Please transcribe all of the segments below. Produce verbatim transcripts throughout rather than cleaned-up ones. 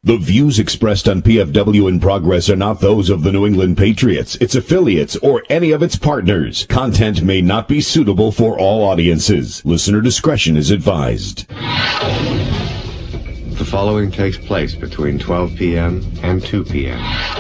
The views expressed on P F W in Progress are not those of the New England Patriots, its affiliates, or any of its partners. Content may not be suitable for all audiences. Listener discretion is advised. The following takes place between twelve p.m. and two p.m.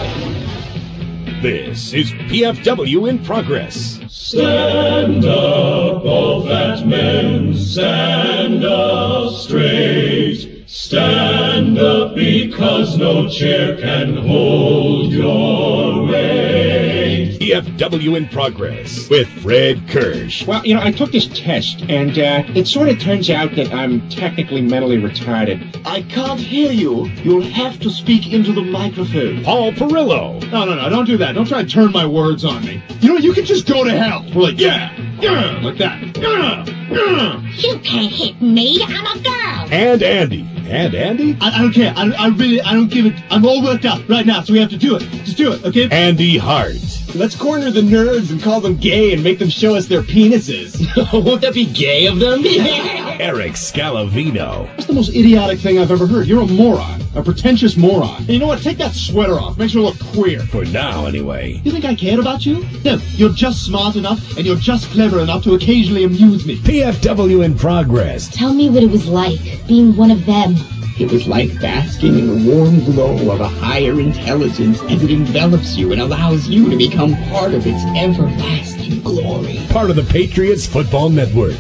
This is P F W in Progress. Stand up, all fat men, stand up straight. Stand up because no chair can hold your weight. P F W in Progress with Fred Kirsch. Well, you know, I took this test, and uh, it sort of turns out that I'm technically mentally retarded. I can't hear you. You'll have to speak into the microphone. Paul Perillo. No, no, no, don't do that. Don't try to turn my words on me. You know, you can just go to hell. We're like, yeah, yeah, like that. Yeah, yeah. You can't hit me. I'm a girl. And Andy. And Andy? I, I don't care. I, I really, I don't give it. I'm all worked up right now, so we have to do it. Just do it, okay? Andy Hart. Let's corner the nerds and call them gay and make them show us their penises. Won't that be gay of them? Eric Scalavino. That's the most idiotic thing I've ever heard. You're a moron. A pretentious moron. And you know what? Take that sweater off. Makes you look queer. For now, anyway. You think I cared about you? No. You're just smart enough, and you're just clever enough to occasionally amuse me. P F W in Progress. Tell me what it was like being one of them. It was like basking in the warm glow of a higher intelligence as it envelops you and allows you to become part of its everlasting glory. Part of the Patriots Football Network.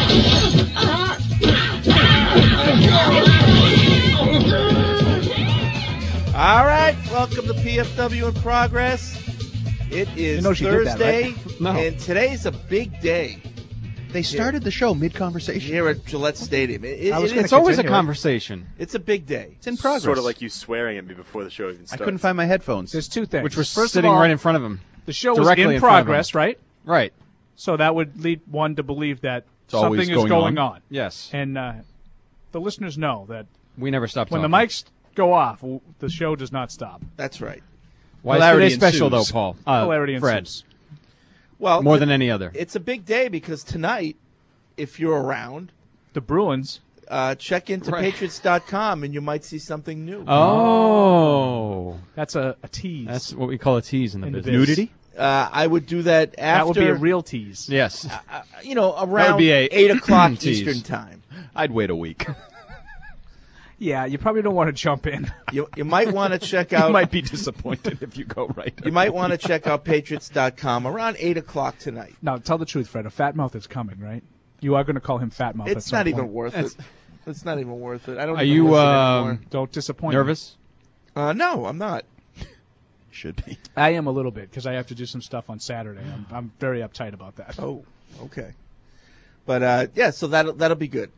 All right, welcome to P F W in Progress. It is you know Thursday, that, right? No. and today's a big day. They started the show mid-conversation. Here at Gillette Stadium. It, it, it, it's always a conversation. It's a big day. It's in progress. Sort of like you swearing at me before the show even starts. I couldn't find my headphones. There's two things. Which were First sitting all, right in front of him. The show was in, in progress, right? Right. So that would lead one to believe that it's something is going, going on. on. Yes. And uh, the listeners know that we never stop when talking. the mics go off, the show does not stop. That's right. Why is today special, though, Paul? Uh, Hilarity Fred. ensues. Well, more than any other. It's a big day because tonight, if you're around, the Bruins, uh, check into right. Patriots dot com and you might see something new. Oh. That's a, a tease. That's what we call a tease in the in business. The biz. Nudity? Uh, I would do that after. That would be a real tease. Yes. Uh, you know, around be a eight o'clock Eastern time. I'd wait a week. Yeah, you probably don't want to jump in. You you might want to check out. You might be disappointed if you go right. You might want to check out Patriots dot com around eight o'clock tonight. Now, tell the truth, Fred. A fat mouth is coming, right? You are going to call him fat mouth. It's at not some even point. worth That's, it. It's not even worth it. I don't. Are even you listen um, anymore. Don't disappoint. Nervous? Me. Uh, no, I'm not. Should be. I am a little bit because I have to do some stuff on Saturday. I'm, I'm very uptight about that. Oh, okay. But uh, yeah, so that'll that'll be good.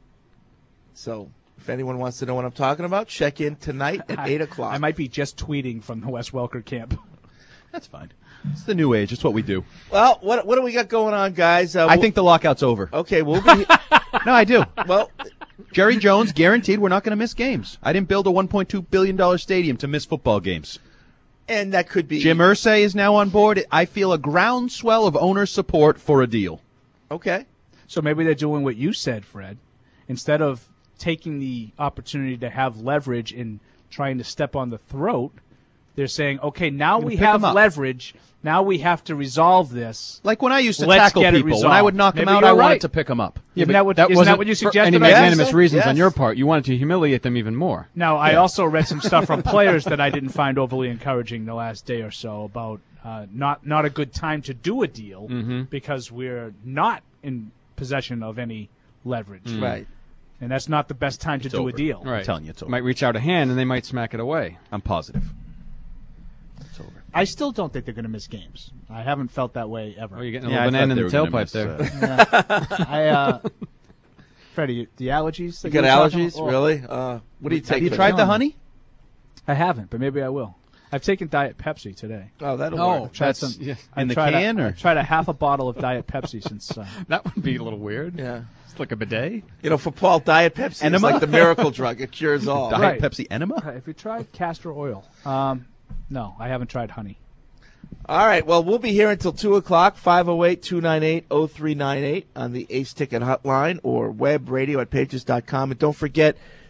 So if anyone wants to know what I'm talking about, check in tonight at I, eight o'clock. I might be just tweeting from the Wes Welker camp. That's fine. It's the new age. It's what we do. Well, what what do we got going on, guys? Uh, I we'll, think the lockout's over. Okay, we'll be. No, I do. Well, Jerry Jones guaranteed we're not going to miss games. I didn't build a one point two billion dollars stadium to miss football games. And that could be. Jim Irsay is now on board. I feel a groundswell of owner support for a deal. Okay. So maybe they're doing what you said, Fred. Instead of taking the opportunity to have leverage in trying to step on the throat, they're saying, okay, now we have leverage. Now we have to resolve this. Like when I used to Let's tackle get it people, when resolved. I would knock Maybe them out, you're I wanted right. to pick them up. Yeah, isn't but that what, that isn't wasn't that what you for suggested? any I magnanimous said? reasons Yes. on your part. You wanted to humiliate them even more. Now, I Yeah. also read some stuff from players that I didn't find overly encouraging the last day or so about uh, not not a good time to do a deal mm-hmm. because we're not in possession of any leverage. Mm. Right. And that's not the best time to It's do over. a deal. Right. I'm telling you, it's over. Might reach out a hand and they might smack it away. I'm positive. It's over. I still don't think they're going to miss games. I haven't felt that way ever. Oh, you're getting a Yeah, little I banana thought in they the were gonna tailpipe there. miss, Yeah. I, uh, Freddie, the allergies? that You got were talking allergies? about? Oh, Really? Uh, what do you take? Have you for tried that? the honey? I haven't, but maybe I will. I've taken Diet Pepsi today. Oh, that'll Oh, work. Tried that's some, yeah. I've in the tried can, a, or I've tried a half a bottle of Diet Pepsi since. Uh, That would be a little weird. Yeah. It's like a bidet. You know, for Paul, Diet Pepsi is Enema? like the miracle drug. It cures all. Diet Right. Pepsi enema? have you tried castor oil? Um, no, I haven't tried honey. All right. Well, we'll be here until two o'clock, five oh eight, two nine eight, oh three nine eight on the Ace Ticket Hotline or web radio at pages dot com. And don't forget,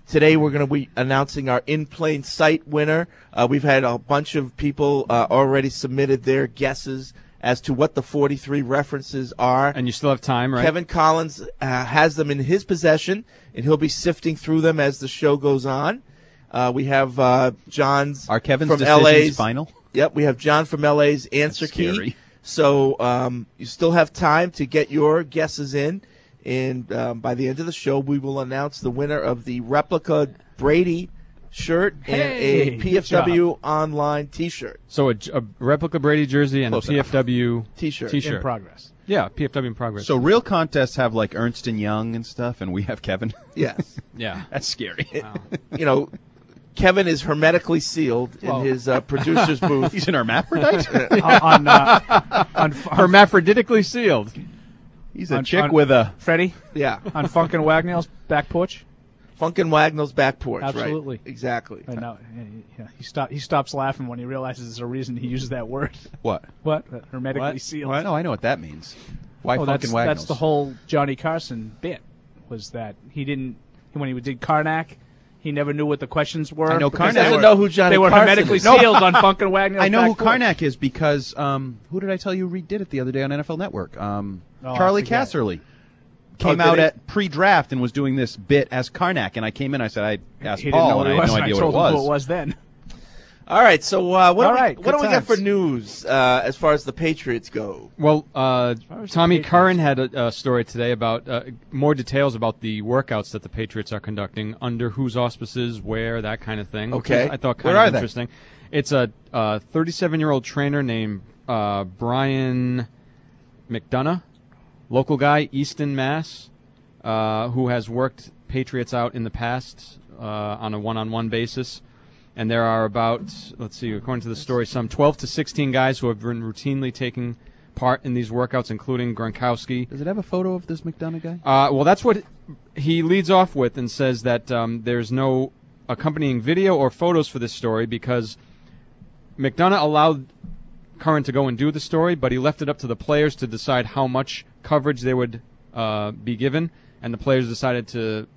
Today we're going to be announcing our In Plain Sight winner. Uh, we've had a bunch of people uh, already submitted their guesses as to what the forty-three references are. And you still have time, right? Kevin Collins uh, has them in his possession, and he'll be sifting through them as the show goes on. Uh, we have uh, John's Are Kevin's from decisions L A's final? Yep, we have John from L A's answer That's key. scary. So um, you still have time to get your guesses in, and um, by the end of the show, we will announce the winner of the replica Brady shirt Hey, and a good P F W job. online T-shirt. So a, a replica Brady jersey and Close a P F W T-shirt. T-shirt In progress. Yeah, P F W in progress. So real contests have like Ernst and Young and stuff, and we have Kevin. Yes. yeah, That's scary. It- you know, Kevin is hermetically sealed Well- in his uh, producer's booth. He's an hermaphrodite. on on, uh, on, on hermaphroditically sealed. He's a on- chick on- with a. Freddie Yeah. on Funk and Wagnall's back porch. Funk and Wagnall's back porch, Absolutely. right? Exactly. I know. Yeah, he stop, He stops laughing when he realizes there's a reason he uses that word. What? What? Uh, hermetically What? sealed. What? No, I know what that means. Why Oh, Funk that's, and Wagnalls? that's the whole Johnny Carson bit. Was that he didn't when he did Karnak, he never knew what the questions were. I know because Karnak- they doesn't were- know who Johnny They were Carson hermetically is. No. sealed on Funk and Wagnall's I know back who porch. Karnak is because um, who did I tell you redid it the other day on N F L Network? Um, Oh, I Charlie forget. Casserly came Oh, did out he? at pre-draft and was doing this bit as Karnak, and I came in. I said I asked He didn't Paul, know what and it I had was. no and idea I what it told him was. who it was then. All right, so uh, what, All do, right, we, what good do we got for times. news uh, as far as the Patriots go? Well, uh, far as the Tommy Patriots- Curran had a, a story today about uh, more details about the workouts that the Patriots are conducting, under whose auspices, where, that kind of thing. which Okay. is, I thought Where kind are of they? interesting. It's a uh, thirty-seven-year-old trainer named uh, Brian McDonough, local guy, Easton, Mass, uh, who has worked Patriots out in the past uh, on a one-on-one basis. And there are about, let's see, according to the story, some twelve to sixteen guys who have been routinely taking part in these workouts, including Gronkowski. Does it have a photo of this McDonough guy? Uh, well, that's what he leads off with and says that um, there's no accompanying video or photos for this story because McDonough allowed Curran to go and do the story, but he left it up to the players to decide how much coverage they would uh, be given, and the players decided to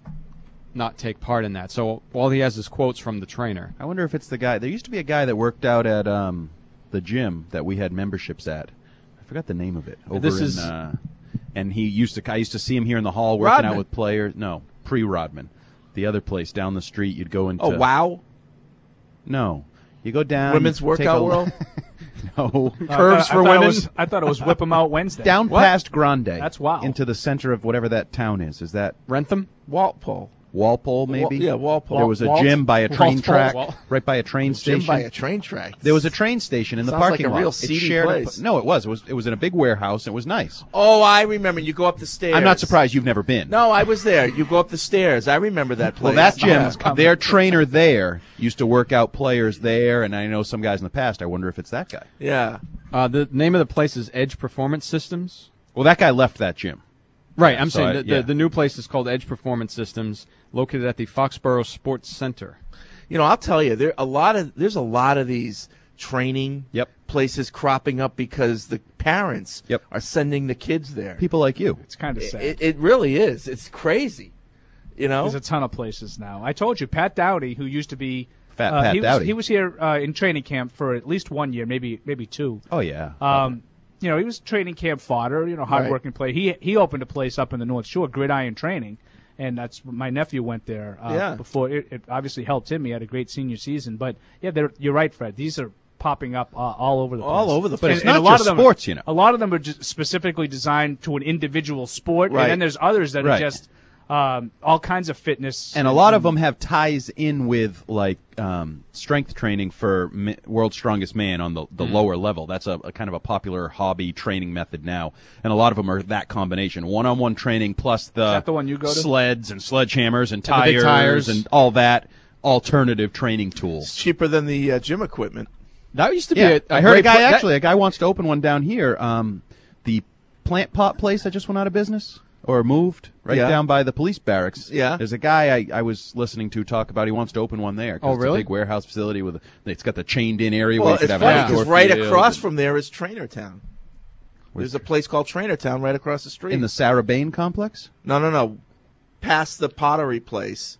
not take part in that. So all he has is quotes from the trainer. I wonder if it's the guy. There used to be a guy that worked out at um, the gym that we had memberships at. I forgot the name of it. Over This in, is- uh, and he used to. I used to see him here in the hall working Rodman. out with players. No, pre-Rodman. The other place down the street. You'd go into. Oh, wow. No, you go down. Women's take workout a- world? No. Uh, Curves I for thought it women? was- I thought it was Whip 'em Out Wednesday. Down What? past Grande. That's wow. Into the center of whatever that town is. Is that Rentham? Walpole. Walpole, maybe? Wa- yeah, Walpole. There was a Walt- gym by a train Walt- track, Walt- right by a train Gym station. by a train track. There was a train station in the Sounds like parking a lot. real It seedy shared a- place. no, it was. It was. It was in a big warehouse. And it was nice. Oh, I remember. You go up the stairs. I'm not surprised you've never been. No, I was there. You go up the stairs. I remember that place. Well, that Yeah. gym, their trainer there used to work out players there, and I know some guys in the past. I wonder if it's that guy. Yeah. Uh, the name of the place is Edge Performance Systems. Well, that guy left that gym. Right, Yeah, I'm so saying I- the, yeah. the, the new place is called Edge Performance Systems, located at the Foxborough Sports Center. You know, I'll tell you, there a lot of there's a lot of these training Yep. places cropping up because the parents Yep. are sending the kids there. People like you. It's kind of sad. It, it really is. It's crazy. You know, There's a ton of places now. I told you, Pat Dowdy, who used to be Fat uh, Pat he was, Dowdy. he was here uh, in training camp for at least one year, maybe maybe two. Oh yeah. Um, you know, he was training camp fodder. You know, hardworking player. He he opened a place up in the North Shore, Gridiron Training, and that's my nephew went there. Uh, Yeah. Before it, it obviously helped him. He had a great senior season. But yeah, they're, you're right, Fred. These are popping up uh, all over the place. All over the But place. it's And- and not a lot just of them, sports, you know. A lot of them are just specifically designed to an individual sport, Right. and then there's others that Right. are just um, all kinds of fitness. And a lot of them have ties in with like um, strength training for mi- World's Strongest Man on the, the Mm. lower level. That's a, a kind of a popular hobby training method now, and a lot of them are that combination: one-on-one training plus the, that the one you go to? sleds and sledgehammers and And the big tires, tires. and all that alternative training It's tools. cheaper than the uh, gym equipment. That used to be Yeah, a, a I heard a great guy pla- that- actually. A guy wants to open one down here. Um, the plant pot place that just went out of business or moved right Yeah. down by the police barracks. Yeah. There's a guy I, I was listening to talk about. He wants to open one there. 'cause Oh, it's really? a big warehouse facility with. A, it's got the chained-in area Well, where you it's could have funny an because outdoor right field across and- from there is Trainertown. There's a place called Trainertown right across the street. in the Sarah Bain complex. no, no, no. Past the pottery place.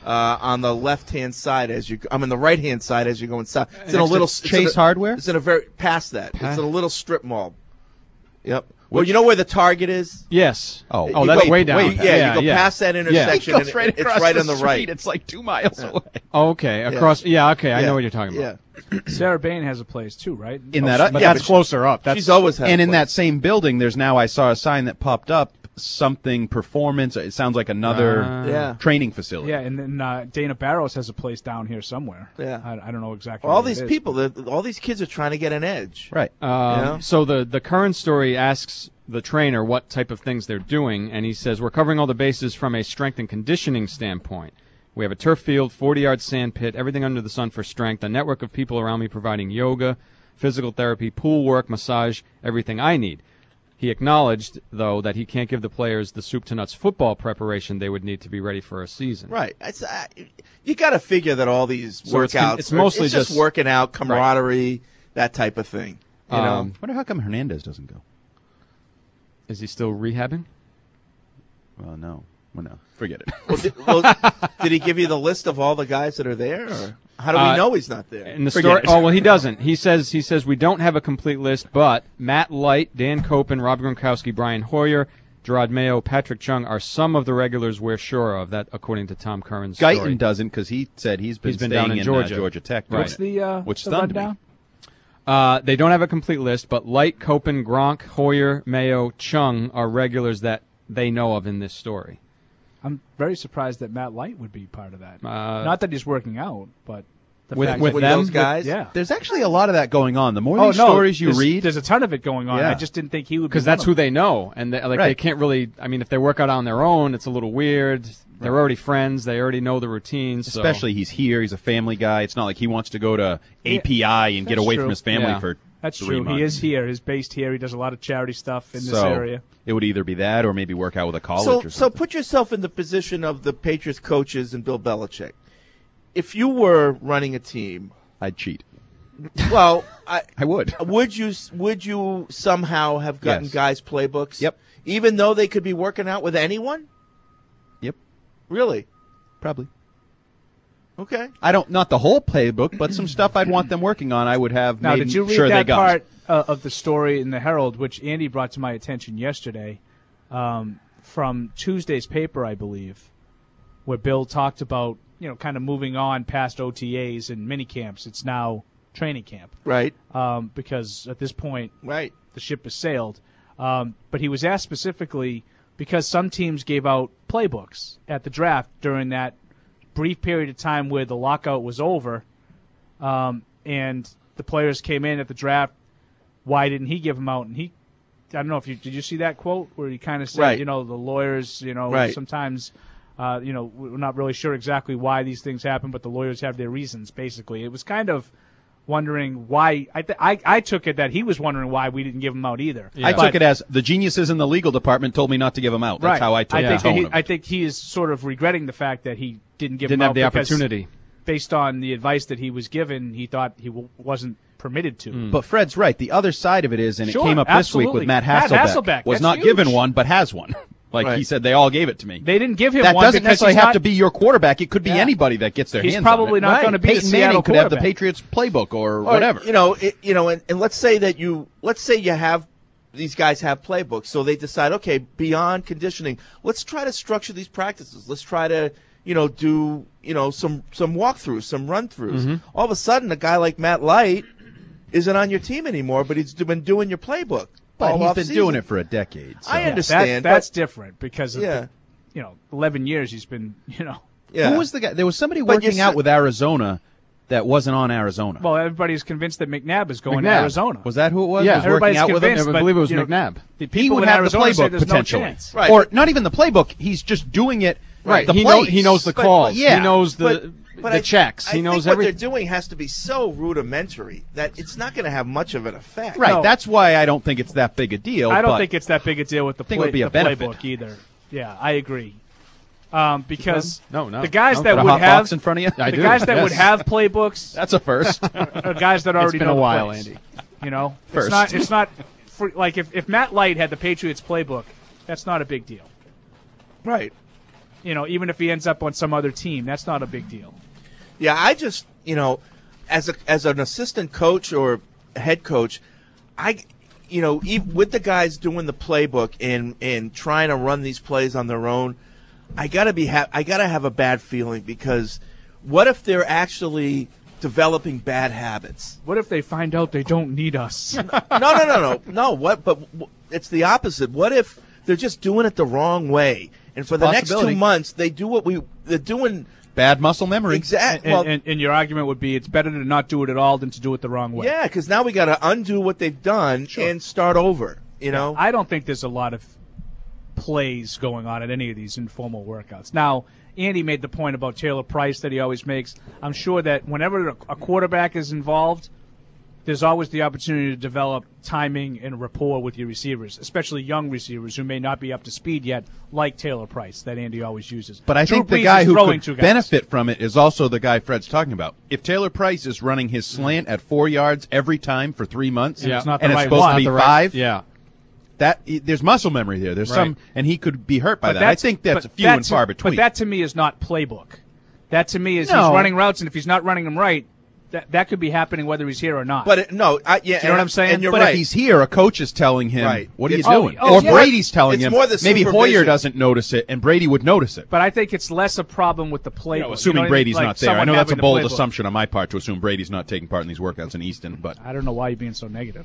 uh, on the left-hand side as you. I'm in the right-hand side as you're going south. It's in a Next to little Chase it's in a- Hardware? It's in a very past that. Pa- It's in a little strip mall. Yep. Well, you know where the Target is? Yes. Oh, oh, You that's go- way down. wait, yeah, you go past that intersection. It goes and right it's across right the on the street. right. It's like two miles away. Oh, okay, across. Yeah, okay, I Yeah. know what you're talking about. Yeah. Sarah Bain has a place too, right? In Oh, that, she- uh, But yeah, that's but closer up. That's She's always had. and a in place. that same building, there's now I saw a sign that popped up. Something performance. It sounds like another Uh, Yeah. training facility. Yeah, and then uh, Dana Barros has a place down here somewhere. Yeah. I, I don't know exactly. all where it these is. people, the- all these kids are trying to get an edge. Right. Um, Yeah. So the the current story asks the trainer what type of things they're doing, and he says we're covering all the bases from a strength and conditioning standpoint. We have a turf field, forty-yard sand pit, everything under the sun for strength, a network of people around me providing yoga, physical therapy, pool work, massage, everything I need. He acknowledged, though, that he can't give the players the soup to nuts football preparation they would need to be ready for a season. Right. It's, uh, you got to figure that all these So it's con- workouts. it's are- mostly it's just, just- working out, camaraderie, that type of thing. You know. Um, I wonder how come Hernandez doesn't go. Is he still rehabbing? Well, no. Well, no. Forget it. Well, did, well, did he give you the list of all the guys that are there, or how do we Uh, know he's not there? In the Forget story, it. oh well, he doesn't. He says he says we don't have a complete list, but Matt Light, Dan Copen, Rob Gronkowski, Brian Hoyer, Gerard Mayo, Patrick Chung are some of the regulars we're sure of. That, according to Tom Curran's story. Guyton doesn't because he said he's been, He's been staying down in uh, Georgia. Georgia Tech. Right. doing What's it, the uh, which the stunned rundown? me. Uh, they don't have a complete list, but Light, Copen, Gronk, Hoyer, Mayo, Chung are regulars that they know of in this story. I'm very surprised that Matt Light would be part of that. Uh, Not that he's working out, but the With- fact with that them? those guys. yeah. There's actually a lot of that going on. The more Oh these no, stories you there's, read, there's a ton of it going on. Yeah. I just didn't think he would be Because one that's of who them. they know, and they, like they Right. can't really. I mean, if they work out on their own, it's a little weird. They're already friends. They already know the routines. so- especially he's here. He's a family guy. It's not like he wants to go to A P I and get that's away true. from his family Yeah. for That's three true. months. He is here. He's based here. He does a lot of charity stuff in this so area. it would either be that or maybe work out with a college So, or so something. put yourself in the position of the Patriots coaches and Bill Belichick. If you were running a team, I'd cheat. well, I, I would. would you would you somehow have gotten Yes. guys playbooks? Yep. Even though they could be working out with anyone? Yep. Really? Probably. Okay. I don't, not the whole playbook, but some stuff I'd want them working on. I would have Now, made did you read sure they that got. part uh, of the story in the Herald, which Andy brought to my attention yesterday, um, from Tuesday's paper, I believe, where Bill talked about, you know, kind of moving on past O T As and mini camps. It's now training camp, Right. um, because at this point, Right. the ship has sailed. Um, but he was asked specifically because some teams gave out playbooks at the draft during that brief period of time where the lockout was over, um, and the players came in at the draft. Why didn't he give them out? And he, I don't know if you did. You see that quote where he kind of said, Right. you know, the lawyers, you know, Right. sometimes. Uh, you know, we're not really sure exactly why these things happen, but the lawyers have their reasons. Basically, it was kind of wondering why. I th- I, I took it that he was wondering why we didn't give them out either. I But- took it as the geniuses in the legal department told me not to give them out. That's right. how I took I the think that tone he, of it. I think he is sort of regretting the fact that he didn't give Didn't them have out the because opportunity. based on the advice that he was given. He thought he w- wasn't permitted to. But Fred's right. The other side of it is, and Sure, it came up this week absolutely. with Matt Matt Hasselbeck, Hasselbeck, was that's not huge. given one, but has one. Like Right. he said, they all gave it to me. They didn't give him That one doesn't because necessarily he's have not- to be your quarterback. It could be Yeah. anybody that gets their He's hands probably on it. not Right. going to be Peyton the Manning Seattle could have the quarterback. Patriots playbook or Or, whatever. You know, it, you know, and, and let's say that you let's say you have these guys have playbooks, so they decide, okay, beyond conditioning, let's try to structure these practices. Let's try to, you know, do you know some some walkthroughs, some run throughs. Mm-hmm. All of a sudden, a guy like Matt Light isn't on your team anymore, but he's been doing your playbook. But all he's off been season. doing it for a decade. So. I Yeah, understand, That, that's but- different because of Yeah. the, you know, eleven years he's been, you know. Yeah. Who was the guy? There was somebody But working you're out s- with Arizona that wasn't on Arizona. Well, everybody's convinced that McNabb is going to McNabb. Arizona. Was that who it was? Yeah. was Everybody's working out with him? convinced, I but, believe it was you know, McNabb. The He people would in have Arizona the say playbook there's potentially, no chance. Right. or not even the playbook. He's just doing it. Right. The he, plays. know, he knows the But- calls. yeah. He knows the But- but the I- checks. I He knows think what everything. they're doing has to be so rudimentary that it's not going to have much of an effect. Right. No. That's why I don't think it's that big a deal. I don't but think it's that big a deal with the, think it play, would be a the benefit. playbook either. Yeah, I agree. Um, because No, no. the guys No. that Put a would hot have box in front of you. I the do, guys that yes. would have playbooks That's a first. are guys that already been know a the while, plays. Andy. You know, First. it's not. It's not for, like if, if Matt Light had the Patriots playbook, that's not a big deal. Right. You know, even if he ends up on some other team, that's not a big deal. Yeah, I just, you know, as a as an assistant coach or head coach, I, you know, even with the guys doing the playbook and and trying to run these plays on their own, I gotta be ha- I gotta have a bad feeling, because what if they're actually developing bad habits? What if they find out they don't need us? no, no, no, no, no. What? But it's the opposite. What if they're just doing it the wrong way, and for the next two months they do what we they're doing? Bad muscle memory. Exactly. And, Well, and, and your argument would be it's better to not do it at all than to do it the wrong way. yeah, because now we got to undo what they've done and start over. You know, I don't think there's a lot of plays going on at any of these informal workouts. Now, Andy made the point about Taylor Price that he always makes. I'm sure that whenever a quarterback is involved, there's always the opportunity to develop timing and rapport with your receivers, especially young receivers who may not be up to speed yet, like Taylor Price that Andy always uses. But I Drew think the Brees guy is who throwing could two guys. benefit from it is also the guy Fred's talking about. If Taylor Price is running his slant at four yards every time for three months, Yeah. It's not the and it's right supposed one. to be Not the right- five, Yeah. that there's muscle memory there. There's Right. some, and he could be hurt by But that. I that's- think that's but few and that's- far between. But that to me is not playbook. That to me is No. he's running routes, and if he's not running them right, that that could be happening whether he's here or not. but it, no, I, yeah, Do you know and- what I'm saying? And you're but right. if he's here, a coach is telling him, Right. what are you It's- doing? Oh, or yeah. Brady's telling It's him, more the maybe Hoyer supervision. doesn't notice it, and Brady would notice it. But I think it's less a problem with the playbook. You know, You assuming know what I mean? Brady's Like not there. I someone know that's a having the bold playbook. assumption on my part to assume Brady's not taking part in these workouts in Easton, but I don't know why you're being so negative.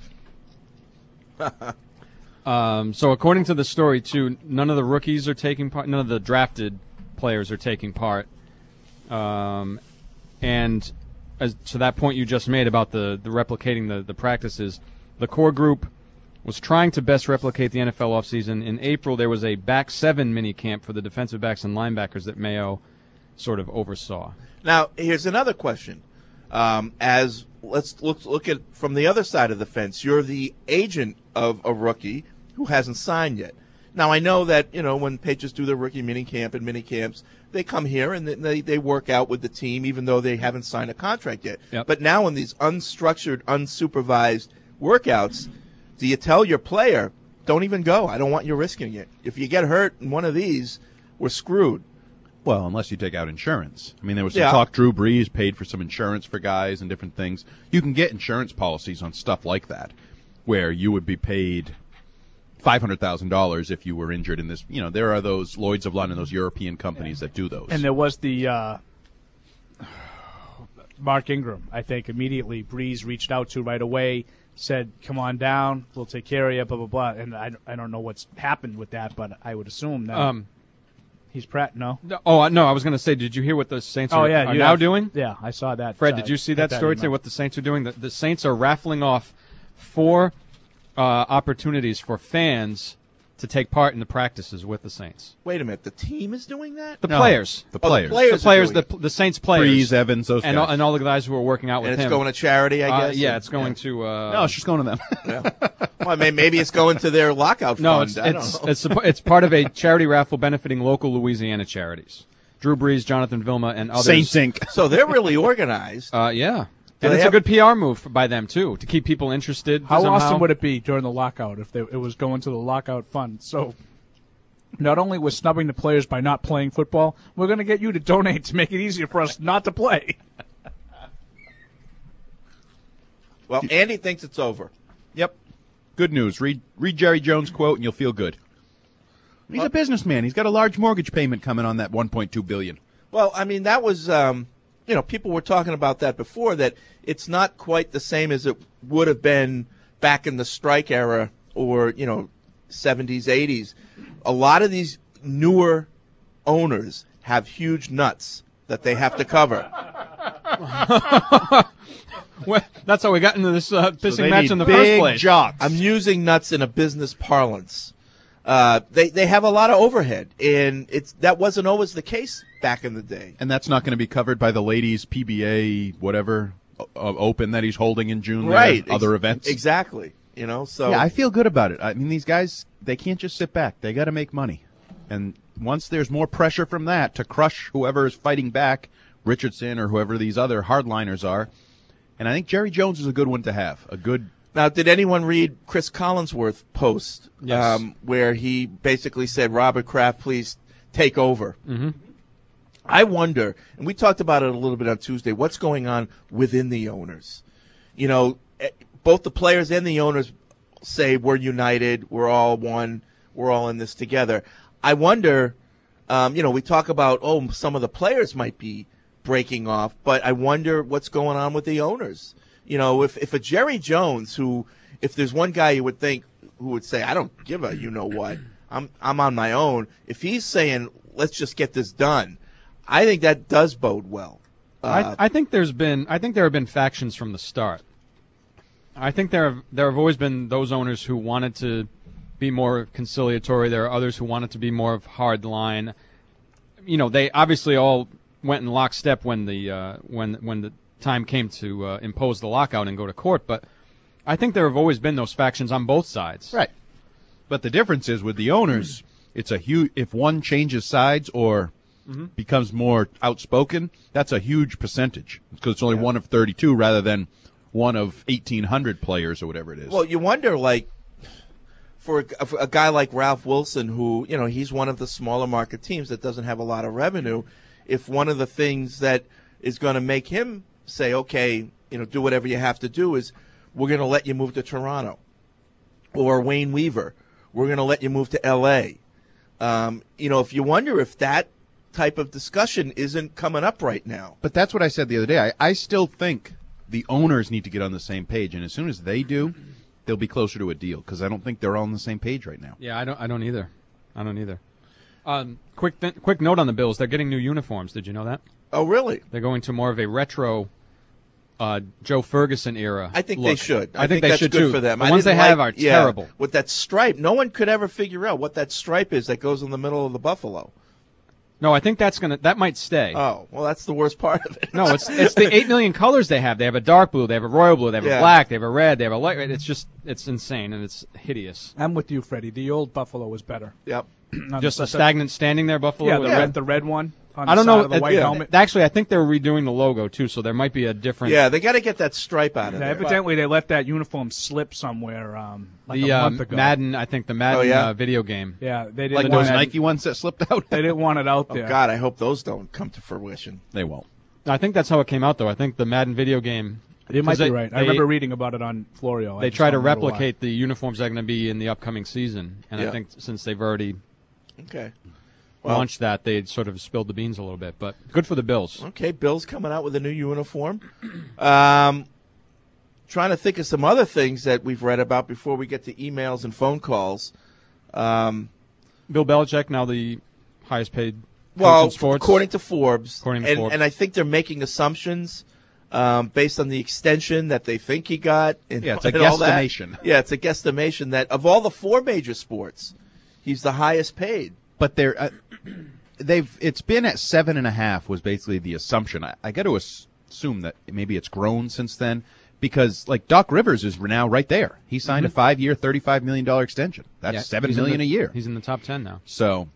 Um, so according to the story, too, none of the rookies are taking part. None of the drafted players are taking part. Um, and as to that point you just made about the, the replicating the, the practices, the core group was trying to best replicate the N F L offseason. In April, there was a back seven mini camp for the defensive backs and linebackers that Mayo sort of oversaw. Now, here's another question. Um, as let's look look at from the other side of the fence. You're the agent of a rookie who hasn't signed yet. Now, I know that, you know, when Patriots do their rookie mini camp and mini camps, they come here and they, they work out with the team even though they haven't signed a contract yet. Yep. But now in these unstructured, unsupervised workouts, do you tell your player, don't even go, I don't want you risking it. If you get hurt in one of these, we're screwed. well, unless you take out insurance. I mean, there was some Yeah. talk Drew Brees paid for some insurance for guys and different things. You can get insurance policies on stuff like that, where you would be paid five hundred thousand dollars if you were injured in this. You know, there are those Lloyds of London, those European companies that do those. And there was the uh, Mark Ingram, I think, immediately Breeze reached out to right away, said, come on down, we'll take care of you, blah, blah, blah. And I, I don't know what's happened with that, but I would assume that Um, he's Pratt, no? Oh, I- no, I was going to say, did you hear what the Saints Oh, are, yeah, are you now have- doing? Yeah, I saw that. Fred, uh, did you see get that story email. today, what the Saints are doing? The, the Saints are raffling off four uh, opportunities for fans to take part in the practices with the Saints. Wait a minute, the team is doing that? The No, players. the Oh, the players. players The are players, doing the, the Saints players. Breeze, Evans, those and guys. all, and all the guys who are working out with And it's him. going to charity, I Uh, guess? yeah, And- it's going to. Uh, no, it's just going to them. Yeah. Well, I mean, maybe it's going to their lockout No, fund. it's I don't it's know. it's, suppo- it's part of a charity raffle benefiting local Louisiana charities. Drew Brees, Jonathan Vilma, and others. Saints Incorporated. So they're really organized. Uh, yeah, Do and they it's have- a good P R move for, by them too to keep people interested. How somehow. awesome would it be during the lockout if they, it was going to the lockout fund? So not only we're snubbing the players by not playing football, we're going to get you to donate to make it easier for us not to play. Well, Andy thinks it's over. Yep. Good news. Read read Jerry Jones' quote and you'll feel good. He's a businessman. He's got a large mortgage payment coming on that one point two billion dollars. Well, I mean, that was, um, you know, people were talking about that before, that it's not quite the same as it would have been back in the strike era or, you know, seventies, eighties. A lot of these newer owners have huge nuts that they have to cover. Well, that's how we got into this uh, pissing they match need in the big first place. jocks. I'm using nuts in a business parlance. Uh, they they have a lot of overhead, and it's that wasn't always the case back in the day. And that's not going to be covered by the ladies' P B A, whatever, uh, open that he's holding in June. there, Right. Other Ex- events. Exactly. You know, so Yeah, I feel good about it. I mean, these guys, they can't just sit back. They got to make money. And once there's more pressure from that to crush whoever is fighting back, Richardson or whoever these other hardliners are, and I think Jerry Jones is a good one to have. A good. Now, did anyone read Chris Collinsworth's post Yes. um, where he basically said, Robert Kraft, please take over. Mm-hmm. I wonder, and we talked about it a little bit on Tuesday, what's going on within the owners. You know, both the players and the owners say we're united, we're all one, we're all in this together. I wonder, um, you know, we talk about, oh, some of the players might be breaking off, but I wonder what's going on with the owners. You know, if, if a Jerry Jones, who, if there's one guy you would think who would say, I don't give a you know what, I'm I'm on my own, if he's saying, let's just get this done, I think that does bode well. Uh, I, I think there's been I think there have been factions from the start. I think there have there have always been those owners who wanted to be more conciliatory. There are others who wanted to be more of hard line. You know, they obviously all went in lockstep when the uh, when when the time came to uh, impose the lockout and go to court. But I think there have always been those factions on both sides. Right. But the difference is with the owners, it's a huge. If one changes sides or mm-hmm. becomes more outspoken, that's a huge percentage because it's only yeah. one of thirty-two rather than one of eighteen hundred players or whatever it is. Well, you wonder, like, for a, for a guy like Ralph Wilson, who, you know, he's one of the smaller market teams that doesn't have a lot of revenue, if one of the things that is going to make him say, okay, you know, do whatever you have to do is we're going to let you move to Toronto, or Wayne Weaver, we're going to let you move to L A. Um, you know, if you wonder if that type of discussion isn't coming up right now. But that's what I said the other day. I, I still think the owners need to get on the same page, and as soon as they do, they'll be closer to a deal because I don't think they're all on the same page right now. Yeah, I don't. I don't either. I don't either. Um, quick, th- quick note on the Bills: they're getting new uniforms. Did you know that? Oh, really? They're going to more of a retro uh, Joe Ferguson era. I think look. they should. I, I think, think they that's should good too. for them. The I ones they didn't have like, are yeah, terrible. With that stripe, no one could ever figure out what that stripe is that goes in the middle of the buffalo. No, I think that's gonna that might stay. Oh, well, that's the worst part of it. No, it's it's the eight million colors they have. They have a dark blue, they have a royal blue, they have Yeah. a black, they have a red, they have a light red. It's just it's insane and it's hideous. I'm with you, Freddie. The old buffalo was better. Yep. Just a stagnant standing there buffalo. Yeah, the with red, red. the red one. On I don't the side know. of the uh, white yeah. helmet. Actually, I think they're redoing the logo too, so there might be a different. Yeah, they got to get that stripe out of Yeah, there. evidently, they let that uniform slip somewhere um, like the a uh, month ago. Madden, I think the Madden Oh, yeah? uh, video game. Yeah, they didn't Like want those it, Nike ones that slipped out? They didn't want it out Oh, there. God, I hope those don't come to fruition. They won't. I think that's how it came out, though. I think the Madden video game. It might be they, right. I they- remember reading about it on Florio. I They just try to don't remember why. replicate the uniforms that are going to be in the upcoming season, and Yeah. I think since they've already Okay. Well, launched that, they sort of spilled the beans a little bit. But good for the Bills. Okay, Bill's coming out with a new uniform. Um, trying to think of some other things that we've read about before we get to emails and phone calls. Um, Bill Belichick now the highest paid coach well, in sports. according to Forbes, According to and, Forbes. and I think they're making assumptions um, based on the extension that they think he got. And, Yeah, it's a and all that. guesstimation. Yeah, it's a guesstimation that of all the four major sports, he's the highest paid. But they're uh, they've it's been at seven and a half was basically the assumption. I, I got to as- assume that maybe it's grown since then because like Doc Rivers is now right there. He signed Mm-hmm. a five year, thirty five million dollar extension. That's Yeah, seven he's in million the- a year. He's in the top ten now. So,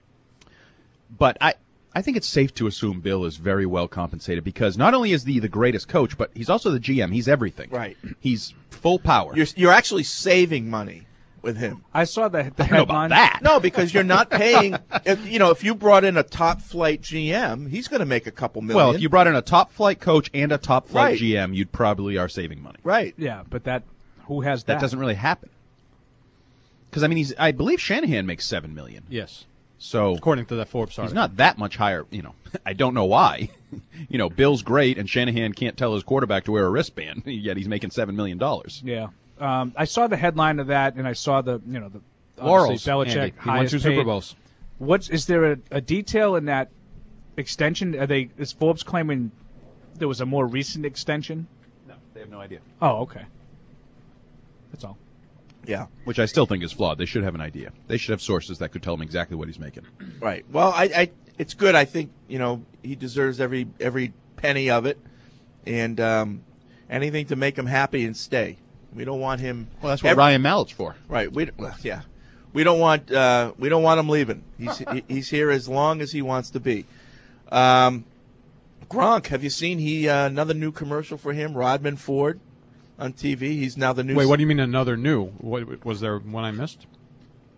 but I I think it's safe to assume Bill is very well compensated because not only is he the greatest coach, but he's also the G M. He's everything. Right. He's full power. You're you're actually saving money with him. I saw the, the I don't know headline. about that. No, because you're not paying. If, you know, if you brought in a top flight G M, he's going to make a couple million. Well, if you brought in a top flight coach and a top flight Right. G M, you'd probably are saving money. right, Yeah, but that who has that? That doesn't really happen. Because I mean, he's I believe Shanahan makes seven million. Yes, So according to that Forbes article. he's not that much higher. You know, I don't know why. you know, Bill's great, and Shanahan can't tell his quarterback to wear a wristband, yet he's making seven million dollars. Yeah, um, I saw the headline of that, and I saw the you know the Laurels. obviously Belichick Andy. He won highest two paid. Super Bowls. What's is there a, a detail in that extension? Are they is Forbes claiming there was a more recent extension? No, they have no idea. Oh, okay. That's all. yeah, Which I still think is flawed. They should have an idea. They should have sources that could tell them exactly what he's making. right. Well, I, I, it's good. I think you know he deserves every every penny of it, and um, anything to make him happy and stay. We don't want him. Well, that's what every- Ryan Mallett's for. Right. We well, yeah. We don't want uh, we don't want him leaving. He's he, he's here as long as he wants to be. Um, Gronk, have you seen he uh, another new commercial for him? Rodman Ford on T V. He's now the new. Wait, what do you mean another new? What was there one I missed?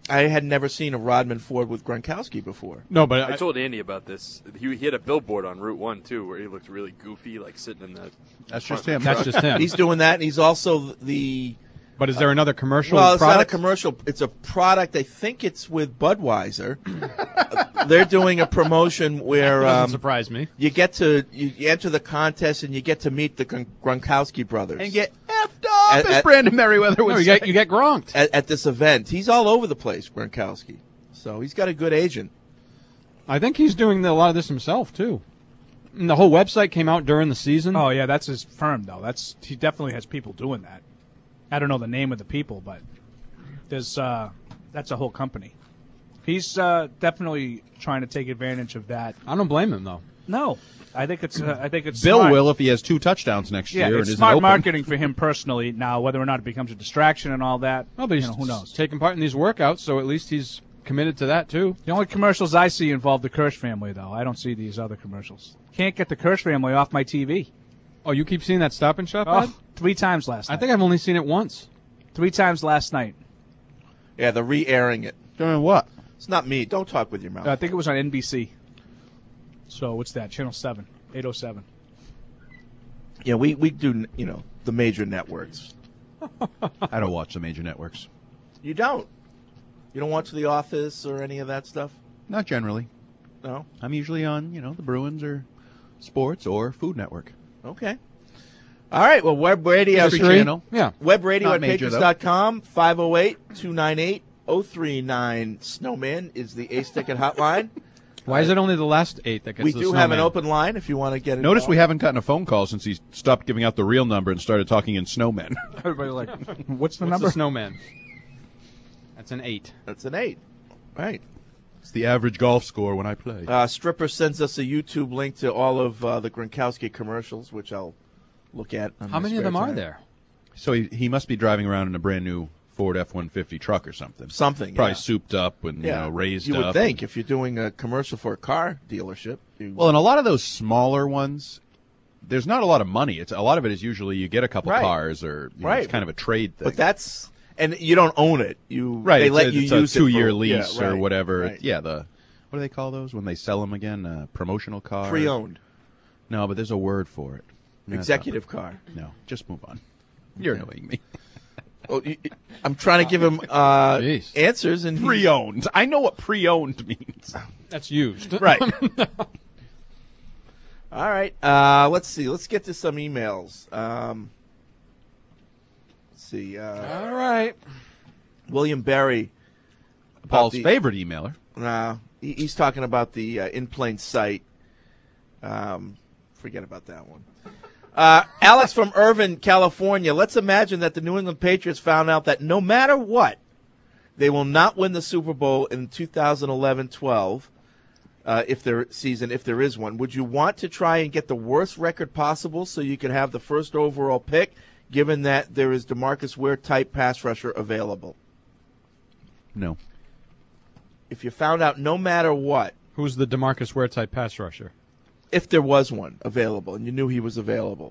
I had never seen a Rodman Ford with Gronkowski before. No, but I, I, told Andy about this. He, he had a billboard on Route One too, where he looked really goofy, like sitting in that. That's just him. that's just him. He's doing that, and he's also the. But is there another commercial? Well, it's product? not a commercial. It's a product. I think it's with Budweiser. They're doing a promotion where Doesn't um, surprise me. you get to you, you enter the contest and you get to meet the Gron- Gronkowski brothers And get effed up, At- as at- Brandon Merriweather would No, you say. get you get gronked. at, at this event. He's all over the place, Gronkowski. So he's got a good agent. I think he's doing a lot of this himself too. And the whole website came out during the season. Oh yeah, that's his firm though. That's he definitely has people doing that. I don't know the name of the people, but there's uh, that's a whole company. He's uh, definitely trying to take advantage of that. I don't blame him though. No, I think it's uh, I think it's Bill smart. will if he has two touchdowns next Yeah, year. it's and isn't smart open. marketing for him personally. Now, whether or not it becomes a distraction and all that, Oh, but he's you know, who knows? taking part in these workouts, so at least he's committed to that too. The only commercials I see involve the Kirsch family, though. I don't see these other commercials. Can't get the Kirsch family off my T V. Oh, you keep seeing that Stop and Shop Oh, ad? three times last I night. think I've only seen it once. Three times last night. Yeah, they're re-airing it. Doing what? It's not me. Don't talk with your mouth. Uh, I think it was on N B C. So what's that? Channel seven, eight oh seven. Yeah, we, we do, you know, the major networks. I don't watch the major networks. You don't? You don't watch The Office or any of that stuff? Not generally. No? I'm usually on, you know, the Bruins or sports or Food Network. Okay. All right, well, Web Radio. History Channel. Yeah. Web Radio Not at major, Patriots dot com, five oh eight, two nine eight, oh three nine. Snowman is the Ace Ticket hotline. Why is it only the last eight that gets We the do have an snowman? open line if you want to get it. Notice we haven't gotten a phone call since he stopped giving out the real number and started talking in snowmen. Everybody like, what's the What's number? the snowman? That's an eight. That's an eight. Right. It's the average golf score when I play. Uh, Stripper sends us a YouTube link to all of uh, the Gronkowski commercials, which I'll look at. on How my many of spare them are time. there? So he, he must be driving around in a brand new Ford F one fifty truck or something. Something, Probably yeah. souped up and you know raised You up. would think if you're doing a commercial for a car dealership. You, Well, and a lot of those smaller ones, there's not a lot of money. It's a lot of it is usually you get a couple Right. cars or you know, Right. it's kind of a trade thing. but that's and you don't own it. You right. They it's let a, you it's use a two-year it for, lease yeah, or right, whatever. right. Yeah, the what do they call those when they sell them again? Uh, promotional car. Pre-owned. No, but there's a word for it. No, it's Executive not- car. No, just move on. You're annoying me. Oh, you, I'm trying to give him uh, Jeez. answers and he- Pre-owned. I know what pre-owned means. That's used. Right. All right. Uh, let's see. Let's get to some emails. Um, let's see. Uh, All right. William Berry. about Paul's the- favorite emailer. No, he, he's talking about the uh, in plain sight. Um, forget about that one. Uh, Alex from Irvine, California. Let's imagine that the New England Patriots found out that no matter what, they will not win the Super Bowl in two thousand eleven twelve. Uh, if their season, if there is one, would you want to try and get the worst record possible so you could have the first overall pick, given that there is DeMarcus Ware type pass rusher available? No. If you found out no matter what, Who's the DeMarcus Ware type pass rusher? if there was one available and you knew he was available.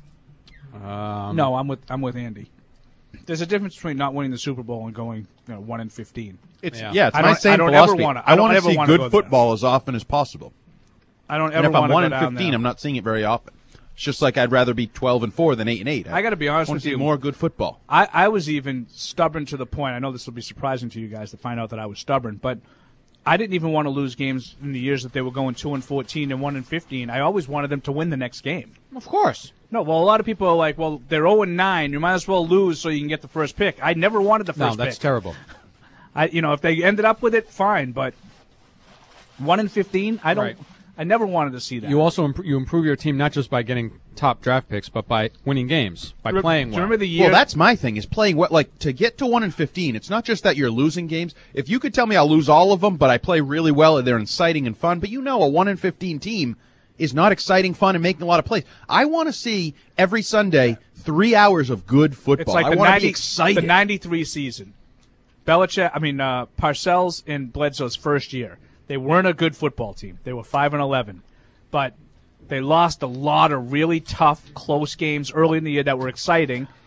Um, No, I'm with I'm with Andy. There's a difference between not winning the Super Bowl and going you know, one and fifteen. It's Yeah. yeah, it's I my don't- same I don't philosophy. ever wanna- I, I don't want to ever see wanna good go there. football as often as possible. I don't And ever if I'm want to one go and down fifteen, there. I'm not seeing it very often. It's just like I'd rather be twelve and four than eight and eight. I got to be honest want with to see you. more good football. I, I was even stubborn to the point. I know this will be surprising to you guys to find out that I was stubborn, but I didn't even want to lose games in the years that they were going two and fourteen and one and fifteen. I always wanted them to win the next game. Of course. No, well, a lot of people are like, well, they're zero and nine. You might as well lose so you can get the first pick. I never wanted the No, first that's pick. terrible. I, you know, if they ended up with it, fine. But one and fifteen, I don't. Right. I never wanted to see that. You also imp- you improve your team not just by getting top draft picks, but by winning games, by Re- playing do well. you remember the year? Well, that's my thing is playing what like to get to one and fifteen. It's not just that you're losing games. If you could tell me I'll lose all of them, but I play really well and they're exciting and fun. But you know, a one and fifteen team is not exciting, fun, and making a lot of plays. I want to see every Sunday three hours of good football. It's like I the want to ninety, be excited. the ninety-three season. Belichick, I mean uh, Parcells and Bledsoe's first year. They weren't a good football team. They were five and eleven, but they lost a lot of really tough, close games early in the year that were exciting.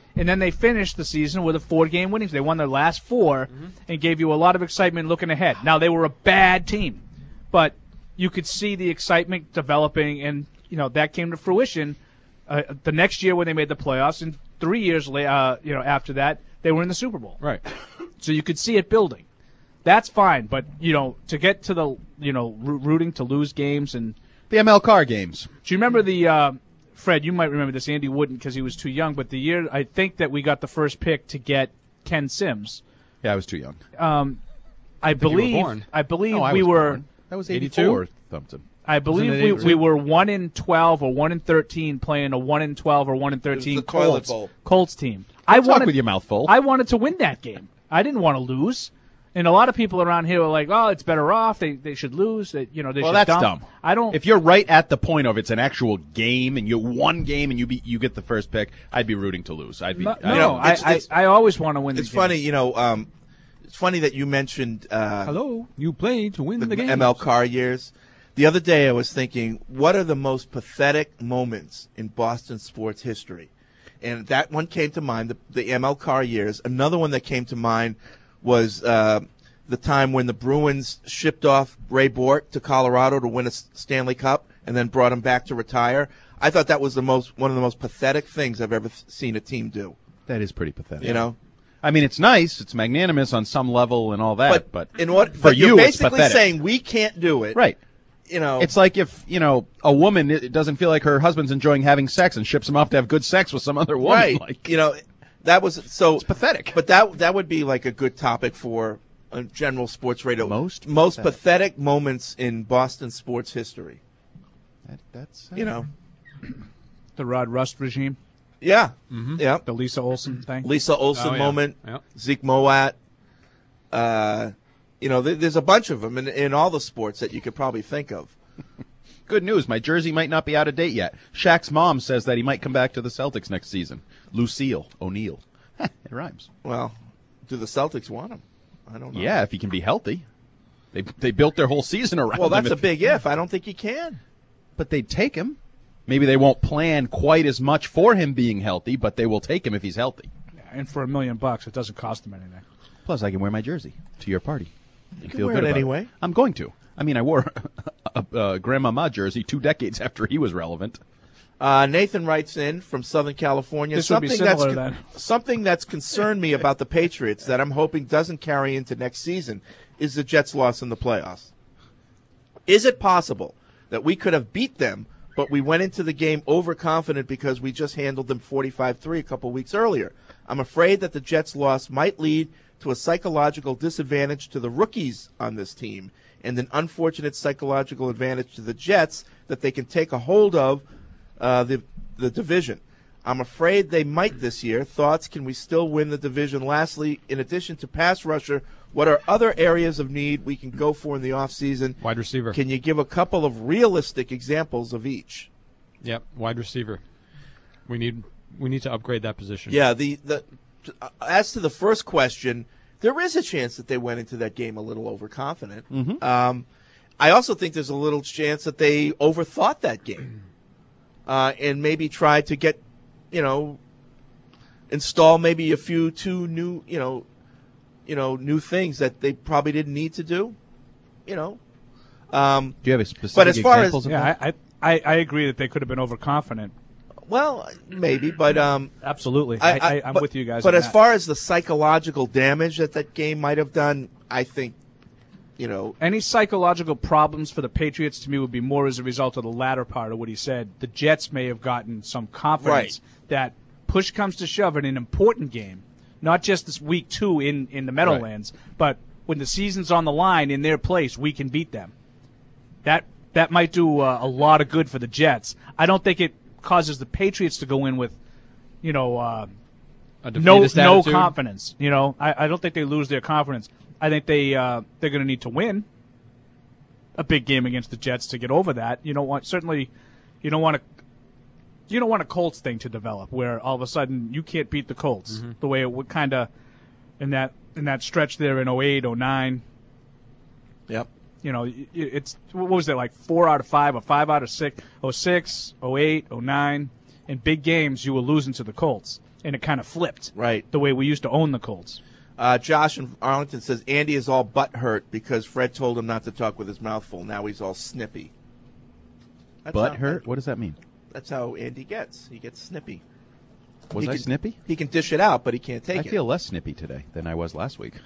And then they finished the season with a four-game winning. They won their last four mm-hmm. and gave you a lot of excitement looking ahead. Now, they were a bad team, but you could see the excitement developing, and you know that came to fruition uh, the next year when they made the playoffs, and three years later, uh, you know, after that, they were in the Super Bowl. Right. So you could see it building. That's fine, but you know, to get to the you know rooting to lose games and the M L Carr games. Do you remember the? Uh, Fred, you might remember this. Andy wouldn't because he was too young. But the year I think that we got the first pick to get Ken Sims. Yeah, I was too young. Um, I, I believe. I believe no, I we was were. Born. That was eighty-four. Thumpton. I believe we, we were one in twelve or one in thirteen playing a one in twelve or one in thirteen Colts Colts team. Don't I talk wanted with your mouth full. I wanted to win that game. I didn't want to lose. And a lot of people around here are like, "Oh, it's better off. They they should lose. They, you know, they well, should." Well, that's dump. dumb. I don't. If you're right at the point of it's an actual game and you won game and you be, you get the first pick, I'd be rooting to lose. I'd be. No, I, no, know, I, I I always want to win. It's the funny, game. you know. Um, it's funny that you mentioned. Uh, Hello, you played to win the, the game. M L Carr years. The other day, I was thinking, what are the most pathetic moments in Boston sports history? And that one came to mind, the, the M L Carr years. Another one that came to mind was uh, the time when the Bruins shipped off Ray Bork to Colorado to win a Stanley Cup and then brought him back to retire. I thought that was the most one of the most pathetic things I've ever seen a team do. That is pretty pathetic. You know? I mean, it's nice, it's magnanimous on some level and all that, but, but in what for but you, you're basically it's pathetic. saying we can't do it. Right. You know, it's like if, you know, a woman it doesn't feel like her husband's enjoying having sex and ships him off to have good sex with some other woman. Right. Like, you know, that was so it's pathetic. But that that would be like a good topic for a general sports radio. Most most pathetic, pathetic moments in Boston sports history. That, that's uh, you know, the Rod Rust regime. Yeah. Mm-hmm. Yeah. The Lisa Olson thing. Lisa Olson oh, yeah. moment. Yep. Zeke Mowat. Uh, you know, th- there's a bunch of them in, in all the sports that you could probably think of. Good news. My jersey might not be out of date yet. Shaq's mom says that he might come back to the Celtics next season. Lucille O'Neal. It rhymes. Well, do the Celtics want him? I don't know. Yeah, if he can be healthy. They they built their whole season around well, him. Well, that's if, a big if. I don't think he can. But they'd take him. Maybe they won't plan quite as much for him being healthy, but they will take him if he's healthy. Yeah, and for a million bucks, it doesn't cost them anything. Plus, I can wear my jersey to your party. You and can feel wear good it about anyway. It. I'm going to. I mean, I wore a, a, a Grandmama jersey two decades after he was relevant. Uh, Nathan writes in from Southern California. This something would be similar that's then. something that's concerned me about the Patriots that I'm hoping doesn't carry into next season is the Jets' loss in the playoffs. Is it possible that we could have beat them, but we went into the game overconfident because we just handled them forty-five three a couple weeks earlier? I'm afraid that the Jets' loss might lead to a psychological disadvantage to the rookies on this team and an unfortunate psychological advantage to the Jets that they can take a hold of uh, the the division. I'm afraid they might this year. Thoughts? Can we still win the division? Lastly, in addition to pass rusher, what are other areas of need we can go for in the offseason? Wide receiver. Can you give a couple of realistic examples of each? Yep, wide receiver. We need we need to upgrade that position. Yeah, the the uh, as to the first question, there is a chance that they went into that game a little overconfident. Mm-hmm. Um, I also think there's a little chance that they overthought that game uh, and maybe tried to get, you know, install maybe a few two new, you know, you know, new things that they probably didn't need to do. You know. Um, do you have a specific but as far examples as, of yeah, that? I, I I agree that they could have been overconfident. Well, maybe, but um, absolutely, I, I, I'm but, with you guys. But on as that. far as the psychological damage that that game might have done, I think, you know, any psychological problems for the Patriots to me would be more as a result of the latter part of what he said. The Jets may have gotten some confidence right. that push comes to shove in an important game, not just this week two in in the Meadowlands, right. but when the season's on the line in their place, we can beat them. That that might do uh, a lot of good for the Jets. I don't think it causes the Patriots to go in with, you know, uh, no no confidence. You know, I, I don't think they lose their confidence. I think they uh, they're going to need to win a big game against the Jets to get over that. You don't want certainly you don't want to you don't want a Colts thing to develop where all of a sudden you can't beat the Colts mm-hmm. the way it would kind of in that in that stretch there in oh eight, oh nine. Yep. You know, it's what was it like four out of five or five out of six, oh six, oh eight, oh nine. In big games, you were losing to the Colts. and it kind of flipped. Right. The way we used to own the Colts. Uh, Josh in Arlington says Andy is all butt hurt because Fred told him not to talk with his mouth full. Now he's all snippy. That's Butt how, hurt? What does that mean? That's how Andy gets. He gets snippy. Was he I can, snippy? He can dish it out, but he can't take I it. I feel less snippy today than I was last week.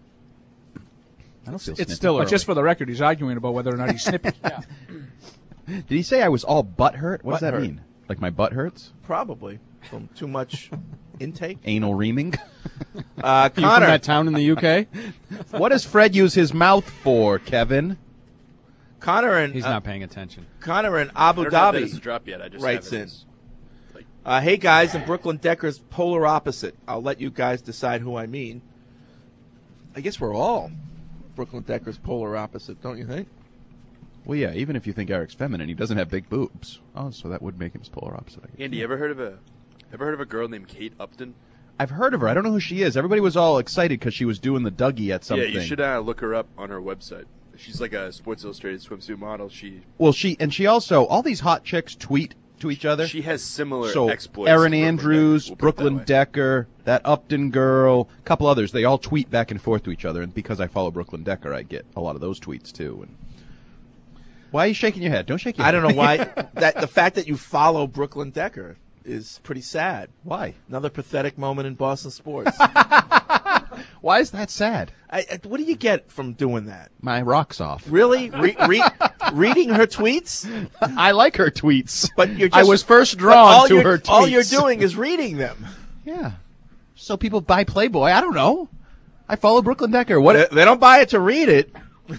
I don't feel it's snippy. still but just for the record, he's arguing about whether or not he's snippy. Yeah. Did he say I was all butt hurt? What butt does that hurt. mean? Like my butt hurts? Probably from too much intake. Anal reaming? Uh, You Connor. from that town in the U K? What does Fred use his mouth for, Kevin? Connor and He's uh, not paying attention. Connor in Abu I don't have that Dhabi as a drop yet. I just writes have it in. as, like, Uh, hey guys, and Brooklyn Decker's polar opposite. I'll let you guys decide who I mean. I guess we're all Brooklyn Decker's polar opposite, don't you think? Well, yeah, even if you think Eric's feminine, he doesn't have big boobs. Oh, so that would make him his polar opposite, I guess. Andy, you ever heard of a ever heard of a girl named Kate Upton? I've heard of her. I don't know who she is. Everybody was all excited because she was doing the Dougie at something. Yeah, you should uh, look her up on her website. She's like a Sports Illustrated swimsuit model. She Well, she and she also all these hot chicks tweet to each other. She has similar so exploits. Erin to Brooklyn Andrews, Decker. We'll put it that Brooklyn way. Decker, that Upton girl, a couple others. They all tweet back and forth to each other, and because I follow Brooklyn Decker, I get a lot of those tweets too. And why are you shaking your head? Don't shake your I head. don't know why. that the fact that you follow Brooklyn Decker is pretty sad. Why? Another pathetic moment in Boston sports. Why is that sad? I, I, what do you get from doing that? My rock's off. Really? Re- re- reading her tweets? I like her tweets. But you're just, I was first but drawn all to you're- her tweets. All you're doing is reading them. Yeah. So people buy Playboy. I don't know. I follow Brooklyn Decker. What? They, they don't buy it to read it.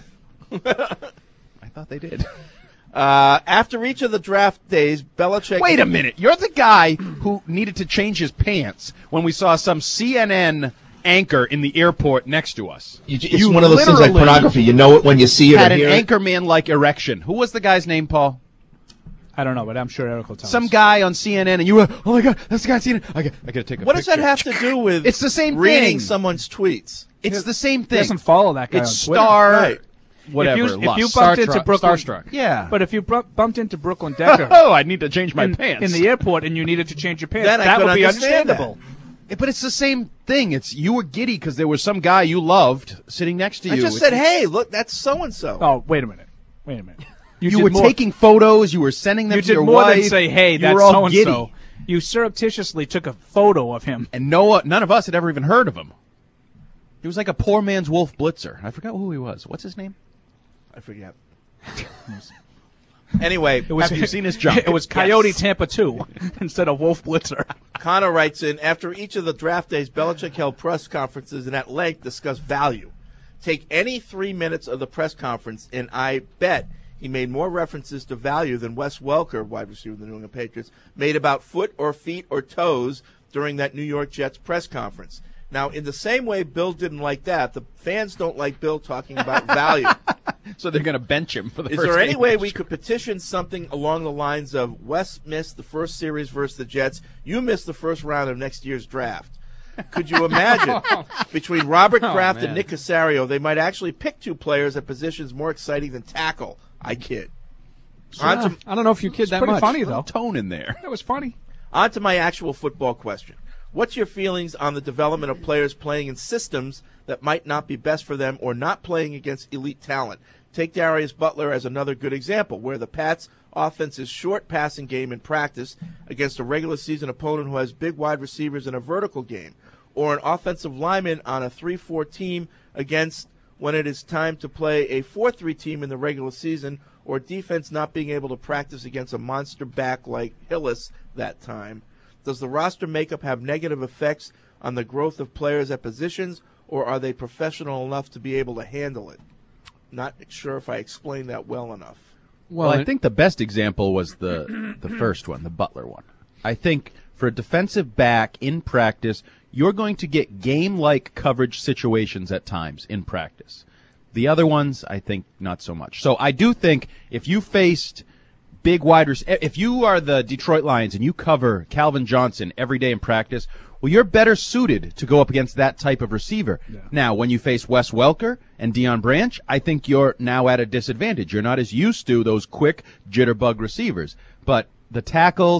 I thought they did. Uh, after each of the draft days, Belichick... Wait a minute. You're the guy who needed to change his pants when we saw some C N N anchor in the airport next to us. You, it's one of those things like pornography. You know it when you see it had or an hear it. anchorman-like erection. Who was the guy's name, Paul? I don't know, but I'm sure Eric will tell Some us. guy on C N N, and you were, oh my God, that's the guy on C N N. I got, I got to take a What does picture. that have to do with It's the same reading thing. someone's tweets? It's the same He thing. doesn't follow that guy It's on Twitter. star, Right. whatever. If you, if lust. you Star bumped into Trek- Brooklyn, Starstruck. Yeah. But if you br- bumped into Brooklyn Decker Oh, I need to change my in, pants. in the airport and you needed to change your pants, Then I that could would be understand understandable. Yeah, but it's the same thing. It's you were giddy because there was some guy you loved sitting next to you. I just It's- said, hey, look, that's so-and-so. Oh, wait a minute. Wait a minute. You, did were more- taking photos. You were sending them You to did your more wife. than say, hey, you that's were all so-and-so. giddy. You surreptitiously took a photo of him. And no, none of us had ever even heard of him. He was like a poor man's Wolf Blitzer. I forgot who he was. What's his name? I forget. Anyway, Have you seen his junk? It was Coyote Yes. Tampa two instead of Wolf Blitzer. Connor writes in, after each of the draft days, Belichick held press conferences and at length discussed value. Take any three minutes of the press conference, and I bet he made more references to value than Wes Welker, wide receiver of the New England Patriots, made about foot or feet or toes during that New York Jets press conference. Now, in the same way Bill didn't like that, the fans don't like Bill talking about value. So they're going to bench him for the Is first there any game way next we year. could petition something along the lines of Wes missed the first series versus the Jets, you missed the first round of next year's draft? Could you imagine between Robert Oh, Kraft and man. Nick Casario, they might actually pick two players at positions more exciting than tackle? I kid. On to, I don't know if you kid It's that pretty much. funny, Little though. tone in there. That was funny. on to my actual football question. What's your feelings on the development of players playing in systems that might not be best for them or not playing against elite talent? Take Darius Butler as another good example, where the Pats' offense's short passing game in practice against a regular season opponent who has big wide receivers in a vertical game, or an offensive lineman on a three four team against when it is time to play a four three team in the regular season, or defense not being able to practice against a monster back like Hillis that time. Does the roster makeup have negative effects on the growth of players at positions, or are they professional enough to be able to handle it? Not sure if I explained that well enough. Well, I think the best example was the the first one, the Butler one. I think for a defensive back in practice, you're going to get game-like coverage situations at times in practice. The other ones, I think, not so much. So I do think if you faced big wide receivers, if you are the Detroit Lions and you cover Calvin Johnson every day in practice, well, you're better suited to go up against that type of receiver. Yeah. Now, when you face Wes Welker and Deion Branch, I think you're now at a disadvantage. You're not as used to those quick jitterbug receivers. But the tackles,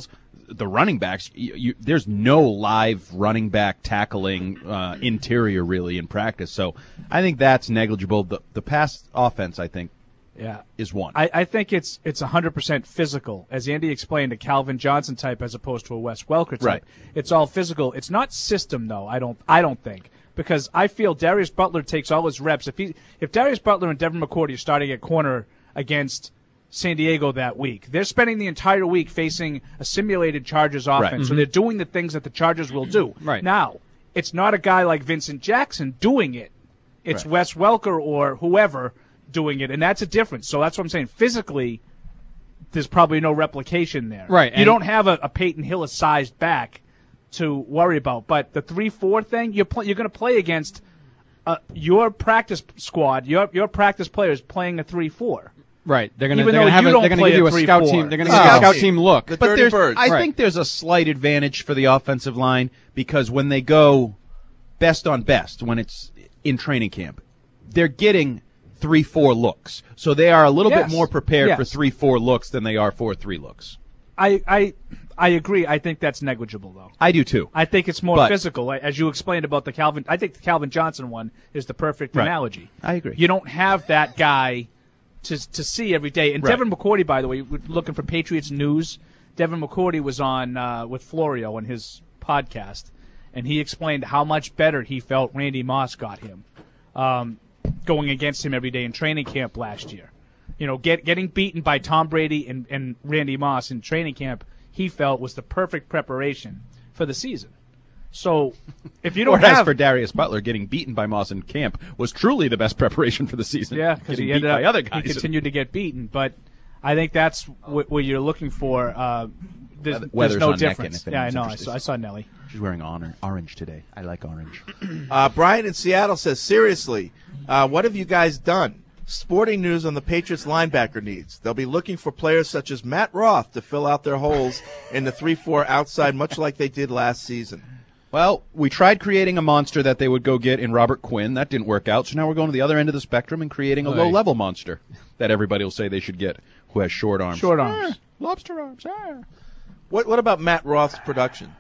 the running backs, you, you, there's no live running back tackling uh, interior really in practice. So I think that's negligible. The, the pass offense, I think, yeah. is one. I, I think it's it's one hundred percent physical. As Andy explained, a Calvin Johnson type as opposed to a Wes Welker type. Right. It's all physical. It's not system, though, I don't I don't think. Because I feel Darius Butler takes all his reps. If he if Darius Butler and Devin McCourty are starting at corner against San Diego that week, they're spending the entire week facing a simulated Chargers offense. Right. So Mm-hmm. they're doing the things that the Chargers will do. Right. Now, it's not a guy like Vincent Jackson doing it. It's Right. Wes Welker or whoever doing it, and that's a difference. So that's what I'm saying. Physically, there's probably no replication there. Right, You and- don't have a, a Peyton Hillis-sized back to worry about. But the three four thing, you're, pl- you're going to play against uh, your practice squad, your your practice players playing a three four. Right. They're going to Even they're though going to have you a, don't they're going to play give you a a three scout four. team. They're going to Oh. give you a Scout scout team. team look. The But Dirty there's, Birds. I Right. think there's a slight advantage for the offensive line because when they go best on best, when it's in training camp, they're getting three, four looks. So they are a little Yes. bit more prepared Yes. for three, four looks than they are for three looks. I, I I agree. I think that's negligible, though. I do too. I think it's more But- physical, as you explained about the Calvin. I think the Calvin Johnson one is the perfect Right. analogy. I agree. You don't have that guy to to see every day. And Right. Devin McCourty, by the way, we're looking for Patriots news. Devin McCourty was on uh, with Florio on his podcast, and he explained how much better he felt Randy Moss got him, um, going against him every day in training camp last year. You know, get, getting beaten by Tom Brady and, and Randy Moss in training camp, he felt was the perfect preparation for the season. So, if you don't Whereas have for Darius Butler, getting beaten by Moss in camp was truly the best preparation for the season. yeah, because getting he beat ended up by other he guys. continued to get beaten, but I think that's what, what you're looking for. Uh, there's, there's Weather's no on Neckin, difference. if Yeah, I anyone's know. I interested. saw, I saw Nelly. She's wearing honor, orange today. I like orange. Uh, Brian in Seattle says, seriously, uh, what have you guys done? Sporting news on the Patriots linebacker needs. They'll be looking for players such as Matt Roth to fill out their holes in the three four outside, much like they did last season. Well, we tried creating a monster that they would go get in Robert Quinn. That didn't work out. So now we're going to the other end of the spectrum and creating a Right. low-level monster that everybody will say they should get, who has short arms. Short arms. Ah, lobster arms. Ah. What What about Matt Roth's production?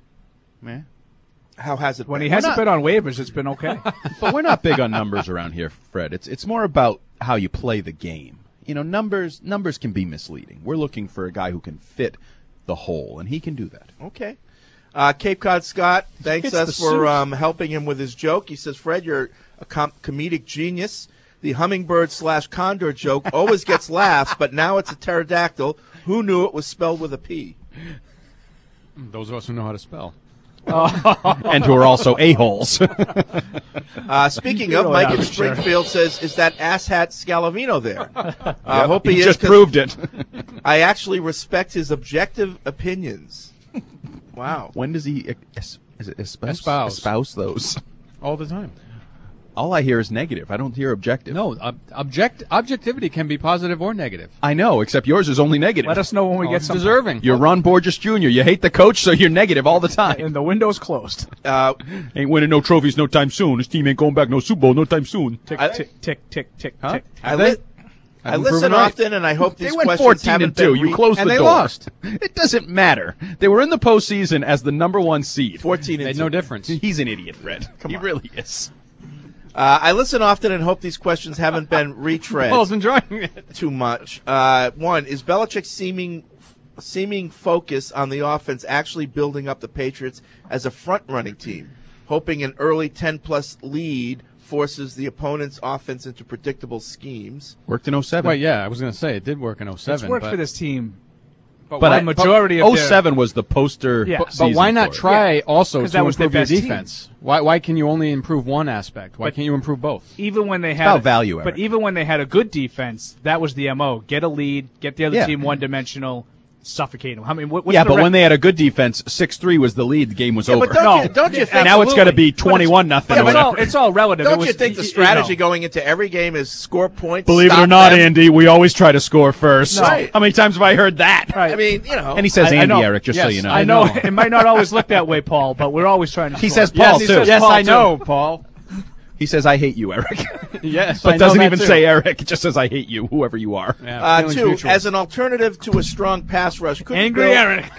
Man. How has it When been? he hasn't not- been on waivers, it's been okay. But we're not big on numbers around here, Fred. It's it's more about how you play the game. You know, numbers numbers can be misleading. We're looking for a guy who can fit the hole, and he can do that. Okay. Uh, Cape Cod Scott thanks It's us the for suit. um, helping him with his joke. He says, Fred, you're a com- comedic genius. The hummingbird slash condor joke always gets laughs, but now it's a pterodactyl. Who knew it was spelled with a P? Those of us who know how to spell. And who are also a-holes. Uh, speaking of, Really Mike not in sure. Springfield says, is that asshat Scalavino there? I uh, hope he, he is, just 'cause proved it. I actually respect his objective opinions. Wow. When does he es- is it espouse? Espouse. espouse those? All the time. All I hear is negative. I don't hear objective. No, ob- object objectivity can be positive or negative. I know, except yours is only negative. Let us know when we Oh, get it's some. deserving. You're Ron Borges Junior You hate the coach, so you're negative all the time. And the window's closed. Uh, Ain't winning no trophies no time soon. His team ain't going back no Super Bowl no time soon. Tick, I- tick, tick, tick, tick, Huh? tick. I, li- I Haven't listen proven right. often, and I hope these They went questions fourteen haven't and two. been You re- closed and the they door. lost. It doesn't matter. They were in the postseason as the number one seed. fourteen and Made two. no difference. He's an idiot, Fred. he really is. Uh, I listen often and hope these questions haven't been retread Paul's enjoying it. too much. Uh, one, is Belichick's seeming seeming focus on the offense actually building up the Patriots as a front-running team, hoping an early ten-plus lead forces the opponent's offense into predictable schemes? Worked in oh seven. Well, yeah, I was going to say it did work in oh seven. It's worked but, for this team. But, But why, I- majority of oh their- seven was the poster Yeah. but, but season why not for it. try also 'Cause to that was their improve your best team. defense? Why why can you only improve one aspect? Why But- can't you improve both? Even when they had about value, but Eric. even when they had a good defense, that was the M O. Get a lead, get the other Yeah. team one-dimensional, suffocate them. I mean, what, what's Yeah, the but rec- when they had a good defense, six three was the lead. The game was Yeah, over. but don't No. you, don't you Yeah, think? now it's got to be But it's- twenty-one nothing. Yeah, or but it's all, whatever. it's all relative. Don't It was, you think the you strategy know. going into every game is score points? Believe it stop or not, them? Andy, we always try to score first. Right. How many times have I heard that? Right. I mean, you know. And he says I- I Andy, know. Eric, just so Yes, you know. I know it might not always look that way, Paul, but we're always trying to. He score. says Paul, yes, he too. says Yes, Paul, I too. know, Paul. He says, I hate you, Eric. Yes, But I know doesn't that even too. say Eric. It just says, I hate you, whoever you are. Yeah, Uh, feelings two, mutual. as an alternative to a strong pass rush, couldn't Angry Bill, Eric.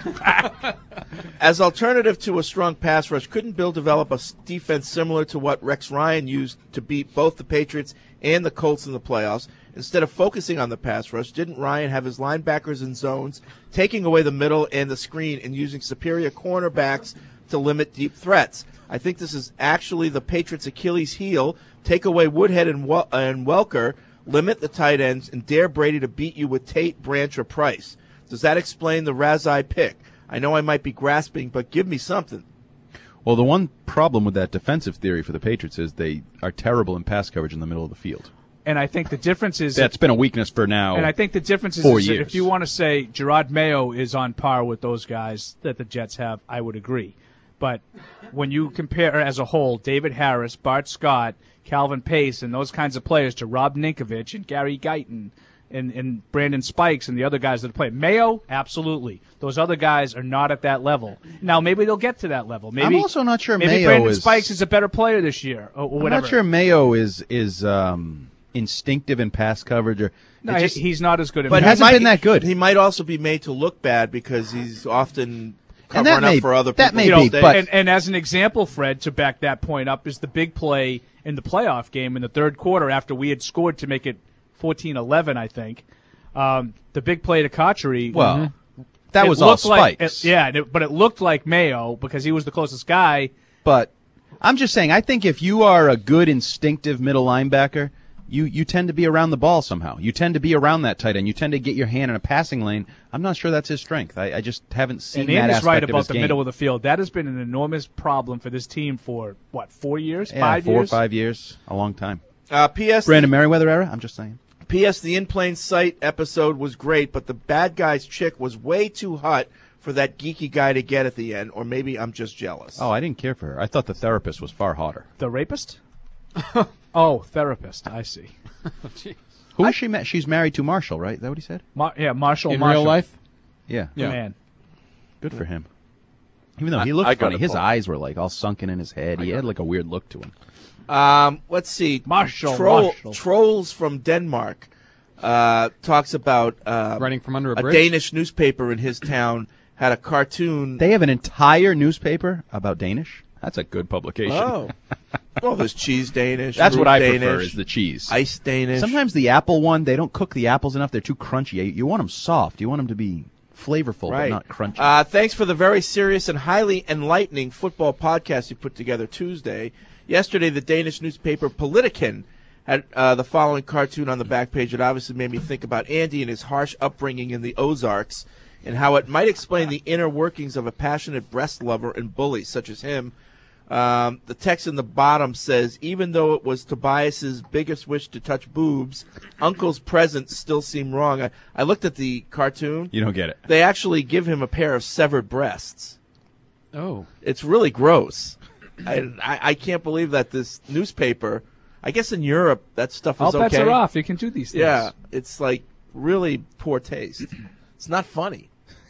As alternative to a strong pass rush, couldn't Bill develop a s- defense similar to what Rex Ryan used to beat both the Patriots and the Colts in the playoffs? Instead of focusing on the pass rush, didn't Ryan have his linebackers in zones, taking away the middle and the screen and using superior cornerbacks to limit deep threats? I think this is actually the Patriots' Achilles heel. Take away Woodhead and, Wel- and Welker, limit the tight ends, and dare Brady to beat you with Tate, Branch, or Price. Does that explain the Razai pick? I know I might be grasping, but give me something. Well, the one problem with that defensive theory for the Patriots is they are terrible in pass coverage in the middle of the field. And I think the difference is That's been a weakness for now. And I think the difference is, four is that years. if you want to say Gerard Mayo is on par with those guys that the Jets have, I would agree. But when you compare as a whole David Harris, Bart Scott, Calvin Pace, and those kinds of players to Rob Ninkovich and Gary Guyton and, and Brandon Spikes and the other guys that play, Mayo, absolutely. Those other guys are not at that level. Now, maybe they'll get to that level. Maybe, I'm also not sure maybe Mayo Brandon is- Spikes is a better player this year or, or I'm whatever. not sure Mayo is is um, instinctive in pass coverage. Or No, it just, he's not as good at But he hasn't might- been that good. He might also be made to look bad because he's often And covering that may- up for other people. that may You know, be, but- and, and as an example, Fred, to back that point up, is the big play in the playoff game in the third quarter after we had scored to make it fourteen eleven, I think. Um, the big play to Cotchery. Well, that it was all looked like- Spikes. it- yeah, and it- but it looked like Mayo because he was the closest guy. But I'm just saying, I think if you are a good instinctive middle linebacker, you, you tend to be around the ball somehow. You tend to be around that tight end. You tend to get your hand in a passing lane. I'm not sure that's his strength. I, I just haven't seen And that Andy's aspect right of about his the game. middle of the field. That has been an enormous problem for this team for, what, four years? Yeah, five four years? or five years. A long time. Uh, P S. Brandon Merriweather era? I'm just saying. P S. The In Plain Sight episode was great, but the bad guy's chick was way too hot for that geeky guy to get at the end, or maybe I'm just jealous. Oh, I didn't care for her. I thought the therapist was far hotter. The rapist? Oh, therapist. I see. Who is she? Ma- she's married to Marshall, right? Is that what he said? Mar- yeah, Marshall. In Marshall. real life? Yeah. Yeah. Man. Good for him. Even though he I- looked I got funny, a his point. eyes were like all sunken in his head. He had like a weird look to him. Um, let's see. Marshall, Troll, Marshall. Trolls from Denmark uh, talks about uh, Writing from under a a bridge? Danish newspaper in his town had a cartoon. They have an entire newspaper about Danish. That's a good publication. Oh. Well, there's cheese Danish. That's root what I Danish, prefer is the cheese. ice Danish. Sometimes the apple one, they don't cook the apples enough. They're too crunchy. You, you want them soft. You want them to be flavorful, Right. but not crunchy. Uh, thanks for the very serious and highly enlightening football podcast you put together Tuesday. Yesterday, the Danish newspaper Politiken had uh, the following cartoon on the back page. It obviously made me think about Andy and his harsh upbringing in the Ozarks and how it might explain the inner workings of a passionate breast lover and bully such as him. Um, the text in the bottom says, even though it was Tobias's biggest wish to touch boobs, Uncle's presents still seem wrong. I, I looked at the cartoon. You don't get it. They actually give him a pair of severed breasts. Oh. It's really gross. I, I, I can't believe that this newspaper, I guess in Europe, that stuff All is bets okay. are off. You can do these things. Yeah, it's like really poor taste. It's not funny.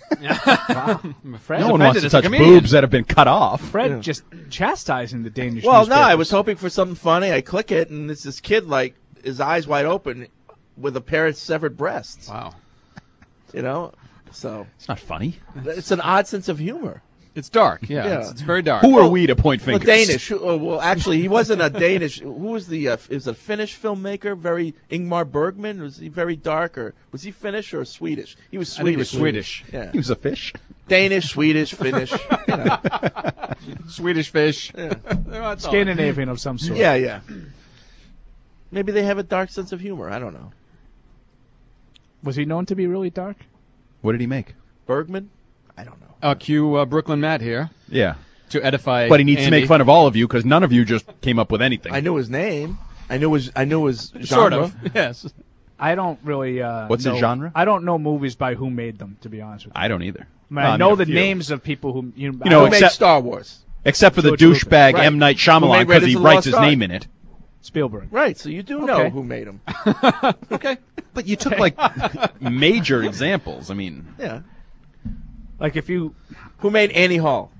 Wow. Fred, no one Fred wants is to a touch comedian. boobs that have been cut off. Fred Yeah. just chastising the Danish Well, no, I newspapers. was hoping for something funny. I click it, and it's this kid, like, his eyes wide open with a pair of severed breasts. Wow. You know? So. It's not funny. It's an odd sense of humor. It's dark. Yeah, Yeah. It's, it's very dark. Who are we to point Well, fingers? Danish. Who- oh, well, actually, he wasn't a Danish. Who was the? Uh, is a Finnish filmmaker? Very Ingmar Bergman. Was he very dark, or was he Finnish or Swedish? He was I think he Swedish. was Swedish. Yeah. He was a fish. Danish, Swedish, Finnish. You know. Swedish fish. Yeah. That's all. Scandinavian of some sort. yeah, yeah. Maybe they have a dark sense of humor. I don't know. Was he known to be really dark? What did he make? Bergman? I don't know. Uh, cue uh, Brooklyn Matt here Yeah. to edify. But he needs to Andy. make fun of all of you because none of you just came up with anything. I knew his name. I knew his. I knew his genre. Sort of. Yes. I don't really. Uh, What's his know- genre? I don't know movies by who made them. To be honest with you, I don't either. I, mean, Well, I I know mean, a the few. names of people who you, You know, Who I made except- Star Wars? Except for the George douchebag Lucas. M. Night Who Shyamalan made because he Raiders of the writes Lost his Ark? name in it. Spielberg. Right. So you do know Okay. who made him. Okay. But you took like major examples. I mean, Yeah. Like if you Who made Annie Hall?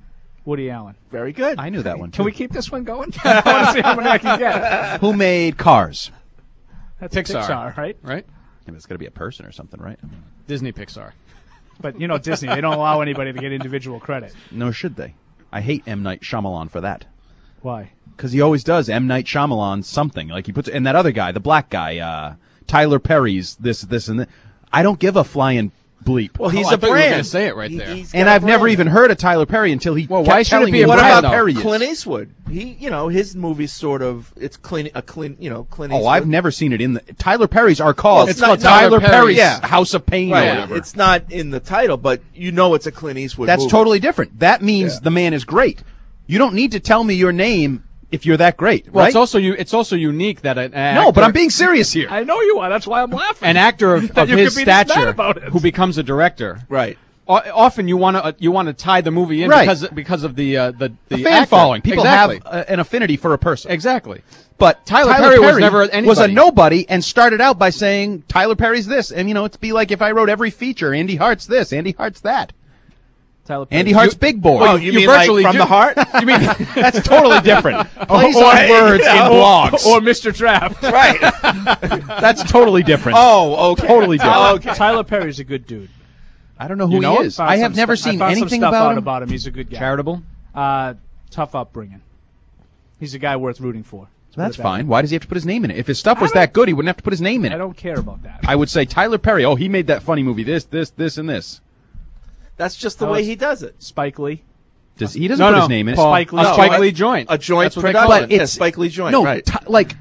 Woody Allen. Very good. I knew that one. Can we keep this one going? I want to see how many I can get. Who made Cars? That's Pixar. Pixar, right? Right? Yeah, it's got to be a person or something, right? Disney Pixar. But, you know, Disney, they don't allow anybody to get individual credit. Nor should they. I hate M. Night Shyamalan for that. Why? Because he always does M. Night Shyamalan something. Like he puts, and that other guy, the black guy, uh, Tyler Perry's this, this, and that. I don't give a flying bleep. Well, he's Oh, a I thought you were brand. gonna say it right there. He's got And a I've never brand. even heard of Tyler Perry until he Well, kept why should it telling be me a what brand, about though? Perry is. Clint Eastwood. He, you know, his movie's sort of it's clean, a clean, you know, Clint Eastwood. Oh, I've never seen it in the Tyler Perry's are called. Well, it's it's not called Tyler Tyler, Perry, Perry's yeah. House of Pain Right. or whatever. It's not in the title, but you know it's a Clint Eastwood. That's movie. totally different. That means Yeah. the man is great. You don't need to tell me your name if you're that great, Well, right? it's also you. It's also unique that an actor, no, but I'm being serious here. I know you are. That's why I'm laughing. an actor of, That of you his could be this mad stature about it. who becomes a director. Right. O- often you want to uh, you want to tie the movie in Right. because because of the uh, the the, The fan actor. following. People exactly. have uh, an affinity for a person. exactly. But Tyler Perry was never was a anybody. nobody and started out by saying Tyler Perry's this, and you know it'd be like if I wrote every feature, Andy Hart's this, Andy Hart's that. Tyler Perry. Andy Hart's You- Big Boy. Oh, you, mean like virtually from do. the heart? You mean That's totally different. Plays or- on words yeah, in or- blogs. Or Mister Trap. Right. That's totally different. Oh, okay. Totally different. Oh, okay. Tyler Perry's a good dude. I don't know who You know he him? is. Found I some have never stu- I seen found some anything stuff about out him. about him. He's a good guy. charitable? Uh, tough upbringing. He's a guy worth rooting for. Let's That's put it that fine. way. Why does he have to put his name in it? If his stuff was I don't- that good, he wouldn't have to put his name in I it. don't care about that. I would say Tyler Perry. Oh, he made that funny movie. This, this, this, and this. That's just the How way is- he does it. Spike Lee. Does he doesn't No, put no. his name in it? Paul, Spike Lee. a No, Spike a- Lee joint. A joint That's what they call production. it. But Yeah, it's Spike Lee joint. No, right. t- like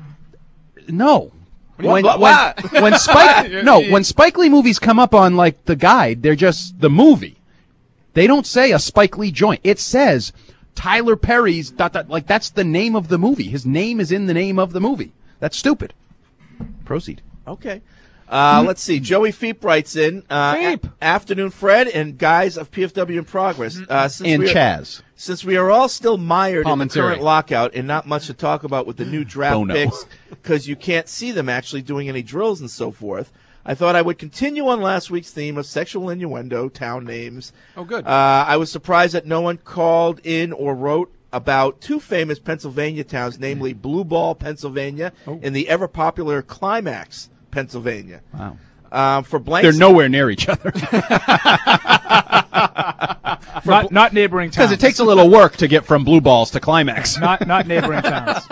no. When, What- when, what? when Spike no when Spike Lee movies come up on like the guide, they're just the movie. They don't say a Spike Lee joint. It says Tyler Perry's dot, dot, like that's the name of the movie. His name is in the name of the movie. That's stupid. Proceed. Okay. Uh, let's see. Joey Feep writes in. Uh, Feep. a- afternoon, Fred, and guys of P F W in progress. Uh, since And we are, Chaz. Since we are all still mired in the Commentary. current lockout and not much to talk about with the new draft Bono. picks because you can't see them actually doing any drills and so forth, I thought I would continue on last week's theme of sexual innuendo, town names. Oh, good. Uh, I was surprised that no one called in or wrote about two famous Pennsylvania towns, namely Blue Ball, Pennsylvania, and the ever-popular Climax, Pennsylvania. Wow. Uh, for blank They're nowhere near each other Not, not neighboring towns. because it takes a little work to get from Blue Balls to Climax. Not not neighboring towns.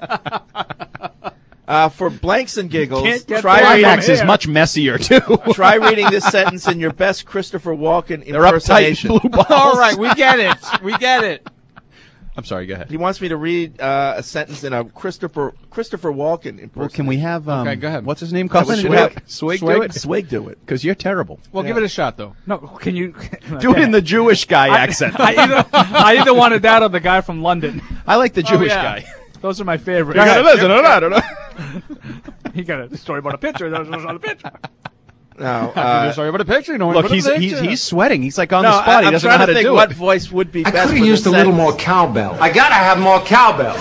Uh, for blanks and giggles, Can't get try there. reading, Climax is here. much messier too. try reading this sentence in your best Christopher Walken They're uptight impersonation. Blue Balls. All right, we get it. We get it. I'm sorry. Go ahead. He wants me to read uh, a sentence in a Christopher Christopher Walken impersonation. Well, can we have? Um, Okay, go ahead. What's his name? Called we should Swig. have- Swig, Swig? do it. Swig do it. Because you're terrible. Well, give it a shot though. No, can you Do it in the Jewish guy accent. I either I either wanted that or the guy from London. I like the Jewish yeah. guy. Those are my favorites. You gotta listen, I don't know. He got a story about a picture. That was on a picture. No, Uh, uh, sorry about a picture. No, Look, but a he's, he's picture. he's sweating. He's like on no, the spot. I, he I'm doesn't trying know how to to think do what it. voice would be I best could for have used this a little sentence. more cowbell. I gotta have more cowbell.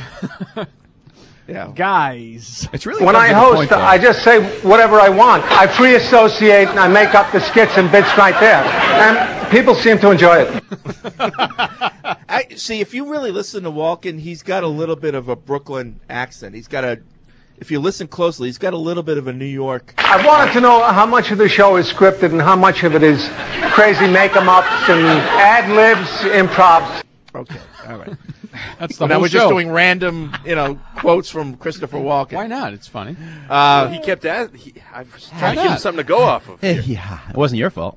Yeah. Guys. It's really When comes I to the host, point, though. I just say whatever I want. I free associate and I make up the skits and bits right there. And people seem to enjoy it. I, see, if you really listen to Walken, he's got a little bit of a Brooklyn accent. He's got a, if you listen closely, he's got a little bit of a New York. I wanted to know how much of the show is scripted and how much of it is crazy make-em-ups and ad-libs, improvs. Okay, all right. That's the Now whole we're show. just doing random, you know, quotes from Christopher Walken. Why not? It's funny. Uh, he kept that. He, I was Why trying to give him not? something to go off of. Eh, yeah, it wasn't your fault.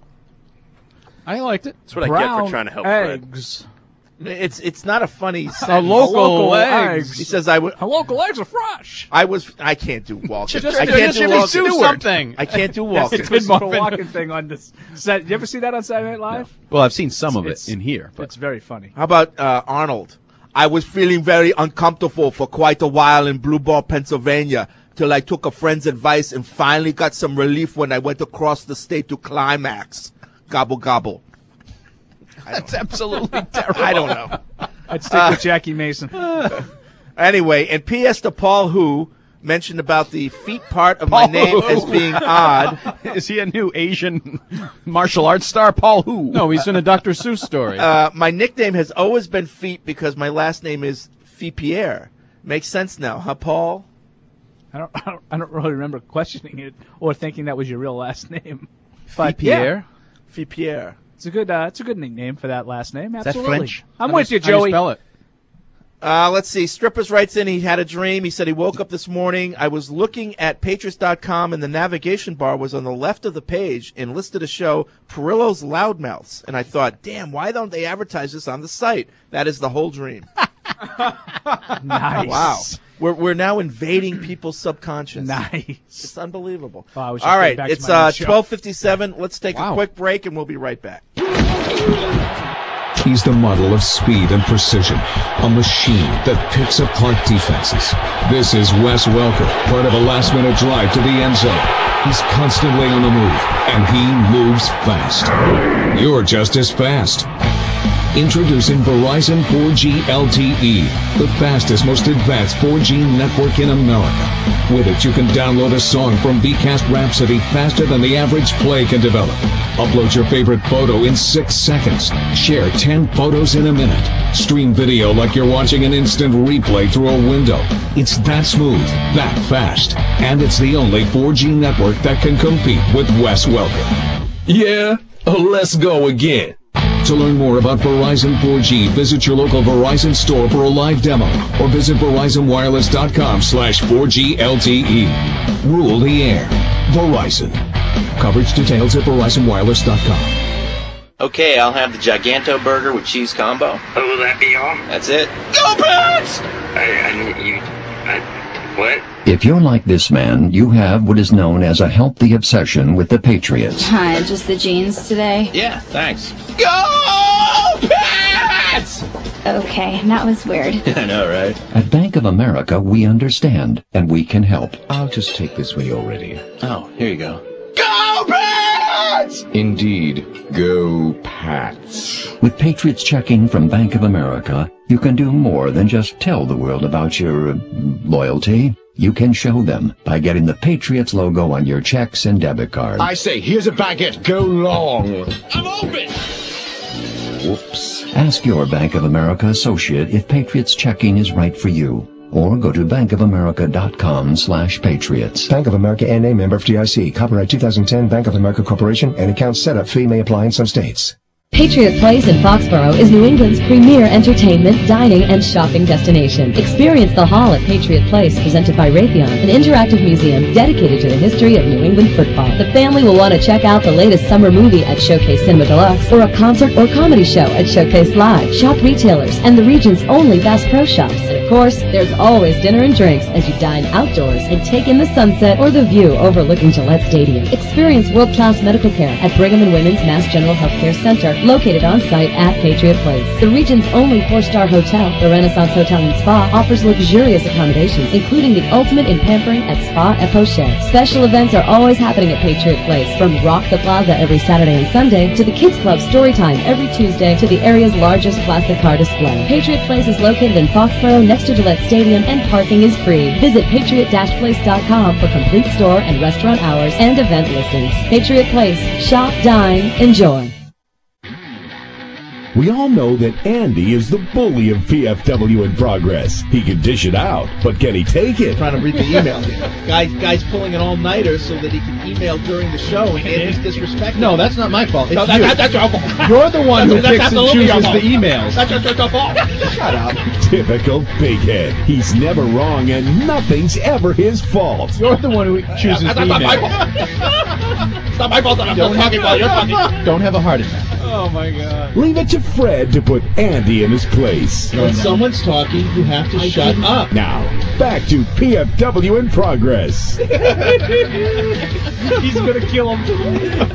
I liked it. That's what I Brown get for trying to help Fred. eggs. It's it's not a funny A sentence. local, Local eggs. eggs. He says I would. Her local eggs are fresh. I was. I can't do Walken. Just- I can't just do do Walken. something. I can't do That's the Walken. Christopher Muffin. Walken thing on this set. You ever see that on Saturday Night Live? Well, I've seen some of It's- it in here. But It's very funny. How about uh, Arnold? I was feeling very uncomfortable for quite a while in Blue Ball, Pennsylvania, till I took a friend's advice and finally got some relief when I went across the state to Climax. Gobble gobble. that's absolutely terrible. I don't know. I'd stick with Jackie Mason. Anyway, and P S to Paul Who, mentioned about the feet part of my name as being odd. Is he a new Asian martial arts star, Paul Who? No, he's in a Doctor Seuss story. Uh, my nickname has always been Feet because my last name is Fipierre. Makes sense now, huh, Paul? I don't, I don't, I don't really remember questioning it or thinking that was your real last name. But Fipierre? Yeah, Fipierre. it's a good, uh, it's a good nickname for that last name. Absolutely. that French? I'm How with do you, how do you Joey. spell it? Uh, let's see. Strippers writes in he had a dream. He said he woke up this morning. I was looking at Patriots dot com and the navigation bar was on the left of the page and listed a show, Perillo's Loudmouths. And I thought, damn, why don't they advertise this on the site? That is the whole dream. Nice. Wow. We're we're now invading people's subconscious. Nice. It's unbelievable. Oh, I was just All getting right, back to it's my own uh, show. twelve fifty-seven. Let's take Wow. a quick break and we'll be right back. He's the model of speed and precision, a machine that picks apart defenses. This is Wes Welker, part of a last-minute drive to the end zone. He's constantly on the move, and he moves fast. You're just as fast. Introducing Verizon four G L T E, the fastest, most advanced four G network in America. With it, you can download a song from Vcast Rhapsody faster than the average play can develop. Upload your favorite photo in six seconds. Share ten photos in a minute. Stream video like you're watching an instant replay through a window. It's that smooth, that fast, and it's the only four G network that can compete with Wes Welker. Yeah, let's go again. To learn more about Verizon four G, visit your local Verizon store for a live demo or visit Verizon Wireless dot com slash four G L T E. Rule the air. Verizon. Coverage details at Verizon Wireless dot com. Okay, I'll have the Giganto burger with cheese combo. Oh, will that be all? That's it. Go Pats! I, I need you. I, what? If you're like this man, you have what is known as a healthy obsession with the Patriots. Hi, just the jeans today? Yeah, thanks. Go Pats! Okay, that was weird. I know, right? At Bank of America, we understand, and we can help. I'll just take this when you're ready. Oh, here you go. Go Pats! Indeed. Go Pats. With Patriots checking from Bank of America, you can do more than just tell the world about your uh, loyalty. You can show them by getting the Patriots logo on your checks and debit cards. I say, here's a baguette. Go long. I'm open! Whoops. Ask your Bank of America associate if Patriots checking is right for you. Or go to bankofamerica.com slash patriots. Bank of America N A member F D I C. Copyright two thousand ten Bank of America Corporation. An account setup fee may apply in some states. Patriot Place in Foxborough is New England's premier entertainment, dining, and shopping destination. Experience the Hall at Patriot Place, presented by Raytheon, an interactive museum dedicated to the history of New England football. The family will want to check out the latest summer movie at Showcase Cinema Deluxe, or a concert or comedy show at Showcase Live. Shop retailers and the region's only Bass Pro Shops. And of course, there's always dinner and drinks as you dine outdoors and take in the sunset or the view overlooking Gillette Stadium. Experience world-class medical care at Brigham and Women's Mass General Healthcare Center, located on site at Patriot Place. The region's only four-star hotel, the Renaissance Hotel and Spa, offers luxurious accommodations, including the ultimate in pampering at Spa et Poche. Special events are always happening at Patriot Place, from Rock the Plaza every Saturday and Sunday to the Kids Club Storytime every Tuesday to the area's largest classic car display. Patriot Place is located in Foxborough next to Gillette Stadium, and parking is free. Visit patriot dash place dot com for complete store and restaurant hours and event listings. Patriot Place. Shop, dine, enjoy. We all know that Andy is the bully of P F W in Progress. He can dish it out, but can he take it? Trying to read the email. Guys, guys pulling an all-nighter so that he can email during the show, and Andy's disrespecting. No, that's not my fault. It's No, that, you. that, that's your fault. You're the one who That's- picks that's and absolutely chooses your the fault. emails. That's your, your fault. Shut up. Typical big head. He's never wrong, and nothing's ever his fault. You're the one who chooses That's the not my email. fault. It's not my fault that I'm Don't talking while you're talking. Don't have a heart attack. Oh, my God. Leave it to Fred to put Andy in his place. When someone's talking, you have to shut up. Now, back to P F W in Progress. He's going to kill him.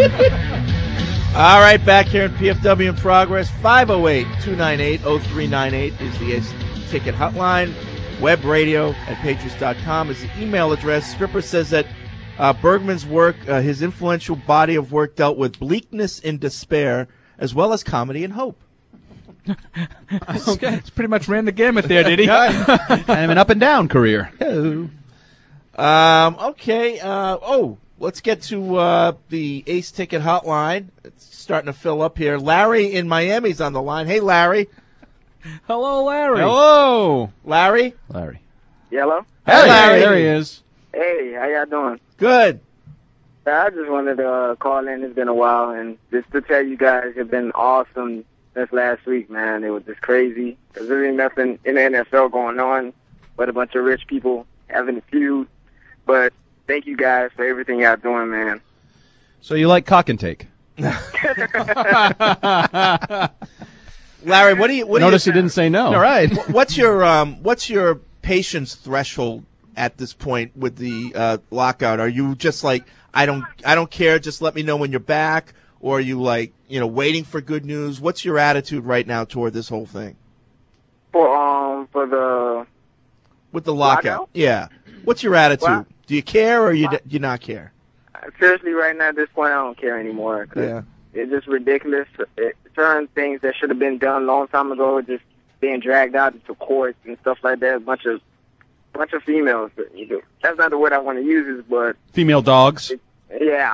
All right, back here in P F W in Progress. five oh eight, two nine eight, oh three nine eight is the ticket hotline. Web radio at patriots dot com is the email address. Stripper says that uh, Bergman's work, uh, his influential body of work, dealt with bleakness and despair, as well as comedy and hope. Okay. It's pretty much ran the gamut there, did he? And an up and down career. Oh. Um, okay. Uh, oh, let's get to uh, the Ace Ticket Hotline. It's starting to fill up here. Larry in Miami's on the line. Hey, Larry. Hello, Larry. Hello, Larry. Larry. Hello? Hey, Larry. There he is. Hey, how y'all doing? Good. I just wanted to uh, call in. It's been a while, and just to tell you guys, you've been awesome this last week, man. It was just crazy. There's really nothing in the N F L going on but a bunch of rich people having a feud. But thank you guys for everything y'all doing, man. So you like cock and take? Larry, what do you? What Notice do you, he didn't say no. All right. What's your um? What's your patience threshold at this point with the uh, lockout? Are you just like I don't I don't care, just let me know when you're back, or are you like you know waiting for good news? What's your attitude right now toward this whole thing? For um for the with the lockout, lockout? yeah. What's your attitude? Well, do you care or you d- you not care? Seriously, right now at this point, I don't care anymore. 'Cause Yeah. It's just ridiculous. It, certain things that should have been done a long time ago, just being dragged out into courts and stuff like that. A bunch of bunch of females. That's not the word I want to use, but Female dogs. yeah.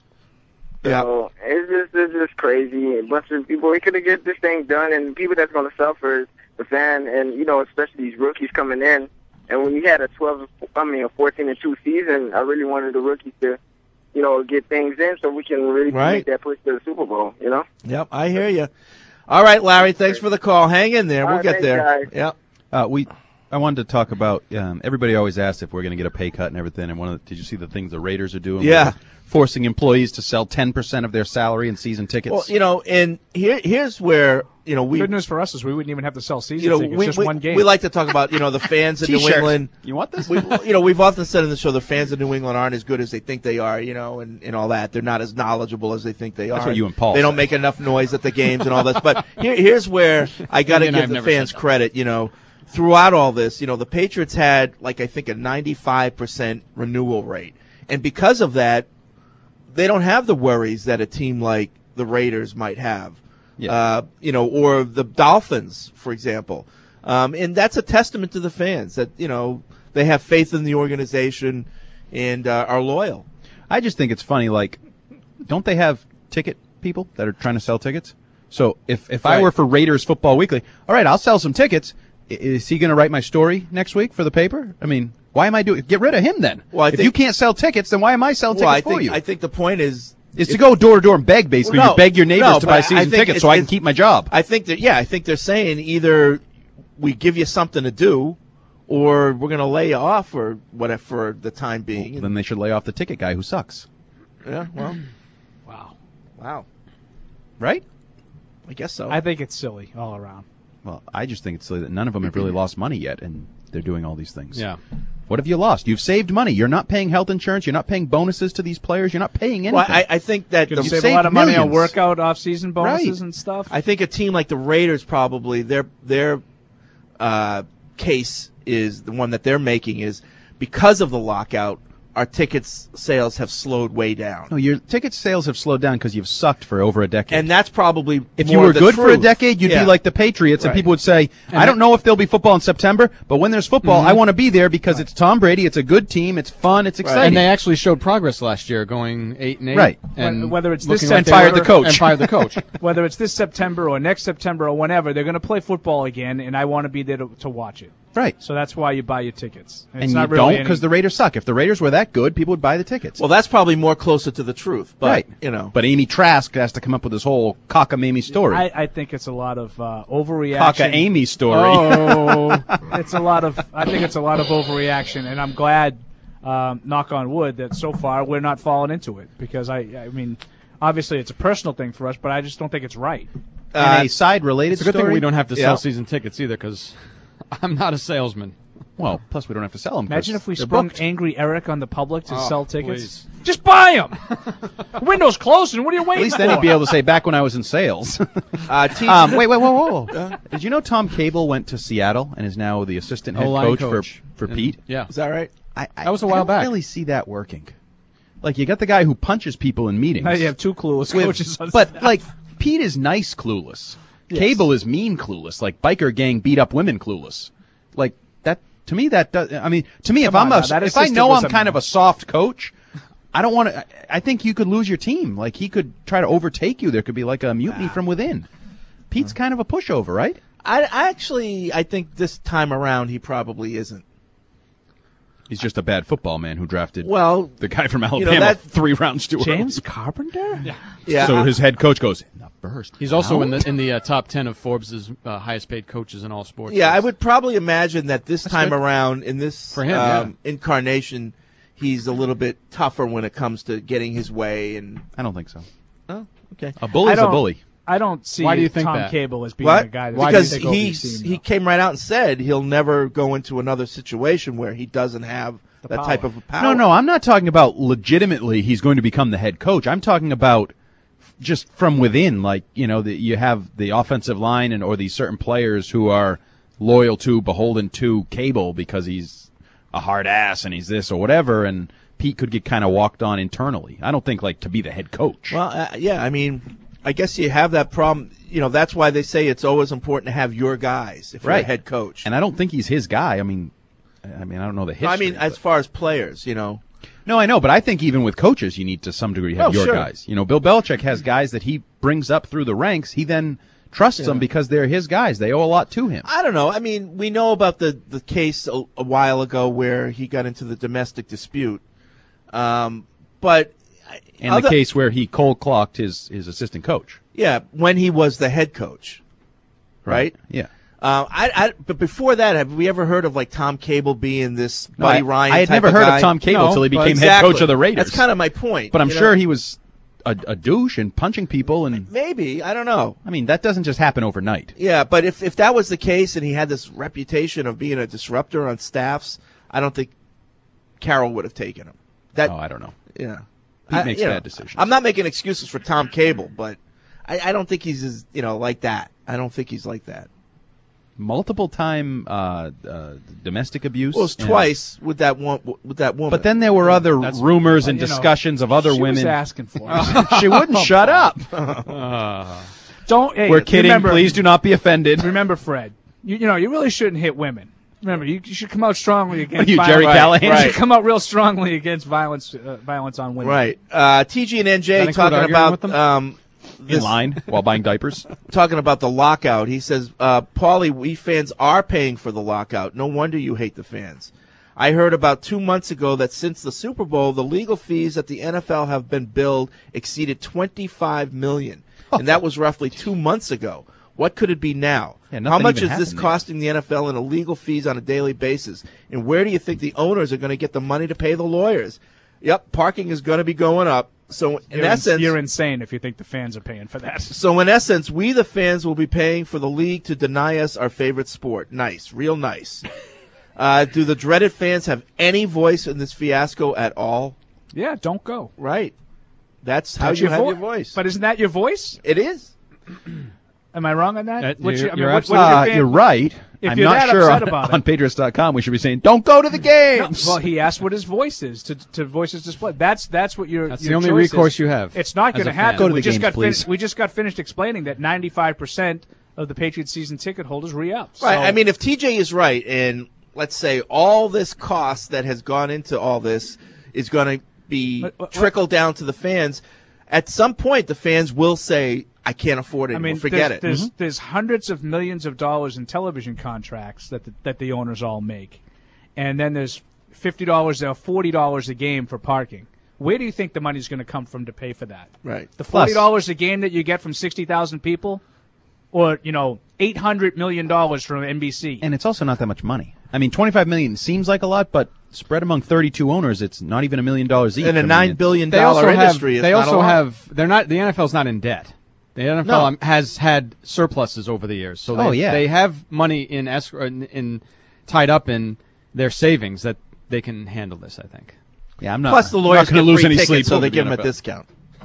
Yeah. So it's just it's just crazy. A bunch of people. We could have get this thing done, and people that's going to suffer is the fan, and you know, especially these rookies coming in. And when you had a twelve, I mean, a fourteen and two season, I really wanted the rookies to, you know, get things in so we can really Right. make that push to the Super Bowl. You know. Yep, I hear you. All right, Larry, thanks for the call. Hang in there. All We'll right, get thanks, there. guys. Yep. Uh, we, I wanted to talk about. Um, everybody always asks if we're going to get a pay cut and everything. And one of the, did you see the things the Raiders are doing? Yeah. With forcing employees to sell ten percent of their salary in season tickets. Well, you know, and here here's where you know we Good news for us is we wouldn't even have to sell season you know tickets. we, just we, one game. we like to talk about you know the fans in New T-shirt. England. You want this? We, you know, we've often said in the show the fans of New England aren't as good as they think they are, you know, and, and all that. They're not as knowledgeable as they think they are. That's what you and Paul They don't say. make enough noise at the games and all this. But here, here's where I got to And give I've the never fans said that. credit. You know, throughout all this, you know, the Patriots had like I think a ninety-five percent renewal rate, and because of that, they don't have the worries that a team like the Raiders might have. Yeah. Uh, you know, or the Dolphins, for example. Um, and that's a testament to the fans that, you know, they have faith in the organization and uh, are loyal. I just think it's funny. Like, don't they have ticket people that are trying to sell tickets? So if if I Right. were for Raiders Football Weekly, all right, I'll sell some tickets. I- Is he going to write my story next week for the paper? I mean, why am I doing? Get rid of him then. Well, I if think- you can't sell tickets, then why am I selling Well, I tickets for think you? I think the point is is to if- go door to door and beg. Basically, Well, no, you beg your neighbors no, to but buy I season think tickets it's- so I can it's- keep my job. I think that yeah, I think they're saying either we give you something to do, or we're going to lay you off, or whatever for the time being. Then they should lay off the ticket guy who sucks. Yeah, well, wow. wow, right? I guess so. I think it's silly all around. Well, I just think it's silly that none of them have really lost money yet, and they're doing all these things. Yeah. What have you lost? You've saved money. You're not paying health insurance. You're not paying bonuses to these players. You're not paying anything. Well, I, I think that You the, save a lot of money on millions. workout off-season bonuses Right. and stuff. I think a team like the Raiders probably their their uh, case is the one that they're making is because of the lockout, our tickets sales have slowed way down. No, your ticket sales have slowed down because you've sucked for over a decade. And that's probably if more you were the good for a truth. decade, you'd Yeah. be like the Patriots, and Right. people would say, "I don't know if there'll be football in September, but when there's football, Mhm. I want to be there because it's Tom Brady. It's a good team. It's fun. It's exciting." And they actually showed progress last year, going eight and eight. Right. And whether it's this looking like September they were- the coach. and fired the coach. whether it's this September or next September or whenever, they're going to play football again, and I want to be there to, to watch it. Right. So that's why you buy your tickets. It's and you not don't really because any- the Raiders suck. If the Raiders were that good, people would buy the tickets. Well, that's probably more closer to the truth. But, right. you know. But Amy Trask has to come up with this whole cockamamie story. I, I think it's a lot of uh, overreaction. Cock-a-Amy story. Oh, it's a lot of. I think it's a lot of overreaction, and I'm glad, um, knock on wood, that so far we're not falling into it because I. I mean, obviously it's a personal thing for us, but I just don't think it's right. And a side related It's a good story. thing we don't have to Yeah. sell season tickets either, because I'm not a salesman. Well, plus we don't have to sell them. Imagine if we they're sprung booked. angry Eric on the public to Oh, sell tickets. please. Just buy them. Window's closed, and what are you At waiting least for? then he'd be able to say, "Back when I was in sales." Uh, T- um, wait, wait, whoa, whoa! whoa. Did you know Tom Cable went to Seattle and is now the assistant head O-line coach, coach. for for And- Pete? Yeah. Is that right? I, I, That was a I while don't back. really see that working. Like you got the guy who punches people in meetings. Now you have two clueless with- coaches on but staff. like Pete is nice clueless. Yes. Cable is mean clueless. Like biker gang beat up women clueless. Like that To me, that does. I mean, to me, if Come I'm on a, now, that if I assistant know was I'm a kind of a soft coach, I don't want to. I think you could lose your team. Like he could try to overtake you. There could be like a mutiny from within. Pete's kind of a pushover, right? I, I actually, I think this time around he probably isn't. He's just a bad football man who drafted Well, the guy from you know, Alabama that- three rounds too James early. Carpenter? Yeah. Yeah, So I- his head coach goes in the first. He's also in round? the in the uh, top ten of Forbes' uh, highest paid coaches in all sports. Yeah, I would probably imagine that this time good. around in this For him, um, incarnation, he's a little bit tougher when it comes to getting his way. And I don't think so. Oh, okay. A bully's I a don't- bully. I don't see Why do you think Tom that? Cable as being What? a guy that's Because gonna take over he his team, he came right out and said he'll never go into another situation where he doesn't have The that power. type of a power. No, no, I'm not talking about legitimately he's going to become the head coach. I'm talking about f- just from within, like, you know, that you have the offensive line and or these certain players who are loyal to, beholden to Cable because he's a hard ass and he's this or whatever, and Pete could get kind of walked on internally. I don't think, like, to be the head coach. Well, uh, yeah, I mean, I guess you have that problem. You know, that's why they say it's always important to have your guys if you're a Right. head coach. And I don't think he's his guy. I mean, I mean, I don't know the history. I mean, as far as players, you know. No, I know, but I think even with coaches, you need to some degree have Oh, your sure. guys. You know, Bill Belichick has guys that he brings up through the ranks. He then trusts Yeah. them because they're his guys. They owe a lot to him. I don't know. I mean, we know about the, the case a, a while ago where he got into the domestic dispute. Um, but And other- the case where he cold clocked his, his assistant coach. Yeah, when he was the head coach, right? Yeah. Uh, I, I, but before that, have we ever heard of like Tom Cable being this No, Buddy I- Ryan? I had type never of heard of guy? Tom Cable No, till he but became head exactly. coach of the Raiders. That's kind of my point. But I'm you sure know? he was a, a douche and punching people, and maybe I don't know. I mean, that doesn't just happen overnight. Yeah, but if if that was the case and he had this reputation of being a disruptor on staffs, I don't think Carroll would have taken him. That oh, I don't know. Yeah, Pete I- makes you know, bad decisions. I'm not making excuses for Tom Cable, but I, I don't think he's as, you know like that. I don't think he's like that. Multiple time uh, uh, domestic abuse. Well, it was and- twice with that one with that woman. But then there were other That's- rumors and you know, discussions of other she was women. asking for it. She wouldn't shut up. Don't. Hey, We're kidding. remember- Please do not be offended. Remember, Fred. You, you know you really shouldn't hit women. Remember, you, you should come out strongly against. What are you, violence. Jerry Right, Callahan? You Right. should come out real strongly against violence. Uh, violence on women. Right. Uh, T G and N Does J that include talking arguing about with them? um, In this- line while buying diapers. talking about the lockout. He says, uh, Paulie, we fans are paying for the lockout. No wonder you hate the fans. I heard about two months ago that since the Super Bowl, the legal fees that the N F L have been billed exceeded twenty-five million dollars, and that was roughly two months ago. What could it be now? Yeah, How nothing much even is this happened yet. costing the N F L in illegal fees on a daily basis? And where do you think the owners are going to get the money to pay the lawyers? Yep, parking is going to be going up. So in You're, essence, ins- you're insane if you think the fans are paying for that. so in essence, we the fans will be paying for the league to deny us our favorite sport. Nice, real nice. Uh, do the dreaded fans have any voice in this fiasco at all? Yeah, don't go. Right. That's how That's you your have vo- your voice. But isn't that your voice? It is. Am I wrong on that? That- What's you're- your- I mean, you're what- what's Uh, your fan- you're right. If I'm you're not that sure upset on, about on it. Patriots dot com we should be saying, don't go to the No, games. well, he asked what his voice is to to voice his display. That's that's what your That's your the only choice recourse is. you have It's not as going to a fan. happen. Go to we the just games, got fin- please. we just got finished explaining that ninety-five percent of the Patriots season ticket holders re-up. Right. So- I mean, if T J is right, and let's say all this cost that has gone into all this is going to be But- but- trickled down to the fans, at some point the fans will say, I can't afford it I anymore. mean, Forget there's, it. There's, Mm-hmm. there's hundreds of millions of dollars in television contracts that the, that the owners all make, and then there's fifty dollars or forty dollars a game for parking. Where do you think the money's going to come from to pay for that? Right. The forty dollars a game that you get from sixty thousand people, or you know, eight hundred million dollars from N B C. And it's also not that much money. I mean, twenty-five million seems like a lot, but spread among thirty-two owners, it's not even a million dollars each. In a I mean, nine it's- billion They dollar also have. industry, it's They not a also lot. have. They're not. The N F L's not in debt. The N F L No. um, has had surpluses over the years, so they, Oh, yeah. they have money in escrow in, in tied up in their savings that they can handle this. I think. Yeah, I'm not. Plus, the I'm lawyers not going get to lose free any tickets, sleep so over they the give them a N F L. discount.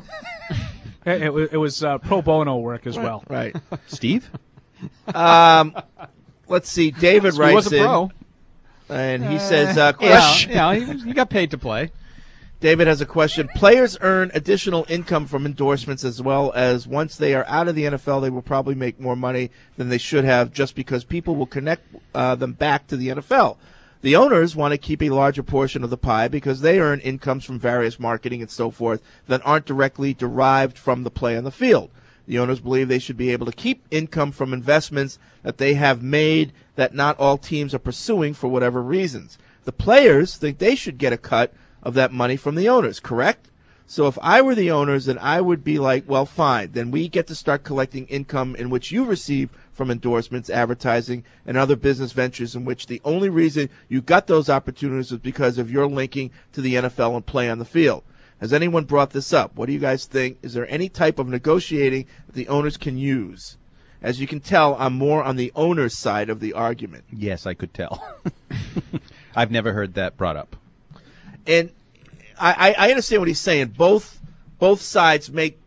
it, it was, it was uh, pro bono work as well. Right. Steve? Um, let's see. David He writes was a in, pro. and he says, uh, Yeah, question. yeah, he, was- he got paid to play. David has a question. Players earn additional income from endorsements as well as once they are out of the N F L, they will probably make more money than they should have just because people will connect uh, them back to the N F L. The owners want to keep a larger portion of the pie because they earn incomes from various marketing and so forth that aren't directly derived from the play on the field. The owners believe they should be able to keep income from investments that they have made that not all teams are pursuing for whatever reasons. The players think they should get a cut of that money from the owners, correct? So if I were the owners, then I would be like, well, fine. Then we get to start collecting income in which you receive from endorsements, advertising, and other business ventures in which the only reason you got those opportunities was because of your linking to the N F L and play on the field. Has anyone brought this up? What do you guys think? Is there any type of negotiating that the owners can use? As you can tell, I'm more on the owner's side of the argument. Yes, I could tell. I've never heard that brought up. And I, I understand what he's saying. Both both sides make,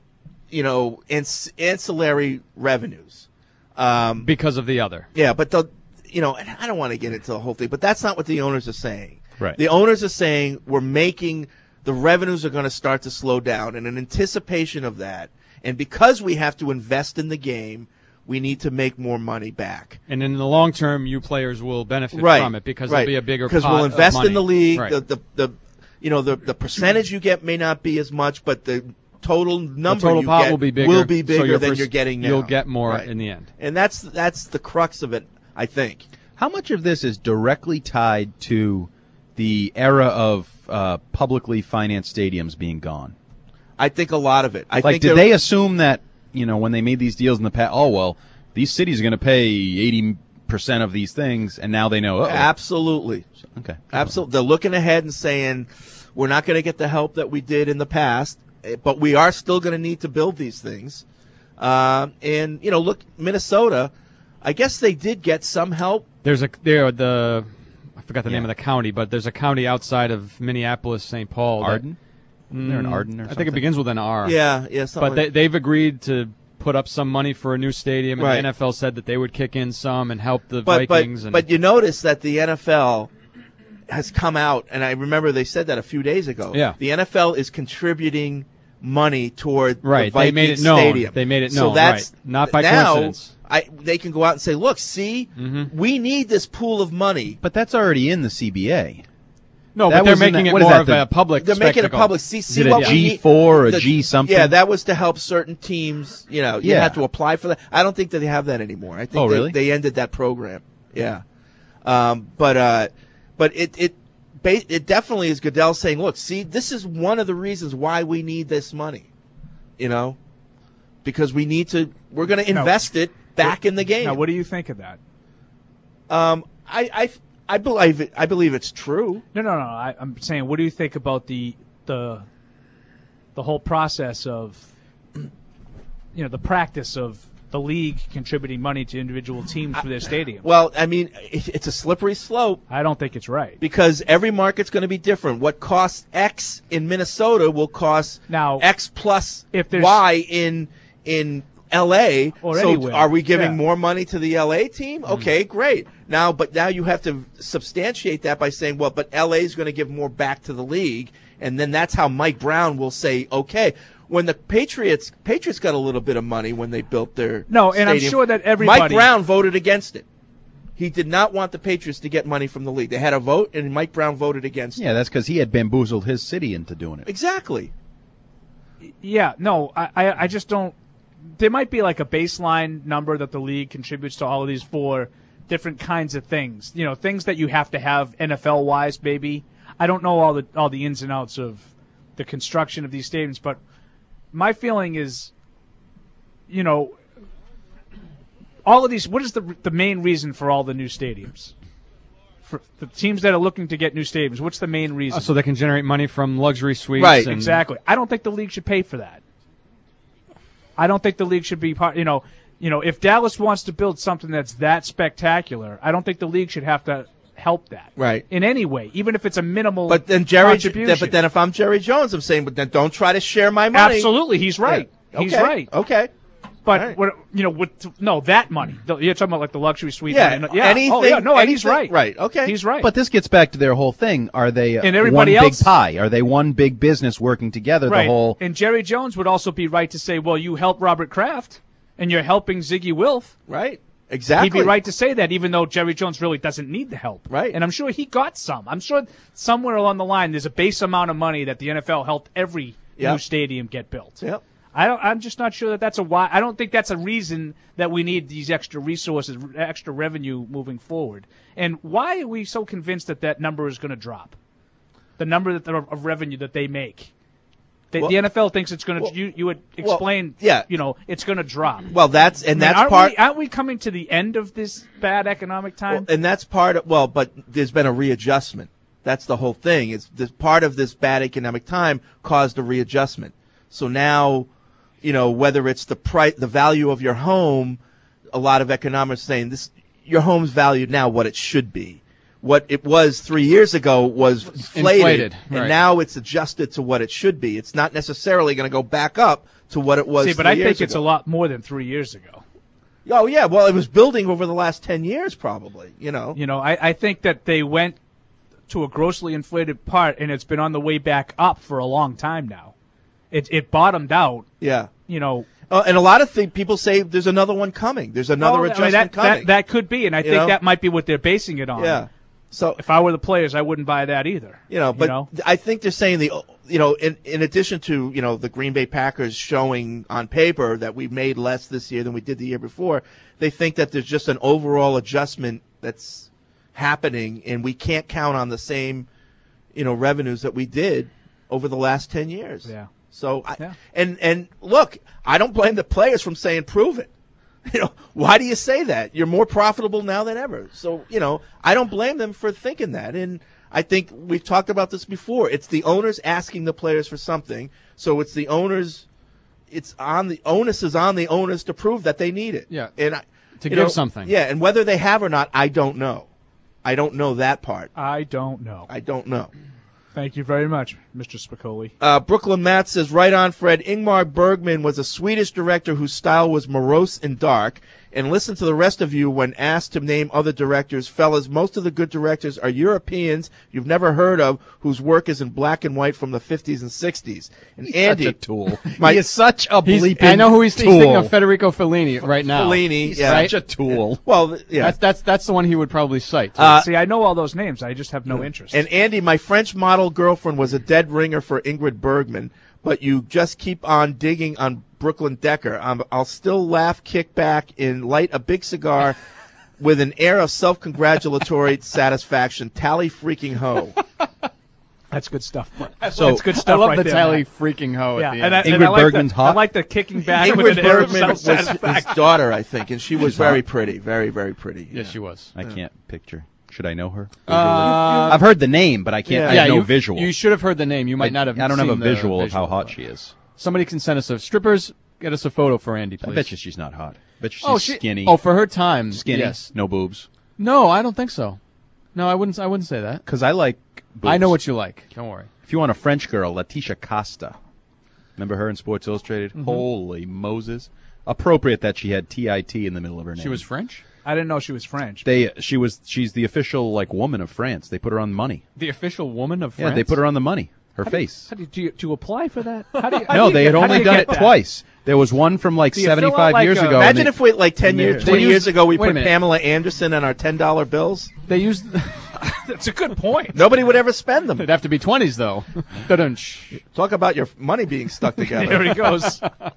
you know, ans- ancillary revenues um, because of the other. Yeah, but the, you know, and I don't want to get into the whole thing, but that's not what the owners are saying. Right. The owners are saying we're making the revenues are going to start to slow down, and in anticipation of that, and because we have to invest in the game, we need to make more money back. And in the long term, you players will benefit right. from it because right. there'll be a bigger because pot we'll invest of money. in the league. Right. The, the the you know the the percentage you get may not be as much, but the total number the total you pot get will be bigger, will be bigger so than pers- you're getting now. You'll get more right. in the end. And that's that's the crux of it, I think. How much of this is directly tied to the era of uh, publicly financed stadiums being gone? I think a lot of it. I like, think did they assume that, you know, when they made these deals in the past, oh, well, these cities are going to pay eighty percent of these things, and now they know, uh-oh. Absolutely. Okay. Absolutely. They're looking ahead and saying, we're not going to get the help that we did in the past, but we are still going to need to build these things. Uh, and, you know, look, Minnesota, I guess they did get some help. There's a there the I forgot the Yeah. name of the county, but there's a county outside of Minneapolis, Saint Paul. Arden? That, Isn't there an Mm, Arden or I think something? it begins with an R. Yeah, yeah, something But they, like- they've agreed to put up some money for a new stadium, and Right. the N F L said that they would kick in some and help the But, Vikings. but, and but you notice that the N F L has come out, and I remember they said that a few days ago. Yeah. The N F L is contributing money toward Right, the they Vikings made it known. Stadium. They made it so known, that's, right. Not by now, coincidence. I, they can go out and say, look, see, Mm-hmm. we need this pool of money. But that's already in the C B A. No, That but they're was in making that- it what is more that, of the- a public They're making it spectacle. public. See, see Is it what a we G need- four or a the- G something? Yeah, that was to help certain teams. You know, you Yeah. had to apply for that. I don't think that they have that anymore. I think Oh, they, really? they ended that program. Yeah, um, but uh, but it it ba- it definitely is Goodell saying, look, see, this is one of the reasons why we need this money. You know, because we need to. We're going to Now, invest it back in the game. Now, what do you think of that? Um, I I I believe it. I believe it's true. No, no, no. I, I'm saying, what do you think about the the the whole process of you know the practice of the league contributing money to individual teams for their stadium? Well, I mean, it, it's a slippery slope. I don't think it's right. Because every market's going to be different. What costs X in Minnesota will cost now X plus if there's- Y in in L A. Or so anywhere. are we giving Yeah. more money to the L A team? Mm-hmm. Okay, great. Now, but now you have to substantiate that by saying, well, but L A is going to give more back to the league, and then that's how Mike Brown will say, okay. When the Patriots Patriots got a little bit of money when they built their No, and I'm stadium. sure that everybody- Mike Brown voted against it. He did not want the Patriots to get money from the league. They had a vote, and Mike Brown voted against it. Yeah, that's because he had bamboozled his city into doing it. Exactly. Yeah, no, I, I, I just don't. There might be like a baseline number that the league contributes to all of these for different kinds of things. You know, things that you have to have N F L wise, maybe. I don't know all the all the ins and outs of the construction of these stadiums, but my feeling is, you know, all of these. What is the the main reason for all the new stadiums? For the teams that are looking to get new stadiums, what's the main reason? Uh, so they can generate money from luxury suites. Right, and- exactly. I don't think the league should pay for that. I don't think the league should be part. You know, you know, if Dallas wants to build something that's that spectacular, I don't think the league should have to help that, Right. in any way, even if it's a minimal. But then Jerry, contribution. but then if I'm Jerry Jones, I'm saying, but then don't try to share my money. Absolutely, he's right. Yeah. He's Okay. right. Okay. But All right. what, you know, with no that money, The- you're talking about like the luxury suite. Yeah, money. yeah. anything- oh, yeah. No, and he's anything- right. right, okay. he's right. But this gets back to their whole thing. Are they uh, And everybody one else- big pie? Are they one big business working together? right. The whole And Jerry Jones would also be right to say, well, you help Robert Kraft, and you're helping Ziggy Wilf. Right. Exactly. He'd be right to say that, even though Jerry Jones really doesn't need the help. Right. And I'm sure he got some. I'm sure somewhere along the line there's a base amount of money that the N F L helped every Yep. new stadium get built. Yep. I don't. I'm just not sure that that's a why. I don't think that's a reason that we need these extra resources, extra revenue moving forward. And why are we so convinced that that number is going to drop? The number that of revenue that they make. The, Well- the N F L thinks it's going to. well- you, you would well, explain. yeah. You know, it's going to drop. Well, that's and I mean, that's aren't part. We, aren't we coming to the end of this bad economic time? Well, and that's part of, well, but there's been a readjustment. That's the whole thing. It's this part of this bad economic time caused a readjustment. So now, you know, whether it's the price, the value of your home, a lot of economists saying this, your home's valued now what it should be. What it was three years ago was inflated, Inflated, and right. now it's adjusted to what it should be. It's not necessarily going to go back up to what it was. See, but three I years think it's a ago. lot more than three years ago. Oh yeah, well, it was building over the last ten years, probably. You know, You know, I, I think that they went to a grossly inflated part, and it's been on the way back up for a long time now. It it bottomed out. Yeah. You know. Uh, and a lot of things people say there's another one coming. There's another Well, I mean, adjustment that, coming. That, that could be, and I You think know? that might be what they're basing it on. Yeah. So if I were the players, I wouldn't buy that either. You know, but know? I think they're saying the, you know, in in addition to, you know, the Green Bay Packers showing on paper that we made less this year than we did the year before, they think that there's just an overall adjustment that's happening, and we can't count on the same, you know, revenues that we did over the last ten years. Yeah. So, I, Yeah. and and look, I don't blame the players from saying prove it. You know, why do you say that? You're more profitable now than ever. So, you know, I don't blame them for thinking that. And I think we've talked about this before. It's the owners asking the players for something. So it's the owners, it's on the onus is on the owners to prove that they need it. Yeah. And I, To you give know, something. Yeah. And whether they have or not, I don't know. I don't know that part. I don't know. I don't know. Thank you very much, Mister Spicoli. Uh, Brooklyn Matt says, right on, Fred. Ingmar Bergman was a Swedish director whose style was morose and dark. And listen to the rest of you when asked to name other directors. Fellas, most of the good directors are Europeans you've never heard of, whose work is in black and white from the fifties and sixties. And He's Andy, such a tool. my- he is such a He's- bleeping I know who he's, he's tool. thinking of. Federico Fellini right now. Fellini, He's yeah. right? such a tool. Well, th- yeah. That's that's that's the one he would probably cite. too. Uh, See, I know all those names. I just have no interest. And Andy, my French model girlfriend was a dead ringer for Ingrid Bergman, but you just keep on digging on Brooklyn Decker. I'm, I'll still laugh, kick back, and light a big cigar with an air of self-congratulatory satisfaction. Tally freaking ho. That's good stuff. So- That's good stuff I love right the there, tally Matt. freaking ho Yeah, at the and, end. I, and Ingrid I like Bergman's the, hot? I like the kicking back with Ingrid an air of Bergman was his self-satisfaction. daughter, I think, and she was very pretty. Very, very pretty. Yes, she was. I can't picture. Should I know her? Uh, I've heard the name, but I can't. I yeah, have no you, visual. You should have heard the name. You might I, not have. I don't have a seen the visual of how hot it. she is. Somebody can send us a strippers. Get us a photo for Andy, I please. bet you she's not hot. I bet you she's oh, she, skinny. Oh, for her time, skinny. Yes. No boobs. No, I don't think so. No, I wouldn't. I wouldn't say that. Because I like boobs. I know what you like. Don't worry. If you want a French girl, Letitia Costa. Remember her in Sports Illustrated? Mm-hmm. Holy Moses! Appropriate that she had T I T in the middle of her name. She was French. I didn't know she was French. They. She was. She's the official like woman of France. They put her on money. The official woman of France. Yeah, they put her on the money. Her How do you- face. How do you, do you, do you apply for that? How do you, how No, do you they get- had how do only you done get it that? twice. There was one from like Do you fill out seventy-five like years a- ago. and Imagine they- if we, like ten they years, used- twenty they years used- ago, we wait a put minute. Pamela Anderson on our ten dollar bills. They used. That's a good point. Nobody would ever spend them. It'd have to be twenties though. Da-dun-sh. Talk about your money being stuck together. There he goes.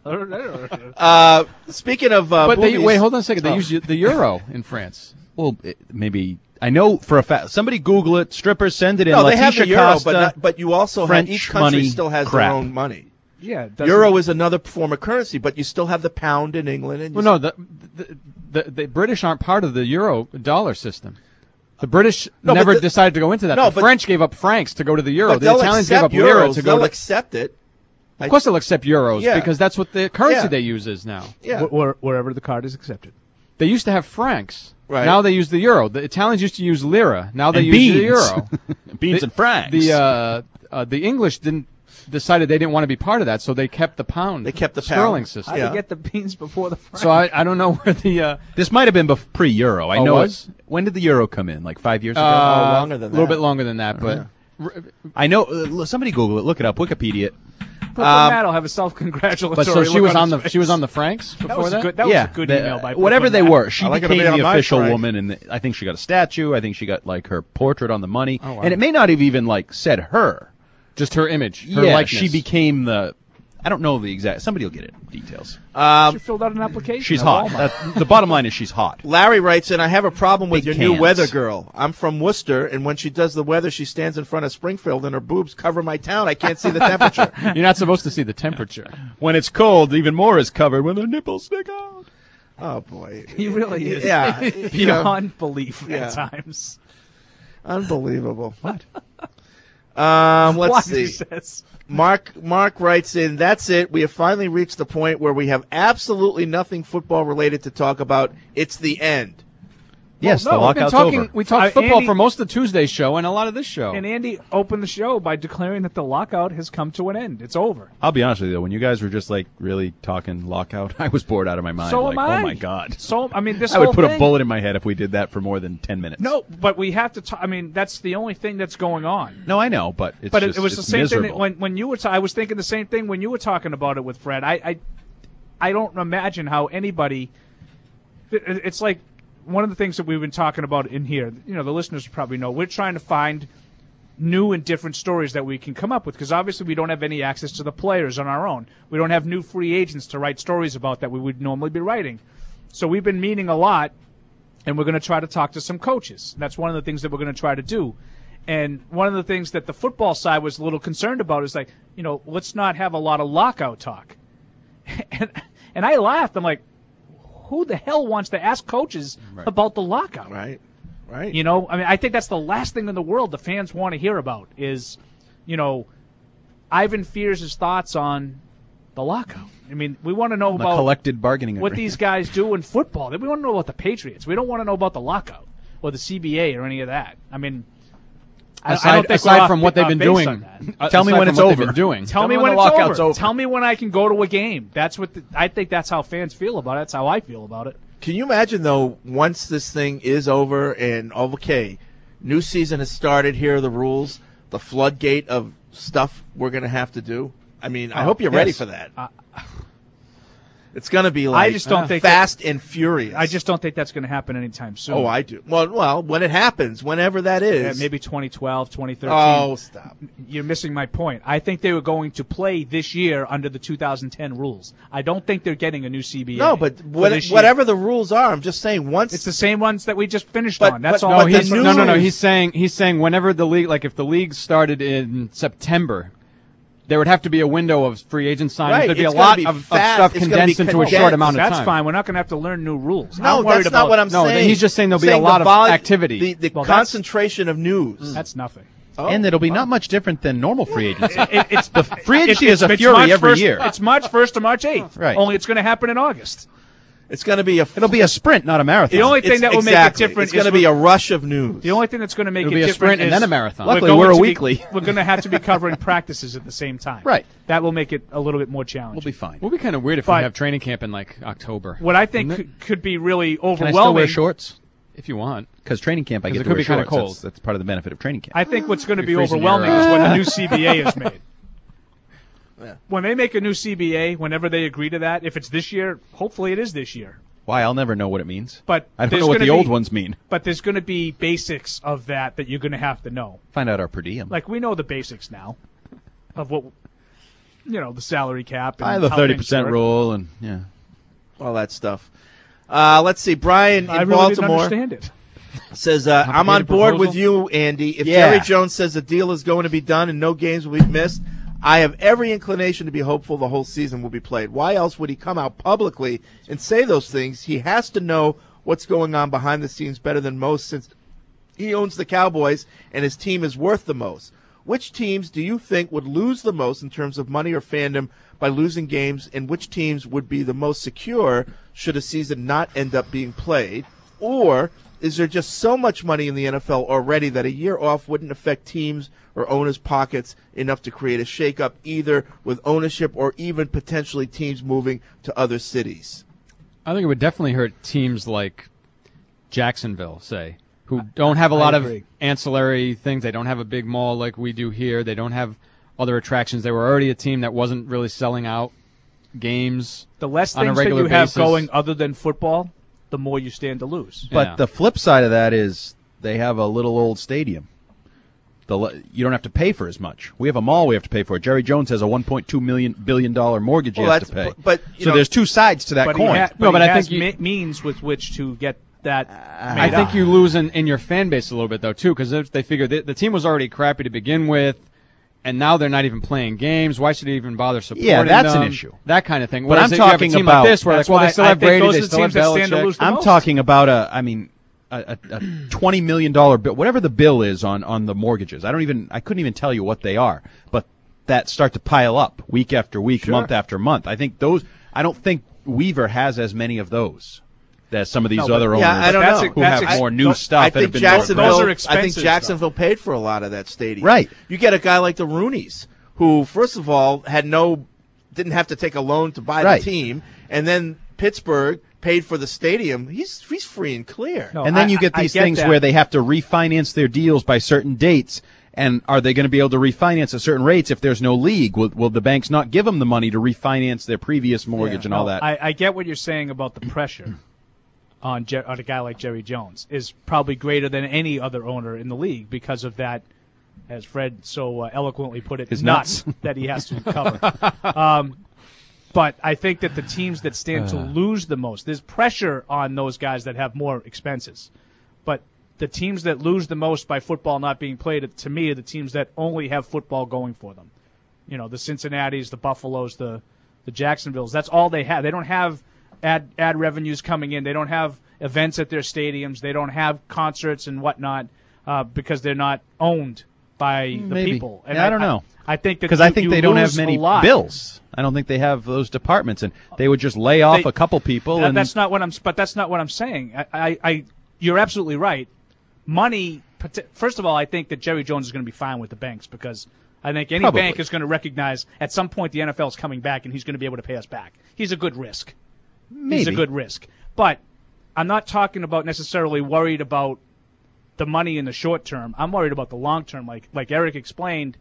Uh, speaking of, uh, but they movies- wait. Hold on a second. They Oh. use the euro in France. Well, it, maybe I know for a fact. Somebody Google it. Strippers send it in. No, they Letitia have the euro, Costa, but not, but you also French have each country money still has crap. their own money. Yeah, doesn't- Euro is another form of currency, but you still have the pound in England. And you Well, no, the, the the the British aren't part of the euro dollar system. The British No, but never the- decided to go into that. No, the but- French gave up francs to go to the euro. but The they'll Italians gave accept up lira euros. to They'll go to. accept it. Of course, they'll accept euros Yeah. because that's what the currency Yeah. they use is now. Yeah. Wh- where- wherever the card is accepted. They used to have francs. Right. Now they use the euro. The Italians used to use lira. Now they And use the beans. euro. Beans the, and francs. The uh, uh, the English didn't decided they didn't want to be part of that, so they kept the pound. They kept the sterling pound. system. How Yeah. do you get the beans before the franc? So I, I don't know where the uh, This might have been bef- pre-Euro. I Oh, know was? it. When did the Euro come in? Like five years ago. uh, longer than a little that. bit longer than that, but I know. Uh, l- somebody Google it. Look it up. Wikipedia. it. Brooklyn Um, Matt will have a self-congratulatory. But so she look was on on his the face. she was on the Franks before That was that. a good. That yeah, was a good the- email by whatever Brooklyn they Matt. were. She I like her to became be on the my official Frank. woman, and the, I think she got a statue. I think she got like her portrait on the money, Oh, wow. and it may not have even like said her. Just her image, her yeah, likeness. she became the. I don't know the exact. Somebody will get it. Details. Um, She filled out an application. She's at hot. Walmart. That, the bottom line is she's hot. Larry writes in, I have a problem with Big your new cans. weather girl. I'm from Worcester, and when she does the weather, she stands in front of Springfield, and her boobs cover my town. I can't see the temperature. You're not supposed to see the temperature. When it's cold, even more is covered when the nipples stick out. Oh, boy. He really is. Yeah. you know, Beyond belief Yeah. at times. Unbelievable. What? Um, let's What see. he says. Mark Mark writes in, that's it. We have finally reached the point where we have absolutely nothing football related to talk about. It's the end. Yes, Well, the no, we've been lockout's talking. over. We talked Uh, football Andy- for most of Tuesday's show and a lot of this show. And Andy opened the show by declaring that the lockout has come to an end. It's over. I'll be honest with you though, when you guys were just like really talking lockout, I was bored out of my mind. So like, am I. oh my god. So I mean, this I would whole put thing, a bullet in my head if we did that for more than ten minutes. No, but we have to. T- I mean, that's the only thing that's going on. No, I know, but it's but just, it, it was the it's same thing miserable. that when when you were. T- I was thinking the same thing when you were talking about it with Fred. I I, I don't imagine how anybody. it- It's like one of the things that we've been talking about in here. You know, the listeners probably know we're trying to find new and different stories that we can come up with because obviously we don't have any access to the players on our own. We don't have new free agents to write stories about that we would normally be writing. So we've been meeting a lot, and we're going to try to talk to some coaches. That's one of the things that we're going to try to do. And one of the things that the football side was a little concerned about is like, you know, let's not have a lot of lockout talk. and and I laughed. I'm like, who the hell wants to ask coaches Right. about the lockout? Right, right. You know, I mean, I think that's the last thing in the world the fans want to hear about is, you know, Ivan Fears' thoughts on the lockout. I mean, we want to know The about collected bargaining what agreement. these guys do in football. We want to know about the Patriots. We don't want to know about the lockout or the C B A or any of that. I mean, I, I Aside, don't think we're aside off from ba- what they've uh, been base doing, on that. uh, Tell me aside when from it's what they've over. been doing. Tell me when when the it's lockout's over. over. Tell me when I can go to a game. That's what the, I think. That's how fans feel about it. That's how I feel about it. Can you imagine, though, once this thing is over and, okay, new season has started, here are the rules, the floodgate of stuff we're going to have to do? I mean, I Oh, hope you're ready yes. for that. Uh, It's going to be like I just don't think fast that- and furious. I just don't think that's going to happen anytime soon. Oh, I do. Well, well, when it happens, whenever that Yeah, is. maybe twenty twelve, twenty thirteen. Oh, stop. You're missing my point. I think they were going to play this year under the two thousand ten rules. I don't think they're getting a new C B A. No, but for what, this year. whatever the rules are, I'm just saying once. It's the same ones that we just finished But- on. That's but- all. No, but the he's, new no, no, no. rules- He's saying he's saying whenever the league, like if the league started in September, there would have to be a window of free agent signings. Right, There'd be a it's gonna lot be of, of fast. stuff It's gonna condensed be into a condensed. short amount of That's time. fine. We're not going to have to learn new rules. No, I'm worried that's about, not what I'm No, saying. he's just saying there'll be a Saying lot the of vol- activity. The, the Well, that's- concentration of news. That's nothing. Oh. And it'll be not much different than normal free agency. It- it's the free agency it's- is a it's fury March every first year. It's March first to March eighth. Right. Only it's going to happen in August. It's going to be a. It'll be a sprint, not a marathon. The only thing It's- that will exactly. make it different It's going is to be we're- a rush of news. The only thing that's going to make It'll it be a different sprint and is then a marathon. Luckily, going we're a to be- weekly. we're going to have to be covering practices at the same time. Right. That will make it a little bit more challenging. We'll be fine. It would be kind of weird if But- we have training camp in like October. What I think Wouldn't it? could, could be really Can I overwhelming. still wear shorts? If you want. Because training camp, I 'Cause get it to could wear be kinda shorts. cold. That's, that's part of the benefit of training camp. I think what's going to You're be freezing overwhelming your, is when uh, the new C B A is made. Yeah. When they make a new C B A, whenever they agree to that, if it's this year, hopefully it is this year. Why? I'll never know what it means. But I don't there's know what gonna the old be- ones mean. But there's going to be basics of that that you're going to have to know. Find out our per diem. Like we know the basics now of what you know the salary cap. And I the how thirty things percent work. rule and yeah. all that stuff. Uh, let's see. Brian in I really didn't Baltimore understand it. says, uh, I'm on Complicated board proposal? with you, Andy. If Yeah. Jerry Jones says the deal is going to be done and no games will be missed, I have every inclination to be hopeful the whole season will be played. Why else would he come out publicly and say those things? He has to know what's going on behind the scenes better than most since he owns the Cowboys and his team is worth the most. Which teams do you think would lose the most in terms of money or fandom by losing games, and which teams would be the most secure should a season not end up being played? Or is there just so much money in the N F L already that a year off wouldn't affect teams or owners' pockets enough to create a shakeup, either with ownership or even potentially teams moving to other cities? I think it would definitely hurt teams like Jacksonville, say, who don't have a lot of agree. ancillary things. They don't have a big mall like we do here. They don't have other attractions. They were already a team that wasn't really selling out games. The less on a things that regular you have basis. going other than football, the more you stand to lose. But Yeah. the flip side of that is they have a little old stadium. The le- you don't have to pay for as much. We have a mall we have to pay for. Jerry Jones has a one point two million billion dollar mortgage Well, he has to that's- pay. but- but, you so know- there's two sides to that But coin. he, ha- but No, but he I has think you- me- means with which to get that I made think up. you lose in, in your fan base a little bit, though, too, because they figure the, the team was already crappy to begin with, and now they're not even playing games. Why should they even bother supporting Yeah, that's an them? issue. That kind of thing. But Whereas I'm if you have a talking team about- like this, where That's like, well, why they still I have think Brady, those they are the still have teams that stand to Belichick. lose the I'm most. talking about a, I mean, a, a, a twenty million dollar bill, whatever the bill is on, on the mortgages. I don't even, I couldn't even tell you what they are, but that start to pile up week after week, Sure. month after month. I think those, I don't think Weaver has as many of those as some of these No, but- other owners Yeah, I don't That's know. a- who that's have ex- more new those- stuff I that have think been Jacksonville. Those are I expensive think Jacksonville paid for a lot of that stadium. Right. You get a guy like the Rooneys, who first of all had no, didn't have to take a loan to buy Right. the team, and then Pittsburgh paid for the stadium. He's he's free and clear. No, and then I- you get I- I these get things that. where they have to refinance their deals by certain dates. And are they going to be able to refinance at certain rates if there's no league? Will, will the banks not give them the money to refinance their previous mortgage and all No, that? I, I get what you're saying about the pressure on, Jer- on a guy like Jerry Jones is probably greater than any other owner in the league because of that, as Fred so uh, eloquently put it, His nuts nuts. that he has to cover. um, but I think that the teams that stand to lose the most, there's pressure on those guys that have more expenses. But the teams that lose the most by football not being played, to me, are the teams that only have football going for them. You know, the Cincinnatis, the Buffaloes, the the Jacksonvilles. That's all they have. They don't have ad ad revenues coming in. They don't have events at their stadiums. They don't have concerts and whatnot uh, because they're not owned by the Maybe. people. And Yeah, I don't know. I, I think that Because you- I think you they don't have lose many a lot. bills. I don't think they have those departments, and they would just lay off They- a couple people. That- and that's not what I'm. But that's not what I'm saying. I, I, I you're absolutely right. Money. First of all, I think that Jerry Jones is going to be fine with the banks because I think any Probably. bank is going to recognize at some point the N F L is coming back and he's going to be able to pay us back. He's a good risk. He's a Maybe. good risk. But I'm not talking about necessarily worried about the money in the short term. I'm worried about the long term. Like like Eric explained,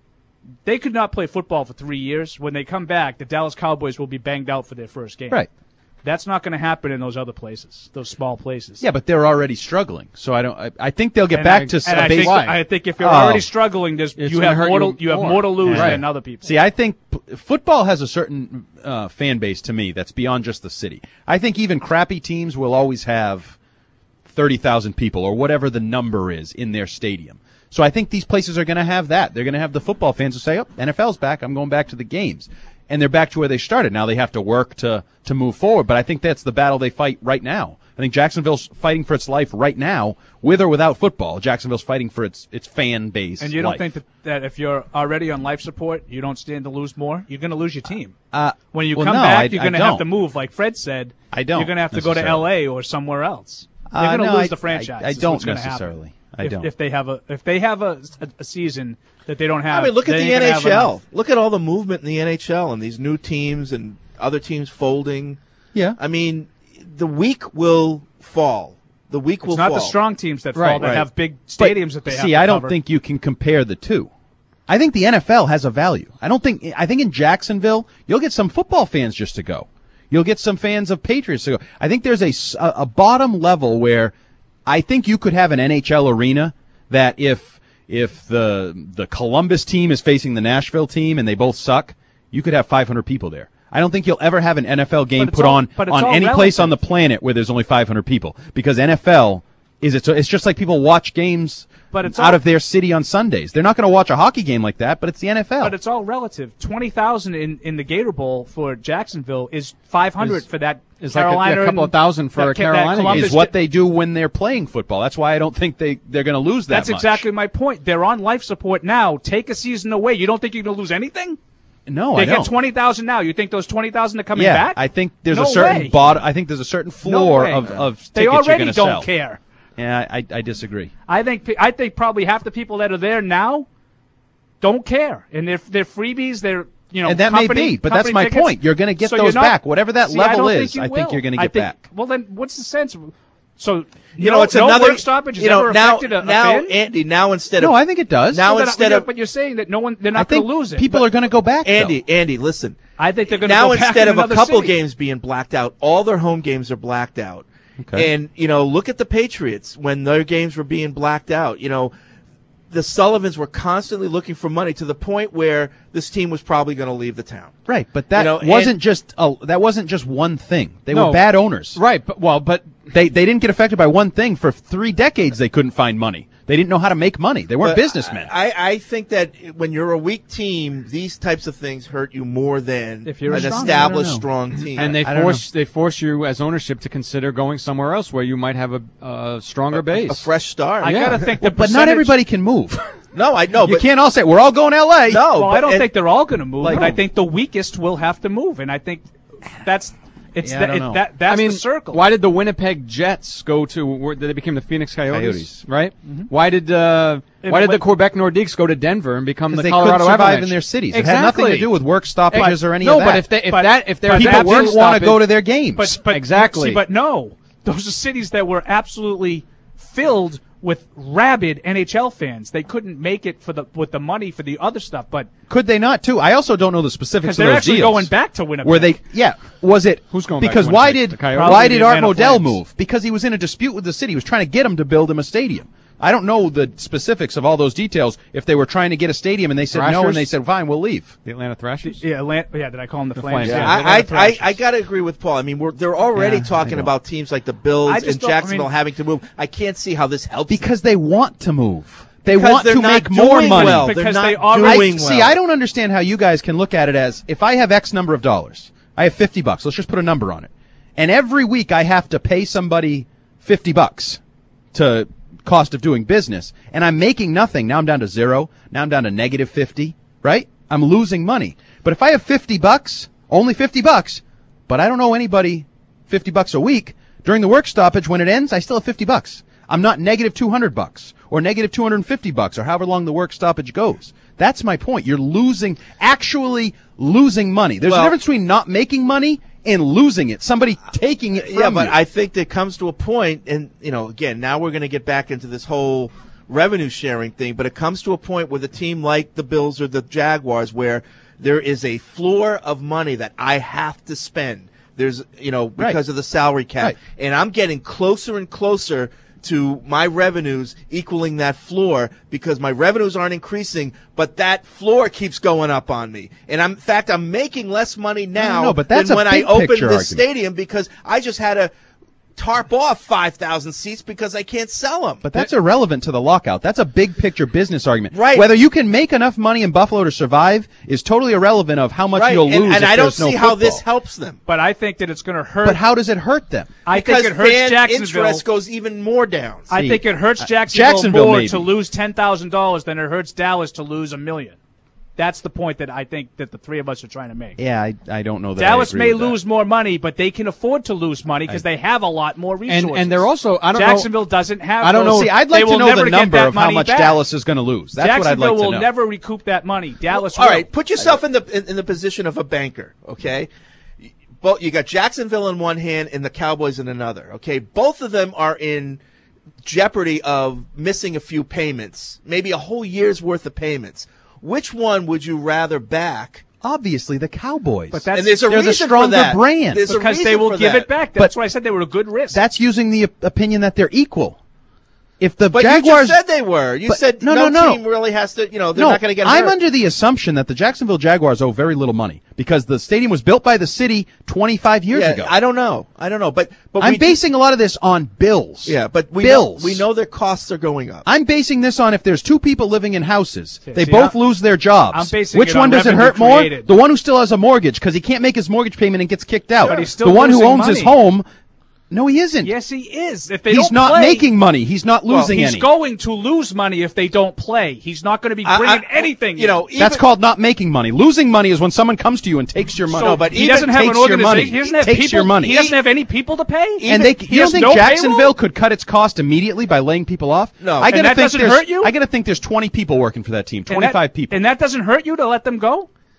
they could not play football for three years. When they come back, the Dallas Cowboys will be banged out for their first game. Right. That's not going to happen in those other places, those small places. Yeah, but they're already struggling. So I don't. I, I think they'll get And back I- to s- and a I base. think, I think if you're Oh. already struggling, there's, It's you gonna have hurt more you to, you have more. more to lose Right. than other people. See, I think p- football has a certain uh, fan base to me that's beyond just the city. I think even crappy teams will always have thirty thousand people or whatever the number is in their stadium. So I think these places are going to have that. They're going to have the football fans who say, "Oh, N F L's back. I'm going back to the games." And they're back to where they started. Now they have to work to to move forward, but I think that's the battle they fight right now. I think Jacksonville's fighting for its life right now, with or without football. Jacksonville's fighting for its its fan base. And you don't life. think that, that if you're already on life support, you don't stand to lose more? You're going to lose your team. Uh, when you well, come no, back, I- you're I going to have don't. to move, like Fred said. I don't You're going to have to go to L A or somewhere else. You're Uh, going to no, lose I- the franchise. I- I is don't what's gonna happen. necessarily. I if, don't. If they have a if they have a, a, a season that they don't have. I mean, look at they the ain't N gonna H have L. enough. Look at all the movement in the N H L and these new teams and other teams folding. Yeah. I mean, the weak will fall. The weak will It's not fall. the strong teams that Right, fall that right. have big But, stadiums that they have see, to I don't cover. think you can compare the two. I think the N F L has a value. I don't think. I think in Jacksonville, you'll get some football fans just to go. You'll get some fans of Patriots to go. I think there's a, s- a- a bottom level where I think you could have an N H L arena that if if the the Columbus team is facing the Nashville team and they both suck, you could have five hundred people there. I don't think you'll ever have an N F L game But it's put all- on but it's on all any place relative. on the planet where there's only five hundred people because N F L is it. It's just like people watch games But it's out all- of their city on Sundays. They're not going to watch a hockey game like that, but it's the N F L. But it's all relative. Twenty thousand in, in the Gator Bowl for Jacksonville is five hundred Is- for that. is like a- Carolina yeah, a couple and of thousand for that a ca- that Carolina game. Columbus is what did- they do when they're playing football. That's why I don't think they they're going to lose that That's much. exactly my point. They're on life support now. Take a season away. You don't think you're going to lose anything? No, they I get don't. twenty thousand now. You think those twenty thousand are coming yeah, back? I think there's No a certain way. bottom. I think there's a certain No floor way. of of tickets They you're already gonna don't sell. care. Yeah, I, I disagree. I think I think probably half the people that are there now don't care, and they're they're freebies. They're you know, And that may company- be, but that's company my tickets. point. You're gonna get So those you're not- back. Whatever that See, I level don't is, think you I think will. you're gonna I get think- back. Well, then what's the sense? So You no, know, it's no another. work stoppage has you know, ever now, affected a, a now, fan? Andy. Now instead No, of I think it does. Now So that- instead but of but you're saying that no one, they're I not going think to lose it. people But are going to go back. Andy, though. Andy, listen. I think they're going to now go back instead in of a another couple city. games being blacked out, all their home games are blacked out. Okay. And you know, look at the Patriots when their games were being blacked out. You know, the Sullivans were constantly looking for money to the point where this team was probably going to leave the town. Right, but that You know, wasn't and- just a, that wasn't just one thing. They No. were bad owners. Right, but well, but They they didn't get affected by one thing. For three decades, they couldn't find money. They didn't know how to make money. They weren't But businessmen. I, I think that when you're a weak team, these types of things hurt you more than If you're an strong, established I don't strong team. and they I don't force they force you as ownership to consider going somewhere else where you might have a, a stronger base, a fresh start. I Yeah. got to think the but not percentage- everybody can move. No, I know, you but can't all say we're all going to L A. no. Well, but, I don't and- think they're all going to move, Like- but I think the weakest will have to move, and I think that's it's Yeah, I the, don't it, know. that that's I mean, the circle. why did the Winnipeg Jets go to where they became the Phoenix Coyotes? Coyotes. Right? Why did uh, And why did when- the Quebec Nordiques go to Denver and become the Because they Colorado couldn't survive Avalanche in their cities. It Exactly. had nothing to do with work stoppages or any no, of that. but if they, if But- that if there but people that work didn't want to stoppage- go to their games. But, but Exactly. See, but no, those are cities that were absolutely filled with rabid N H L fans. They couldn't make it for the with the money for the other stuff, but Could they not too? I also don't know the specifics because of they're those actually deals. going back to Winnipeg. Were they? Yeah. Was it? Who's going back Because to why Winnipeg? did The Coyotes? why Probably did the Art Atlanta Modell Flames. move? Because he was in a dispute with the city. He was trying to get him to build him a stadium. I don't know the specifics of all those details. If they were trying to get a stadium and they said no, Thrashers? and they said fine, we'll leave. The Atlanta Thrashers. Yeah, Atlanta, yeah. Did I call them the, The Flames? Flames, Yeah, yeah. the I, Atlanta I, Thrashers. I got to agree with Paul. I mean, we're, they're already Yeah, I talking know. about teams like the Bills I just and don't- I Jacksonville mean- having to move. I can't see how this helps them. Because they want to move. They Because want they're to not make more doing money. well. They're Because not they already- doing I, well. See, I don't understand how you guys can look at it as if I have X number of dollars. I have fifty bucks. Let's just put a number on it. And every week I have to pay somebody fifty bucks to cost of doing business. And I'm making nothing. Now I'm down to zero. Now I'm down to negative fifty, right? I'm losing money. But if I have fifty bucks, only fifty bucks, but I don't owe anybody fifty bucks a week, during the work stoppage when it ends, I still have fifty bucks. I'm not negative two hundred bucks or negative two hundred fifty bucks or however long the work stoppage goes. That's my point. You're losing, actually losing money. There's Well- a difference between not making money and losing it. Somebody taking it from Yeah, but you. I think there comes to a point, and you know, again, now we're going to get back into this whole revenue sharing thing. But it comes to a point with a team like the Bills or the Jaguars where there is a floor of money that I have to spend. There's, you know, because Right. of the salary cap, Right. and I'm getting closer and closer to my revenues equaling that floor because my revenues aren't increasing, but that floor keeps going up on me. And I'm, in fact, I'm making less money now no, but that's than a when I big opened picture this argument. stadium because I just had to tarp off five thousand seats because I can't sell them. But that's irrelevant to the lockout. That's a big picture business argument. Right. Whether you can make enough money in Buffalo to survive is totally irrelevant of how much right. you'll lose. And, and if I don't there's no see how football. this helps them. But I think that it's going to hurt. But how does it hurt them? I because think it hurts fan Jacksonville. interest goes even more down. I See, think it hurts uh, Jacksonville, Jacksonville more maybe. to lose ten thousand dollars than it hurts Dallas to lose a million. That's the point that I think that the three of us are trying to make. Yeah, I, I don't know that. Dallas I agree may with that. lose more money, but they can afford to lose money because they have a lot more resources. And and they're also I don't Jacksonville know. doesn't have. I don't those. know. See, I'd like They to will know never the get number that of how money much back. Dallas is going to lose. That's what I'd Jacksonville like to will know. never recoup that money. Dallas All will. right, put yourself in the in, in the position of a banker, okay? Both you got Jacksonville in one hand and the Cowboys in another, okay? Both of them are in jeopardy of missing a few payments, maybe a whole year's worth of payments. Which one would you rather back? Obviously, the Cowboys. But that's And there's a they're the reason stronger for that. brand. There's a because they reason will for give that. it back. But- That's why I said they were a good risk. That's using the op- opinion that they're equal. If the But Jaguars you just said they were. You But- said no, no, no, no. team really has to, you know, they're no, not going to get I'm hurt. under the assumption that the Jacksonville Jaguars owe very little money because the stadium was built by the city twenty-five years yeah, ago. I don't know. I don't know. But, but I'm we basing a lot of this on bills. Yeah, but we bills. Know, we know their costs are going up. I'm basing this on if there's two people living in houses, Yeah, they see, both I'm- lose their jobs. I'm basing Which it one on does it revenue hurt more? created. The one who still has a mortgage because he can't make his mortgage payment and gets kicked out. But he's still the one who losing owns his money. home. No, he isn't. Yes, he is. If they He's don't not play, making money. He's not well, losing he's any. going to lose money if they don't play. He's not going to be I- bringing I- anything. you know, in. even- That's called not making money. Losing money is when someone comes to you and takes your money. So, but he even doesn't have takes an your money. organization. He doesn't have Takes people. your money. He doesn't have any people to pay. And they, He you don't has think no Jacksonville payroll? could cut its cost immediately by laying people off? No. I And gotta that think doesn't there's, hurt you? I gotta think there's twenty people working for that team. And that- twenty-five people. And that doesn't hurt you to let them go?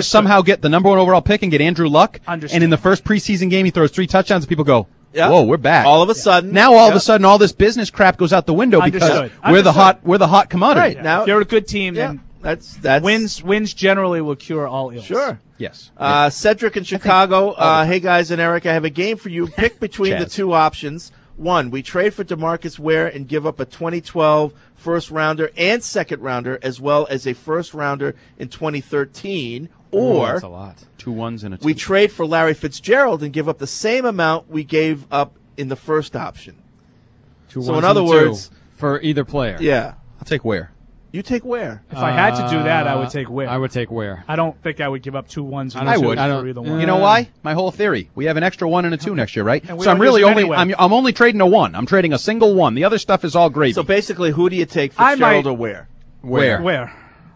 Jaguars somehow get the number one overall pick and get Andrew Luck, Understood. and in the first preseason game he throws three touchdowns, and people go, Yeah. whoa, we're back. All of a sudden, now all yeah. of a sudden, all this business crap goes out the window because Understood. we're the Understood. hot we're the hot commodity. Right. Now- if you're a good team, Yeah. then That's that's wins wins generally will cure all ills. Sure. Yes. Uh, Cedric in Chicago. Uh, hey guys and Eric, I have a game for you. Pick between the Chaz. two options. One, we trade for DeMarcus Ware and give up a twenty twelve first rounder and second rounder, as well as a first rounder in twenty thirteen. Or that's a lot. Two ones and a two. we trade for Larry Fitzgerald and give up the same amount we gave up in the first option. Two So ones in other and two words, for either player. yeah, I'll take Ware. you take Ware. If I had to do that, I Uh, would take Ware. I would take Ware. I don't think I would give up two ones. And I two would. I for don't- either one. You know why? My whole theory. We have an extra one and a two next year, right? And we So I'm don't really use them only anyway. I'm I'm only trading a one. I'm trading a single one. The other stuff is all gravy. So basically, who do you take, I Fitzgerald might- or Ware? Where? Where?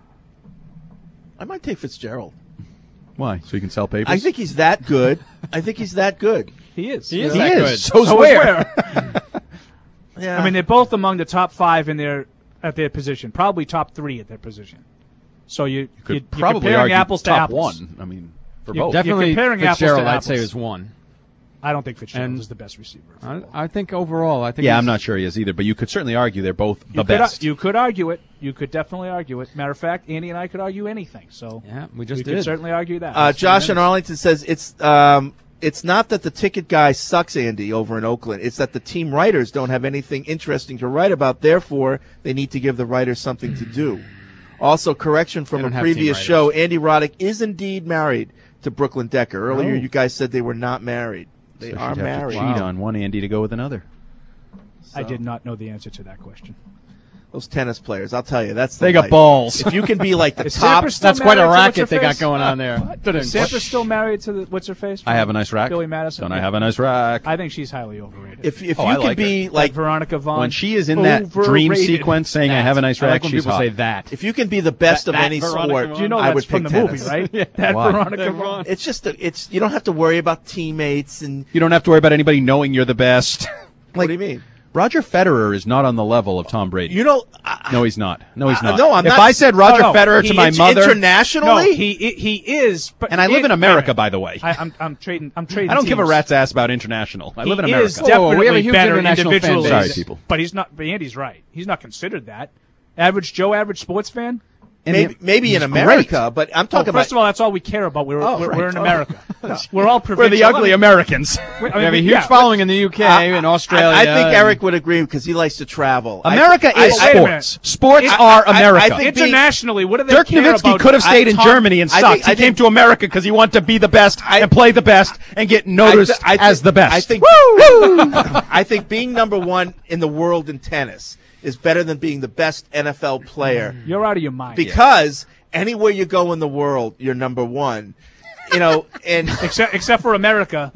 I might take Fitzgerald. Why? So you can sell papers? I think he's that good. I think he's that good. He is. He is he that is. good. So's So is Ware. Ware. Yeah. I mean, they're both among the top five in their at their position. Probably top three at their position. So you, You could you you're probably comparing argue apples to top apples. one. I mean, for You- both. You're Definitely comparing apples to Fitzgerald, I'd say, apples. is one. I don't think Fitzgerald And- is the best receiver. in I, football. I think overall, I think Yeah, he's- I'm not sure he is either, but you could certainly argue they're both the You could, best. you could argue it. You could definitely argue it. Matter of fact, Andy and I could argue anything. So Yeah, we just we did. could certainly argue that. Uh, It's two Josh in minutes. Arlington says it's um, it's not that the ticket guy sucks, Andy, over in Oakland. It's that the team writers don't have anything interesting to write about. Therefore, they need to give the writers something to do. Also, correction from They a don't have previous team show: Andy Roddick is indeed married to Brooklyn Decker. Earlier, Oh. you guys said they were not married. They So are she'd have married. to cheat on one Andy to go with another. I did not know the answer to that question. Those tennis players, I'll tell you, that's the They got life. balls. If you can be like the Is top, Sampras still That's quite a married to racket they got what's-her-face? going on there. Is Sampras still married to the what's her face? I have a nice rack. Billy Madison. Don't I have a nice rack? I think she's highly overrated. if if Oh, you I can like be like like Veronica Vaughn. When she is in that dream Overrated. sequence saying, I have a nice I rack, like when she's people hot. say that. if you can be the best That- of that any Veronica sport, Vaughn? Do you know I that's would from pick the tennis. movie, right? That Why? Veronica Vaughn. It's just a, it's you don't have to worry about teammates and You don't have to worry about anybody knowing you're the best. what do you mean? Roger Federer is not on the level of Tom Brady. You know, I, no, he's not. No, he's Uh, not. no, I'm if not- I said Roger No, no, Federer he to my is mother, internationally, No, he he is. But and I live in it- America, wait, by the way. I, I'm I'm trading. I'm trading. I don't give a teams. rat's ass about international. I He live in is America. definitely we have a huge better international fan individually. base. Sorry, people. But he's not. But Andy's right. He's not considered that. Average Joe, average sports fan. maybe maybe in he's America, but I'm Oh, talking first about. of all, that's all we care about. We're Oh, we're, right. we're in Oh. America. We're all We're provincial. the ugly I mean, Americans. we- I We mean, have a we- huge yeah, following in the U K and Australia. I, I think and- Eric would agree because he likes to travel. I- America I, is I- wait a minute. sports. Sports I- are I- I America. think being- Internationally, what do they Dirk care Nowitzki about? could have stayed I- in Tom- Germany and I sucked. think- I he came think- to America because he wanted to be the best I- and play the best and get noticed I th- I as think- the best. I think. Woo! I think being number one in the world in tennis is better than being the best N F L player You're out of your mind. because anywhere you go in the world, you're number one. You know, and except except for America,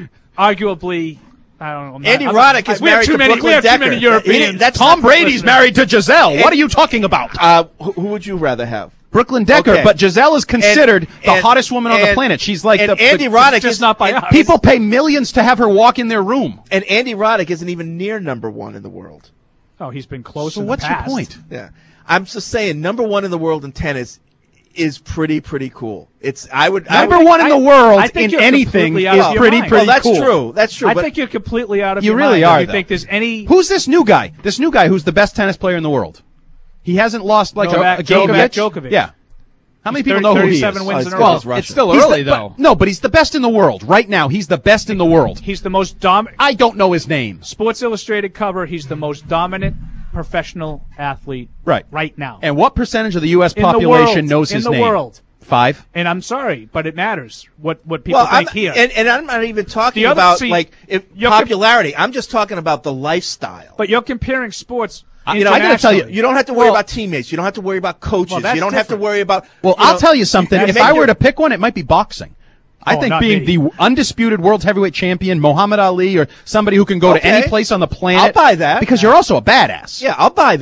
arguably. I don't know. I'm not- Andy I'm- Roddick is we have married too to many, Brooklyn We have Decker. too many He Europeans. didn't- that's Tom not- Brady's listen. married to Giselle. What are you talking about? Uh, who, who would you rather have? Brooklyn Decker, Okay. but Giselle is considered And- the and- hottest woman on the and- planet. She's like and the Andy the, Roddick just is not by and us. People pay millions to have her walk in their room. And Andy Roddick isn't even near number one in the world. Oh, he's been close. So in the what's your past. point? Yeah, I'm just saying, number one in the world in tennis is pretty pretty cool. It's I would I Number would- one in the world I think in you're anything completely out is of your pretty mind. pretty Well, that's cool. true. That's true. I but think you're completely out of You your really mind. are, If you though. think there's any? Who's this new guy? This new guy who's the best tennis player in the world. He hasn't lost like Novak a, a Djokovic. Djokovic. Yeah. How many He's people thirty- know who he is? thirty-seven wins Oh, in a he's row. got his Russian. It's still He's early the- though. but- no, but he's the best in the world. Right now, he's the best in the world. He's the most dominant. I don't know his name. Sports Illustrated cover. He's the most dominant professional athlete Right. right now. And what percentage of the U S In the population world. knows In his the name? world. Five. And I'm sorry, but it matters what what people well, I'm, think here. and, and I'm not even talking The other- about see, like if you're com- popularity. I'm just talking about the lifestyle. but you're comparing sports. You know, I gotta tell you, internationally. you don't have to worry Well- about teammates. You don't have to worry about coaches. Well, that's you don't have to different. worry about. Well, you I'll know, tell you something. you If make I were your- to pick one, it might be boxing. I Oh, think not being me. the undisputed world heavyweight champion, Muhammad Ali, or somebody who can go to Okay. any place on the planet. I'll buy that. Because you're also a badass. yeah, I'll buy that.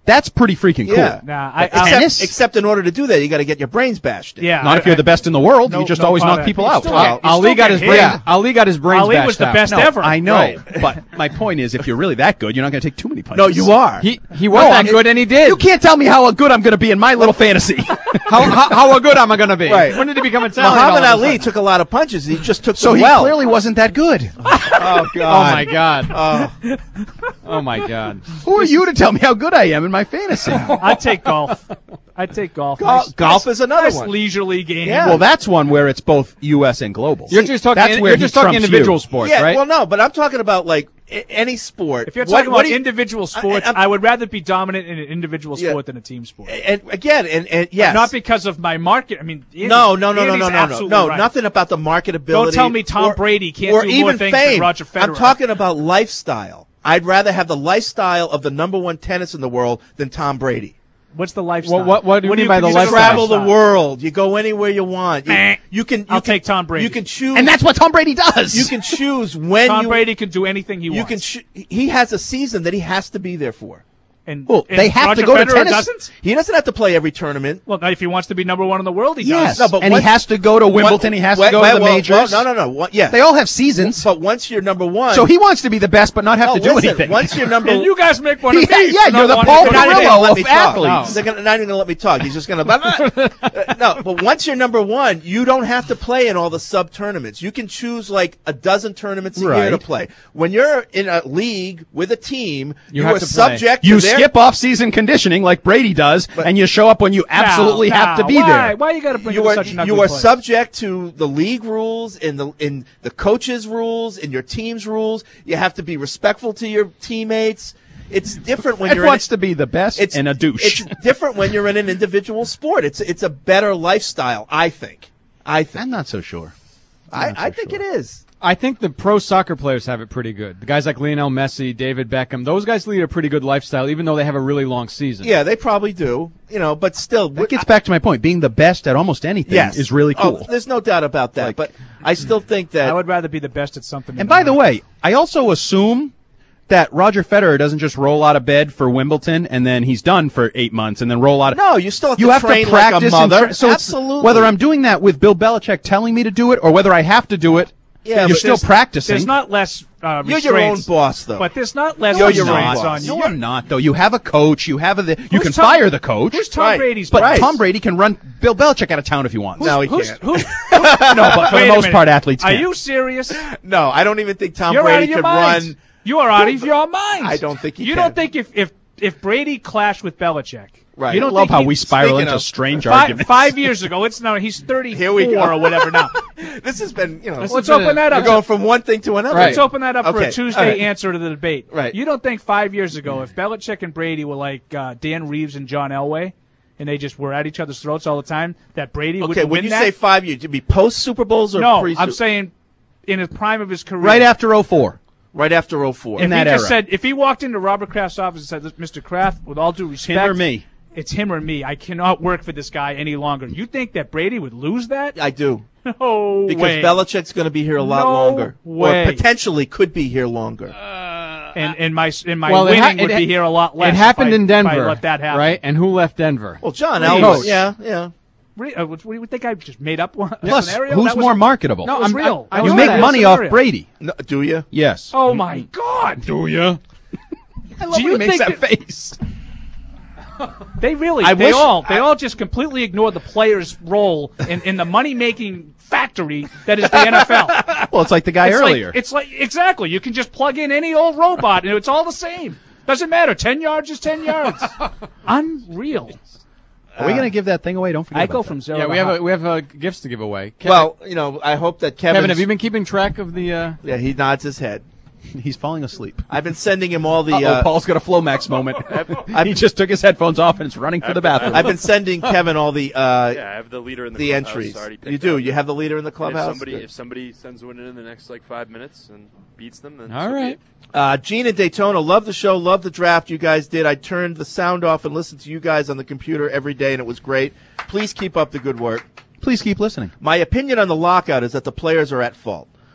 That's pretty freaking cool. Yeah. Nah, I- But I- tennis? Except, except in order to do that, you got to get your brains bashed in. Yeah, Not if you're the best in the world. No- you just no always part knock of people that. out. He's still get- he's Ali still got his getting brains. hit. Ali got his brains Ali bashed was the out. best No, ever. I know, Right. but my point is, if you're really that good, you're not going to take too many punches. No, you are. He he was No, that I'm- good, and he did. You can't tell me how good I'm going to be in my little fantasy. how, how how good am I going to be? Right. When did he become a talent? Muhammad all of a Ali sudden? took a lot of punches. He just took So them he well. clearly wasn't that good. Oh, God. Oh my God. Oh. Oh my God. Who are you to tell me how good I am in my fantasy? I'd take golf. I'd take golf. Gol- Nice- golf nice- is another nice one. leisurely game. Yeah. Well, that's one where it's both U S and global. You're just talking. That's where you're he just talking trumps individual you. sports, Yeah, right? well, no, but I'm talking about, like, I- any sport. If you're What- talking what about do you- individual sports, I- I'm- I, would rather be dominant in an individual Yeah. sport than a team sport. And again, and, and yes. Not because of my market. I mean, Andy- no, no, no, no, Andy's no, no, no, absolutely no, right. nothing about the marketability. Don't tell me Tom or- Brady can't or do even more things fame. than Roger Federer. I'm talking about lifestyle. I'd rather have the lifestyle of the number one tennis in the world than Tom Brady. What's the lifestyle? What- what- what do you mean by the You lifestyle? travel the world. You go anywhere you want. You, Meh. you can. You I'll can, take Tom Brady. You can choose, And that's what Tom Brady does. you can choose when Tom you. Brady can do anything he you wants. can. Ch- he has a season that he has to be there for. And, Well, and they have Roger to go to Federer tennis. Doesn't? He doesn't have to play every tournament. Well, if he wants to be number one in the world, he Yes, does. No, but and what- he has to go to Wimbledon. What- he has wait, to go wait, to the well, majors. well, no, no, no. What, yeah, They all have seasons. But once you're number one, So he wants to be the best, but not have no, to do listen, anything. Once you're number, And you guys make one of Yeah, me. yeah, for not you're the wanting Paul to They're not go even to gonna Carrillo let of me talk. athletes. They're gonna, not even going to let me talk. He's just going to. Uh, no, but once you're number one, you don't have to play in all the sub tournaments. You can choose like a dozen tournaments a year Right. to play. When you're in a league with a team, You you, have are to play. subject You to their. skip off-season conditioning like Brady does, and you show up when you absolutely Now, have to now, be why, there. Why you got to bring You it to are such an ugly you are place? subject to the league rules and the in the coaches' rules and your team's rules. You have to be respectful to your teammates. It's different when Ed you're wants in to be the best it's, and a douche. It's different when you're in an individual sport. It's it's a better lifestyle, I think. I think. I'm not so sure. I, I think it is. I think the pro soccer players have it pretty good. The guys like Lionel Messi, David Beckham, those guys lead a pretty good lifestyle, even though they have a really long season. Yeah, they probably do. You know, but still, That gets back to my point. Being the best at almost anything yes, is really cool. Oh, there's no doubt about that. but I still think that. I would rather be the best at something. And by the way, I also assume that Roger Federer doesn't just roll out of bed for Wimbledon and then he's done for eight months and then roll out. Of, No, you still have you to have train to like a practice. mother. And tra- so Absolutely. It's, whether I'm doing that with Bill Belichick telling me to do it or whether I have to do it, Yeah, you're but still there's- practicing. There's not less uh, You're your own restraints. boss, though. But there's not less You're your own restraints boss. on you. No, You're- I'm not though. You have a coach. You have a. The, you Who's can Tom- fire the coach. Who's Tom Right. Brady's But boss? Tom Brady can run Bill Belichick out of town if he wants. No, he Who's, can't. who's, no, but for Wait the a most minute. part, athletes Are can. you serious? No, I don't even think Tom You're out Brady of your could mind. run. You are out of your mind. I don't think he You can. don't think if if if Brady clashed with Belichick. Right. You don't I love think how he- we spiral Speaking into of- strange Five, arguments. five years ago, it's now he's thirty-four Here we go. or whatever now. This has been, you know. Let's open that up. We're going from one thing to another. Let's open that up for Okay. a Tuesday All right. answer to the debate. Right. You don't think five years ago, if Belichick and Brady were like uh, Dan Reeves and John Elway, and they just were at each other's throats all the time, that Brady would Okay, win when you that? say five years, to be post Super Bowls or no, pre? I'm saying in the prime of his career. Right after oh four. right after oh four. If in he that just era. said, if he walked into Robert Kraft's office and said, Mister Kraft, with all due respect, Him or me? it's him or me. I cannot work for this guy any longer. You think that Brady would lose that? I do. No Because way. Belichick's going to be here a lot No longer, way. or potentially could be here longer. and and my and my Well, it winning ha- would it be ha- here a lot less. It happened if I, in if Denver. I let that happen. Right? And who left Denver? Well, John Reeves. Elway, yeah, yeah. Re- uh, what, what do you think? I just made up one Plus, scenario? who's That was- more marketable? No, I'm real. I- I you know make that. money Scenario. off Brady. No, do you? Yes. Oh my God! Do you? I love Do when you he makes think that that- face. They really, I they wish- all, they I- all just completely ignore the player's role in, in the money making factory that is the N F L. Well, it's like the guy it's earlier. Like, it's like exactly. You can just plug in any old robot and it's all the same. Doesn't matter. Ten yards is ten yards. Unreal. Are we going to give that thing away? Don't forget. I about go that. from zero. Yeah, to we have high. a, we have uh, gifts to give away. Kevin, Well, you know, I hope that Kevin. Kevin, have you been keeping track of the? Uh... Yeah, he nods his head. He's falling asleep. I've been sending him all the. Uh-oh, Uh, Paul's got a Flomax moment. I've- he just took his headphones off and is running for the bathroom. I've been sending Kevin all the. Uh, Yeah, I have the leader in the, the clubhouse entries. already picked You do. out. You have the leader in the And clubhouse. If somebody, Good. if somebody sends one in in the next like five minutes and beats them, then All so be right. it. Uh, Gene in Daytona, love the show, love the draft you guys did. I turned the sound off and listened to you guys on the computer every day, and it was great. Please keep up the good work. Please keep listening. My opinion on the lockout is that the players are at fault.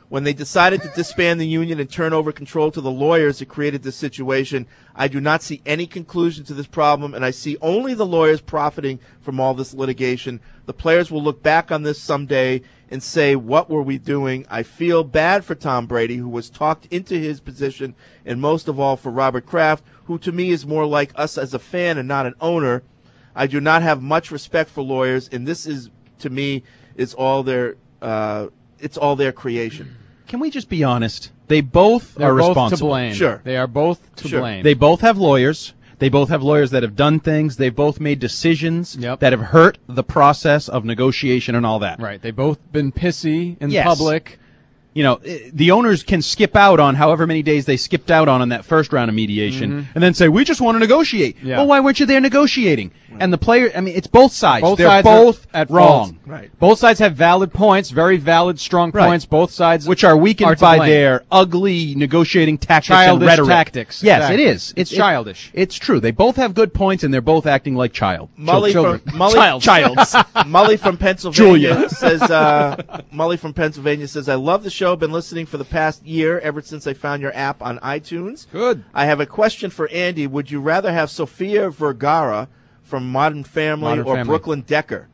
When they decided to disband the union and turn over control to the lawyers that created this situation, I do not see any conclusion to this problem, and I see only the lawyers profiting from all this litigation. The players will look back on this someday and say, what were we doing? I feel bad for Tom Brady, who was talked into his position, and most of all for Robert Kraft, who to me is more like us as a fan and not an owner. I do not have much respect for lawyers, and this is, to me, is all their uh, it's all their creation. Can we just be honest? They both They're are both responsible. to blame. Sure. They are both to Sure. blame. They both have lawyers. They both have lawyers that have done things. They've both made decisions Yep. that have hurt the process of negotiation and all that. Right. They've both been pissy in Yes. public. You know, i- the owners can skip out on however many days they skipped out on in that first round of mediation Mhm. and then say, we just want to negotiate. Yeah. Well, why weren't you there negotiating? And the player, I mean, it's both sides. Both They're sides both are at wrong. fault. Right. Both sides have valid points, very valid, strong Right. points. Both sides, Which are weakened are to by blame. their ugly negotiating tactics Childish and rhetoric. tactics. Yes, Exactly. it is. It's it- childish. It's true. They both have good points, and they're both acting like child. Mully children. from Mully, Childs. Childs. Mully from Pennsylvania Julia. says. Uh, Mully from Pennsylvania says, "I love the show. Been listening for the past year, ever since I found your app on iTunes. Good. I have a question for Andy. Would you rather have Sofia Vergara from Modern Family Modern or Family. Brooklyn Decker?"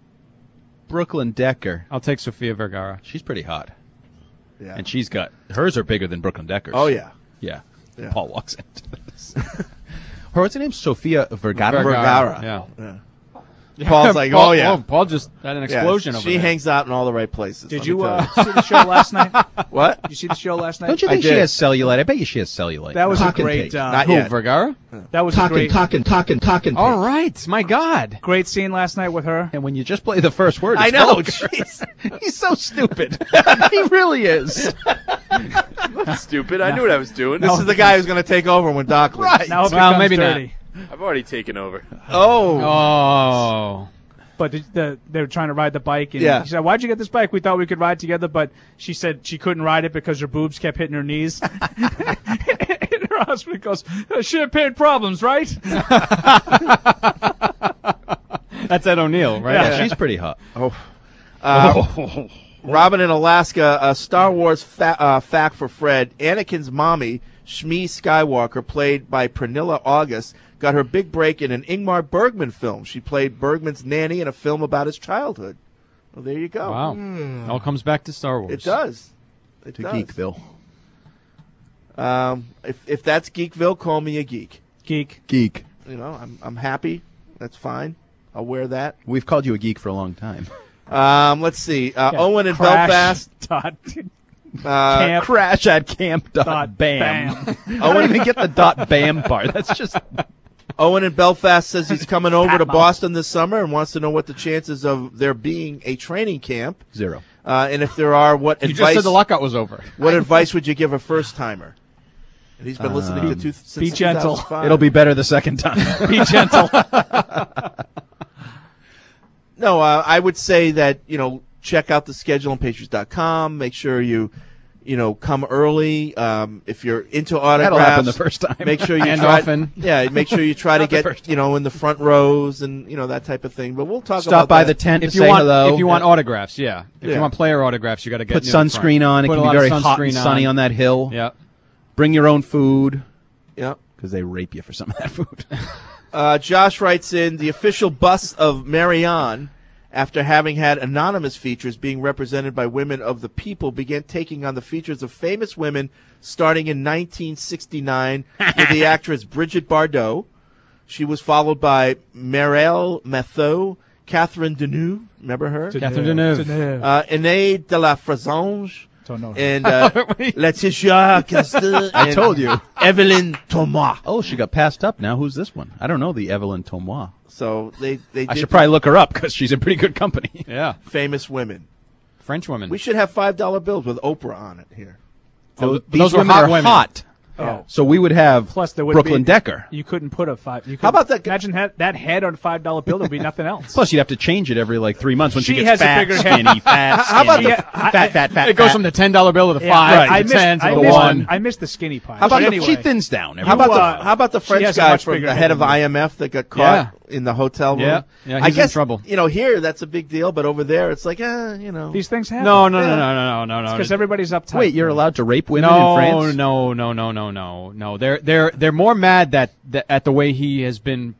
Brooklyn Decker. I'll take Sofia Vergara. She's pretty hot. Yeah. And she's got, hers are bigger than Brooklyn Decker's. Oh yeah. Yeah. Yeah. Paul walks into this. Her, what's her name? Sophia Vergara? Vergara. Yeah. Yeah. Paul's like, Paul, oh yeah. Paul just had an explosion Yeah, over she there. hangs out in all the right places. Did let you me tell uh, see the show last night? What? Did you see the show last night? Don't you I think she did. has cellulite? I bet you she has cellulite. That was Cock a and great. take. Uh, Not Who, yet. Vergara? that was a Cock and great, cock and cock and cock and All take. right. My God. great scene last night with her. And when you just play the first word, I it's know. vulgar. Jeez. He's so stupid. He really is. Stupid. I knew what I was doing. This is the guy who's going to take over when Doc leaves. Right. Now it Well, becomes maybe not. dirty. I've already taken over. Oh. Oh. But the, the, they were trying to ride the bike, and Yeah. she said, "Why'd you get this bike? We thought we could ride together." But she said she couldn't ride it because her boobs kept hitting her knees. And her husband goes, "Champagne problems, right?" That's Ed O'Neill, right? Yeah, she's pretty hot. Oh. Uh, Robin in Alaska, a Star Wars fa- uh, fact for Fred. Anakin's mommy, Shmi Skywalker, played by Pernilla August, got her big break in an Ingmar Bergman film. She played Bergman's nanny in a film about his childhood. Well, there you go. Wow. Mm. All comes back to Star Wars. It does. It To does. Geekville. Um, if if that's Geekville, call me a geek. Geek. Geek. You know, I'm I'm happy. That's fine. I'll wear that. We've called you a geek for a long time. Um, let's see. Uh, Yeah, Owen in crash Belfast. Dot. Uh, Camp. Crash at camp dot, Dot bam. bam. I don't even get the dot bam part. That's just Owen in Belfast says he's coming over to Pat mouth. Boston this summer and wants to know what the chances of there being a training camp, zero. uh, and if there are, what You just advice? said the lockout was over. What advice would you give a first timer? And he's been listening to Um, two, since be gentle. two thousand five. It'll be better the second time. Be gentle. No, uh, I would say that, you know, check out the schedule on Patriots dot com. Make sure you, you know, come early. Um, if you're into autographs, That'll happen the first time. Make sure you And try, often. Yeah, make sure you try to Not the get, first you know, in the front rows and, you know, that type of thing. But we'll talk Stop about by that. the tent If to you say want, hello. if you want autographs, yeah. If Yeah. you want player autographs, you got to get Put near the front. sunscreen on. It Put can a be lot of very hot and sunscreen sunny on that hill. Yep. Bring your own food Yeah. because they rape you for some of that food. Uh, Josh writes in, the official bust of Marianne, after having had anonymous features being represented by women of the people, began taking on the features of famous women starting in nineteen sixty-nine with the actress Brigitte Bardot. She was followed by Marielle Matheau, Catherine Deneuve, remember her? Catherine Deneuve. Deneuve. Uh, Aînée de la Frazange. Don't know her. And uh, Laetitia Castell. I and told you. Evelyn Thomas. Oh, she got passed up now. Who's this one? I don't know the Evelyn Tomois. So they, they I did should probably look her up because she's in pretty good company. Yeah. famous women. French women. We should have five dollar bills with Oprah on it here. Oh, Those, these those were women hot are women. hot. Oh. So we would have Plus, there would Brooklyn be, Decker. You couldn't put a five. You How about that? Imagine that, that head on a five dollar bill. There'd be nothing else. Plus, you'd have to change it every like three months when she, She gets has a fat, bigger head. skinny, fat, How about skinny, the- fat, fat, fat, fat? It goes fat. from the ten dollar bill to the Yeah, five, I to the missed, ten, to I the missed, one. I missed the skinny pie. How about But the- anyway, She thins down. How about You, uh, the How about the she French has a guy much from bigger the head head of than you. I M F that got caught in the hotel room? Yeah. Yeah, I he's in guess trouble. You know, here that's a big deal, but over there it's like, eh, you know, These things happen. No, no, no, no, no, no, no. Because everybody's uptight. Wait, you're allowed to rape women no, in France? No, no, no, no, no, no. They're they're they're more mad that, that at the way he has been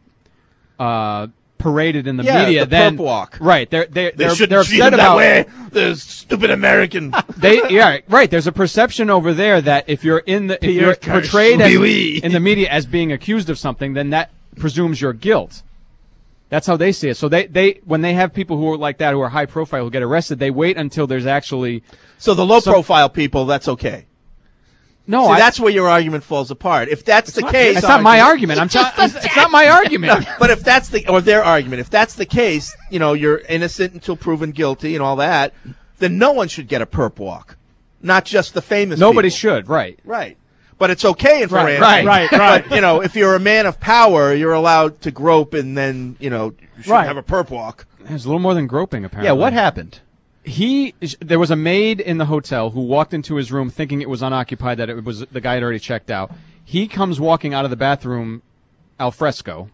uh, paraded in the Yeah, media the than perp walk. right. They're they're They they're, shouldn't they're treat upset him that about way. The stupid American. They yeah right. There's a perception over there that if you're in the if Pierre you're portrayed as, Oui, oui. in the media as being accused of something, then that presumes your guilt. That's how they see it. So they, they when they have people who are like that, who are high profile, who get arrested, they wait until there's actually. So the low some- profile people, that's okay. No, See, I- that's where your argument falls apart. If that's the not- case, it's not my argument. I'm trying. It's, it's not my argument. But if that's the or their argument, if that's the case, you know, you're innocent until proven guilty and all that, then no one should get a perp walk, not just the famous. Nobody people. should. Right. Right. But it's okay in Right, France. right, right, right. But, you know, if you're a man of power, you're allowed to grope and then, you know, you should Right. have a perp walk. There's a little more than groping, apparently. Yeah, what happened? He there was a maid in the hotel who walked into his room thinking it was unoccupied, that it was the guy had already checked out. He comes walking out of the bathroom al fresco,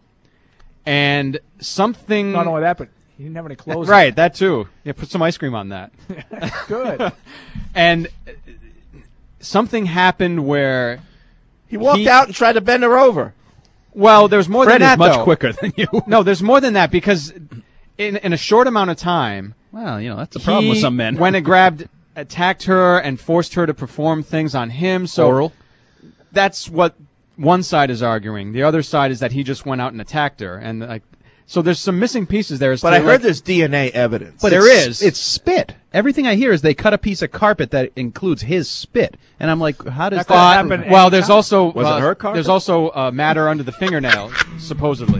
and something. Not only that, but he didn't have any clothes. Right, that too. Yeah, put some ice cream on that. Good. And uh, something happened where He walked out and tried to bend her over. Well, there's more Fred than is that. much though. quicker than you. No, there's more than that because in in a short amount of time. Well, you know that's the problem with he some men. went and grabbed, attacked her, and forced her to perform things on him. So Oral. That's what one side is arguing. The other side is that he just went out and attacked her, and like, so there's some missing pieces there. as But to, I heard like- there's D N A evidence. But there it's, is. It's spit. Everything I hear is they cut a piece of carpet that includes his spit, and I'm like, how does That that, could happen Well, there's also Was it uh, her carpet? there's also uh, matter under the fingernail, supposedly,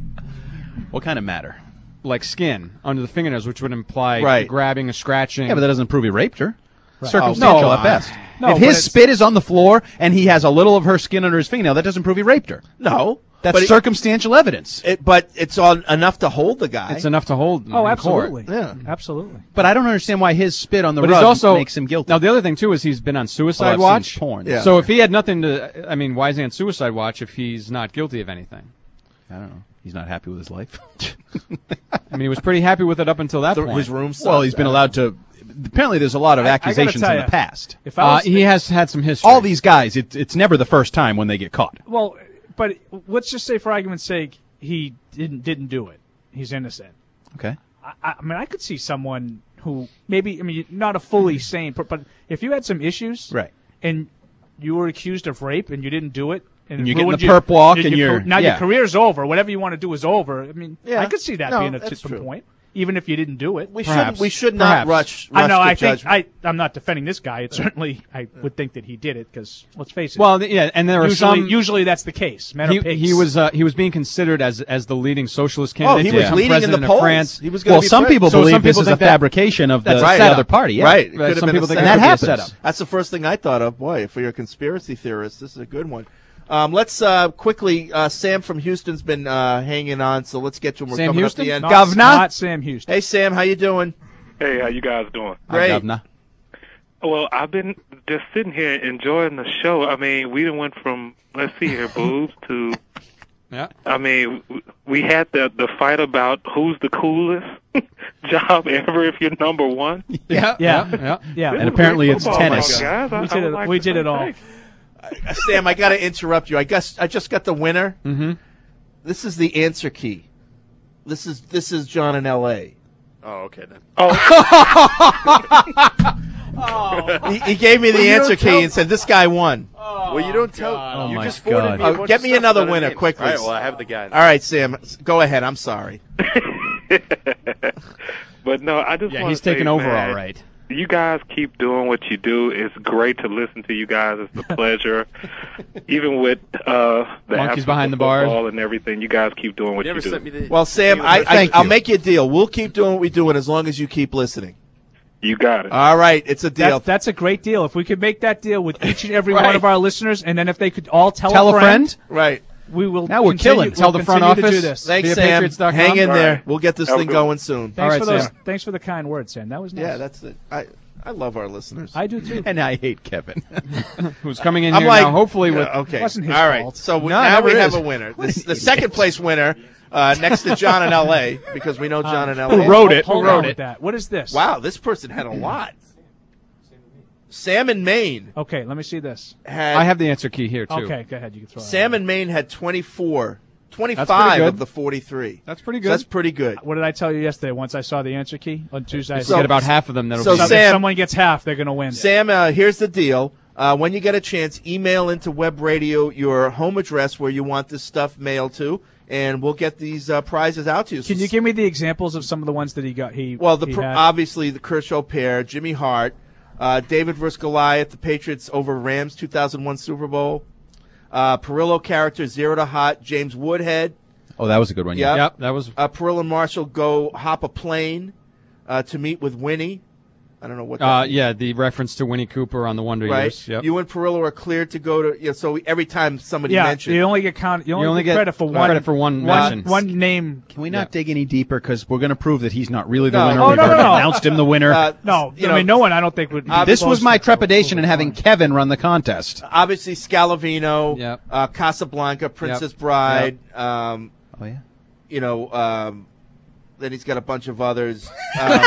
What kind of matter? like skin under the fingernails, which would imply Right. grabbing or scratching. Yeah, but that doesn't prove he raped her. Right. Circumstantial Oh, no. at best. No, if but his it's- spit is on the floor and he has a little of her skin under his fingernail, that doesn't prove he raped her. No. That's but it- circumstantial evidence. It, but it's on enough to hold the guy. It's enough to hold. him Oh, in absolutely. Court. Yeah. Absolutely. But I don't understand why his spit on the But rug he's also makes him guilty. Now the other thing too is he's been on Oh, suicide I've watch. seen porn. Yeah. So if he had nothing to, I mean, why is he on suicide watch if he's not guilty of anything? I don't know. He's not happy with his life. I mean, he was pretty happy with it up until that The- point. his room. Well, he's been allowed to. Apparently, there's a lot of I- I gotta accusations tell in the ya, past. If I Uh, was, he has had some history. All these guys, it, it's never the first time when they get caught. well, but let's just say, for argument's sake, he didn't didn't do it. He's innocent. Okay. I, I mean, I could see someone who maybe, I mean, not a fully sane, but, but if you had some issues, Right. and you were accused of rape and you didn't do it, and, And it you're getting ruined the your- perp walk your- and your you're- car- now yeah. your career's over. Whatever you want to do is over. I mean, Yeah. I could see that No, being a that's tipping true. point, even if you didn't do it. We Perhaps. should we should not Perhaps. rush, rush I know. to I think judgment. I. I'm not defending this guy. It certainly, I would think that he did it because let's face it. Well, th- yeah, and there are usually, some. usually that's the case. Men he, are pigs. he was uh, he was being considered as as the leading socialist Oh, candidate. he to was become leading in the president of polls. France. He was going Well, to be some pres- people So believe some this people is a think that- fabrication of the, that's a the setup. other party. Yeah. Right. It Right, could have some been people a think setup. that could be a happens. setup. That's the first thing I thought of. Boy, if you're a conspiracy theorist, this is a good one. Um, let's uh, quickly. Uh, Sam from Houston's been uh, hanging on, so let's get to him. We're Sam coming Houston? up the end. not, Governor? not Sam Houston. Hey, Sam, how you doing? Hey, how you guys doing? Great. Governor. Well, I've been just sitting here enjoying the show. I mean, we done went from, let's see here, boobs to, Yeah. I mean, w- we had the the fight about who's the coolest job ever if you're number one. Yeah. Yeah. Yeah. Yeah. This And was apparently great it's football, tennis. Guys. I, We I did would it- like we the did it same all. thing. Uh, Sam, I got to interrupt you. I guess I just got the winner. Mm-hmm. This is the answer key. This is this is John in L A. Oh, okay then. He, he gave me the Well, you answer don't key tell- and said, "This guy won." well, you don't tell. Oh, you my just forwarded God. me a Oh, bunch get of me stuff another without winner names. quickly. All right, well, I have the guy. All right, Sam, go ahead. I'm sorry. But no, I just Yeah, want he's to say, taking over man, all right. You guys keep doing what you do. It's great to listen to you guys. It's a pleasure. Even with uh, the Monkeys absence behind of the bars. football and everything, you guys keep doing what You you, never do. sent me the. Well, Sam, I, I Thank I'll you. make you a deal. We'll keep doing what we're doing as long as you keep listening. You got it. All right, it's a deal. That, that's a great deal. If we could make that deal with each and every Right. one of our listeners, and then if they could all tell, Tell a a friend, friend? Right. we will. Now we're continue- killing. we'll Tell the front continue to office. do this. Thanks, via Sam. Patriots dot com. Hang in All there. right. We'll get this Have a thing good going one. soon. Thanks All right, for those. Sam. Thanks for the kind words, Sam. That was nice. Yeah, that's it. I I love our listeners. I do too. And I hate Kevin. Who's coming in I'm here like, now, hopefully with... yeah, okay. Wasn't his All right. fault. So we, No, it now never we have is. a winner. This, the second place winner, uh, next to John in L A, because we know John in L A. Who wrote it? Hold Who wrote on it? with that. What is this? Wow, this person had a lot. Sam in Maine Okay, let me see this. had I have the answer key here, too. Okay, go ahead. You can throw it. Sam in Maine had twenty-four, twenty-five pretty good. of the forty-three. That's pretty So good. that's pretty good. What did I tell you yesterday? Once I saw the answer key on Tuesday, I If said, we get about half of them, that'll So be... if Sam- someone gets half, they're going to win. Sam, uh, here's the deal. Uh, when you get a chance, email into Web Radio your home address where you want this stuff mailed to, and we'll get these uh, prizes out to you. Can you give me the examples of some of the ones that he got? He Well, the he pr- had? obviously the Kershaw pair, Jimmy Hart, uh, David versus Goliath, the Patriots over Rams two thousand one Super Bowl, uh, Perillo character Zero to Hot, James Woodhead. Oh, that was a good one. Yeah. Yep. Yep, that was... Uh, Perillo and Marshall go hop a plane uh, to meet with Winnie. I don't know what that Uh, means. yeah, the reference to Winnie Cooper on the Wonder Right. Years. Yep. You and Perillo are cleared to go to. You know, so every time somebody yeah, mentions, you only get count. You only, only get, get credit for one credit for one mention. one name. Can we not dig any deeper because we're going to prove that he's not really the No. winner? Oh, We've no, no, already no. announced him the winner. Uh, No, you I know, mean no one. I don't think would. Uh, this was close my to- trepidation in having Kevin run the contest. obviously Scalavino, Yep. uh, Casablanca, Princess Yep. Bride. Um, Oh yeah. you know, um, then he's got a bunch of others. Um,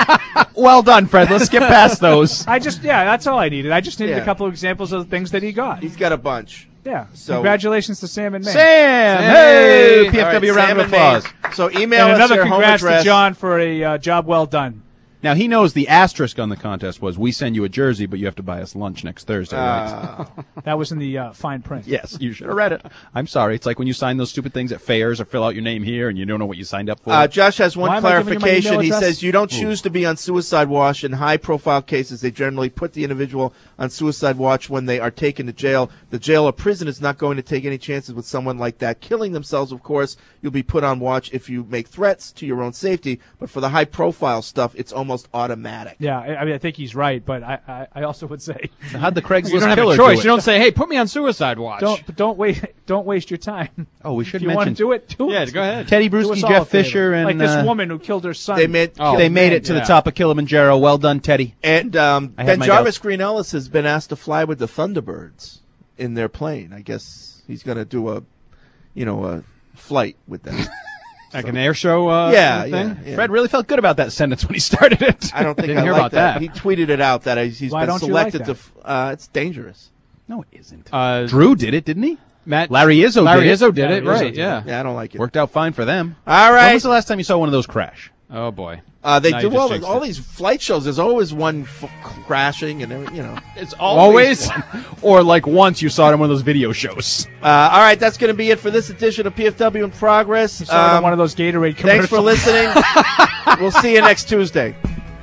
Well done, Fred. Let's skip past those. I just yeah, that's all I needed. I just needed Yeah. a couple of examples of the things that he got. he's got a bunch. Yeah. So- Congratulations to Sam and Maine. Sam, Hey! hey, P F All W right, round Sam of and Maine. applause. So email And us another your home congrats address. to John for a uh, job well done. Now he knows the asterisk on the contest was we send you a jersey, but you have to buy us lunch next Thursday, right? Uh, That was in the uh, fine print. Yes, you should have read it. I'm sorry. It's like when you sign those stupid things at fairs or fill out your name here and you don't know what you signed up for. Uh, Josh has one Why am I giving you my clarification. email He address? says you don't choose to be on suicide watch. In high-profile cases, they generally put the individual on suicide watch when they are taken to jail. The jail or prison is not going to take any chances with someone like that killing themselves. Of course, you'll be put on watch if you make threats to your own safety. But for the high-profile stuff, it's almost automatic. Yeah, I, I mean, I think he's right, but I, I, I also would say How'd the Craigslist You don't have killer a choice. do it? You don't say, hey, put me on suicide watch. don't but don't wait don't waste your time. Oh, we should If you want to mention do it, do Yeah, it. go ahead. Teddy Do us Bruschi, all a Jeff favor. Fisher, and like this uh, woman who killed her son. They made Oh, they made it to yeah. the top of Kilimanjaro. Well done, Teddy. And um, I had Ben my Jarvis doubts. Green Ellis has been asked to fly with the Thunderbirds in their plane. I guess he's going to do a, you know, a flight with them. Like an air show uh, Yeah, thing? yeah, yeah. Fred really felt good about that sentence when he started it. I don't think Didn't I hear like about that. He tweeted it out that he's Why been don't you like selected that? to. F- uh, it's dangerous. No, it isn't. Uh, Drew did it, didn't he? Matt, Larry Izzo Larry did it. Izzo did Larry it, Izzo right, did yeah. Yeah, I don't like it. Worked out fine for them. All When right. was the last time you saw one of those crash? Oh, boy. Uh, they Now you do just all, jinxed all it. these flight shows. There's always one f- crashing and every, you know. It's Always? or like once you saw it in one of those video shows. Uh, all right, that's going to be it for this edition of P F W in Progress. Saw it on Um, one of those Gatorade commercials. thanks for listening. We'll see you next Tuesday.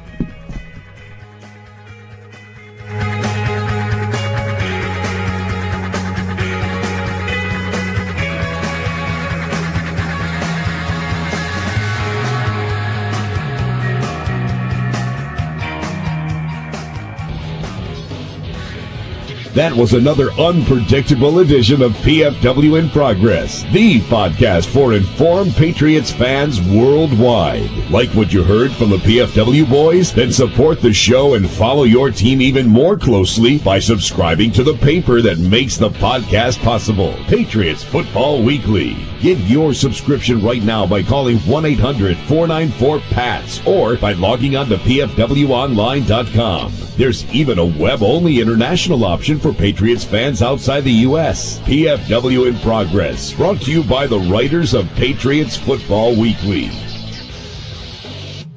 That was another unpredictable edition of P F W in Progress, the podcast for informed Patriots fans worldwide. Like what you heard from the P F W boys? Then support the show and follow your team even more closely by subscribing to the paper that makes the podcast possible, Patriots Football Weekly. Get your subscription right now by calling one eight hundred four nine four P A T S or by logging on to P F W online dot com. There's even a web-only international option for Patriots fans outside the U S. P F W in Progress, brought to you by the writers of Patriots Football Weekly.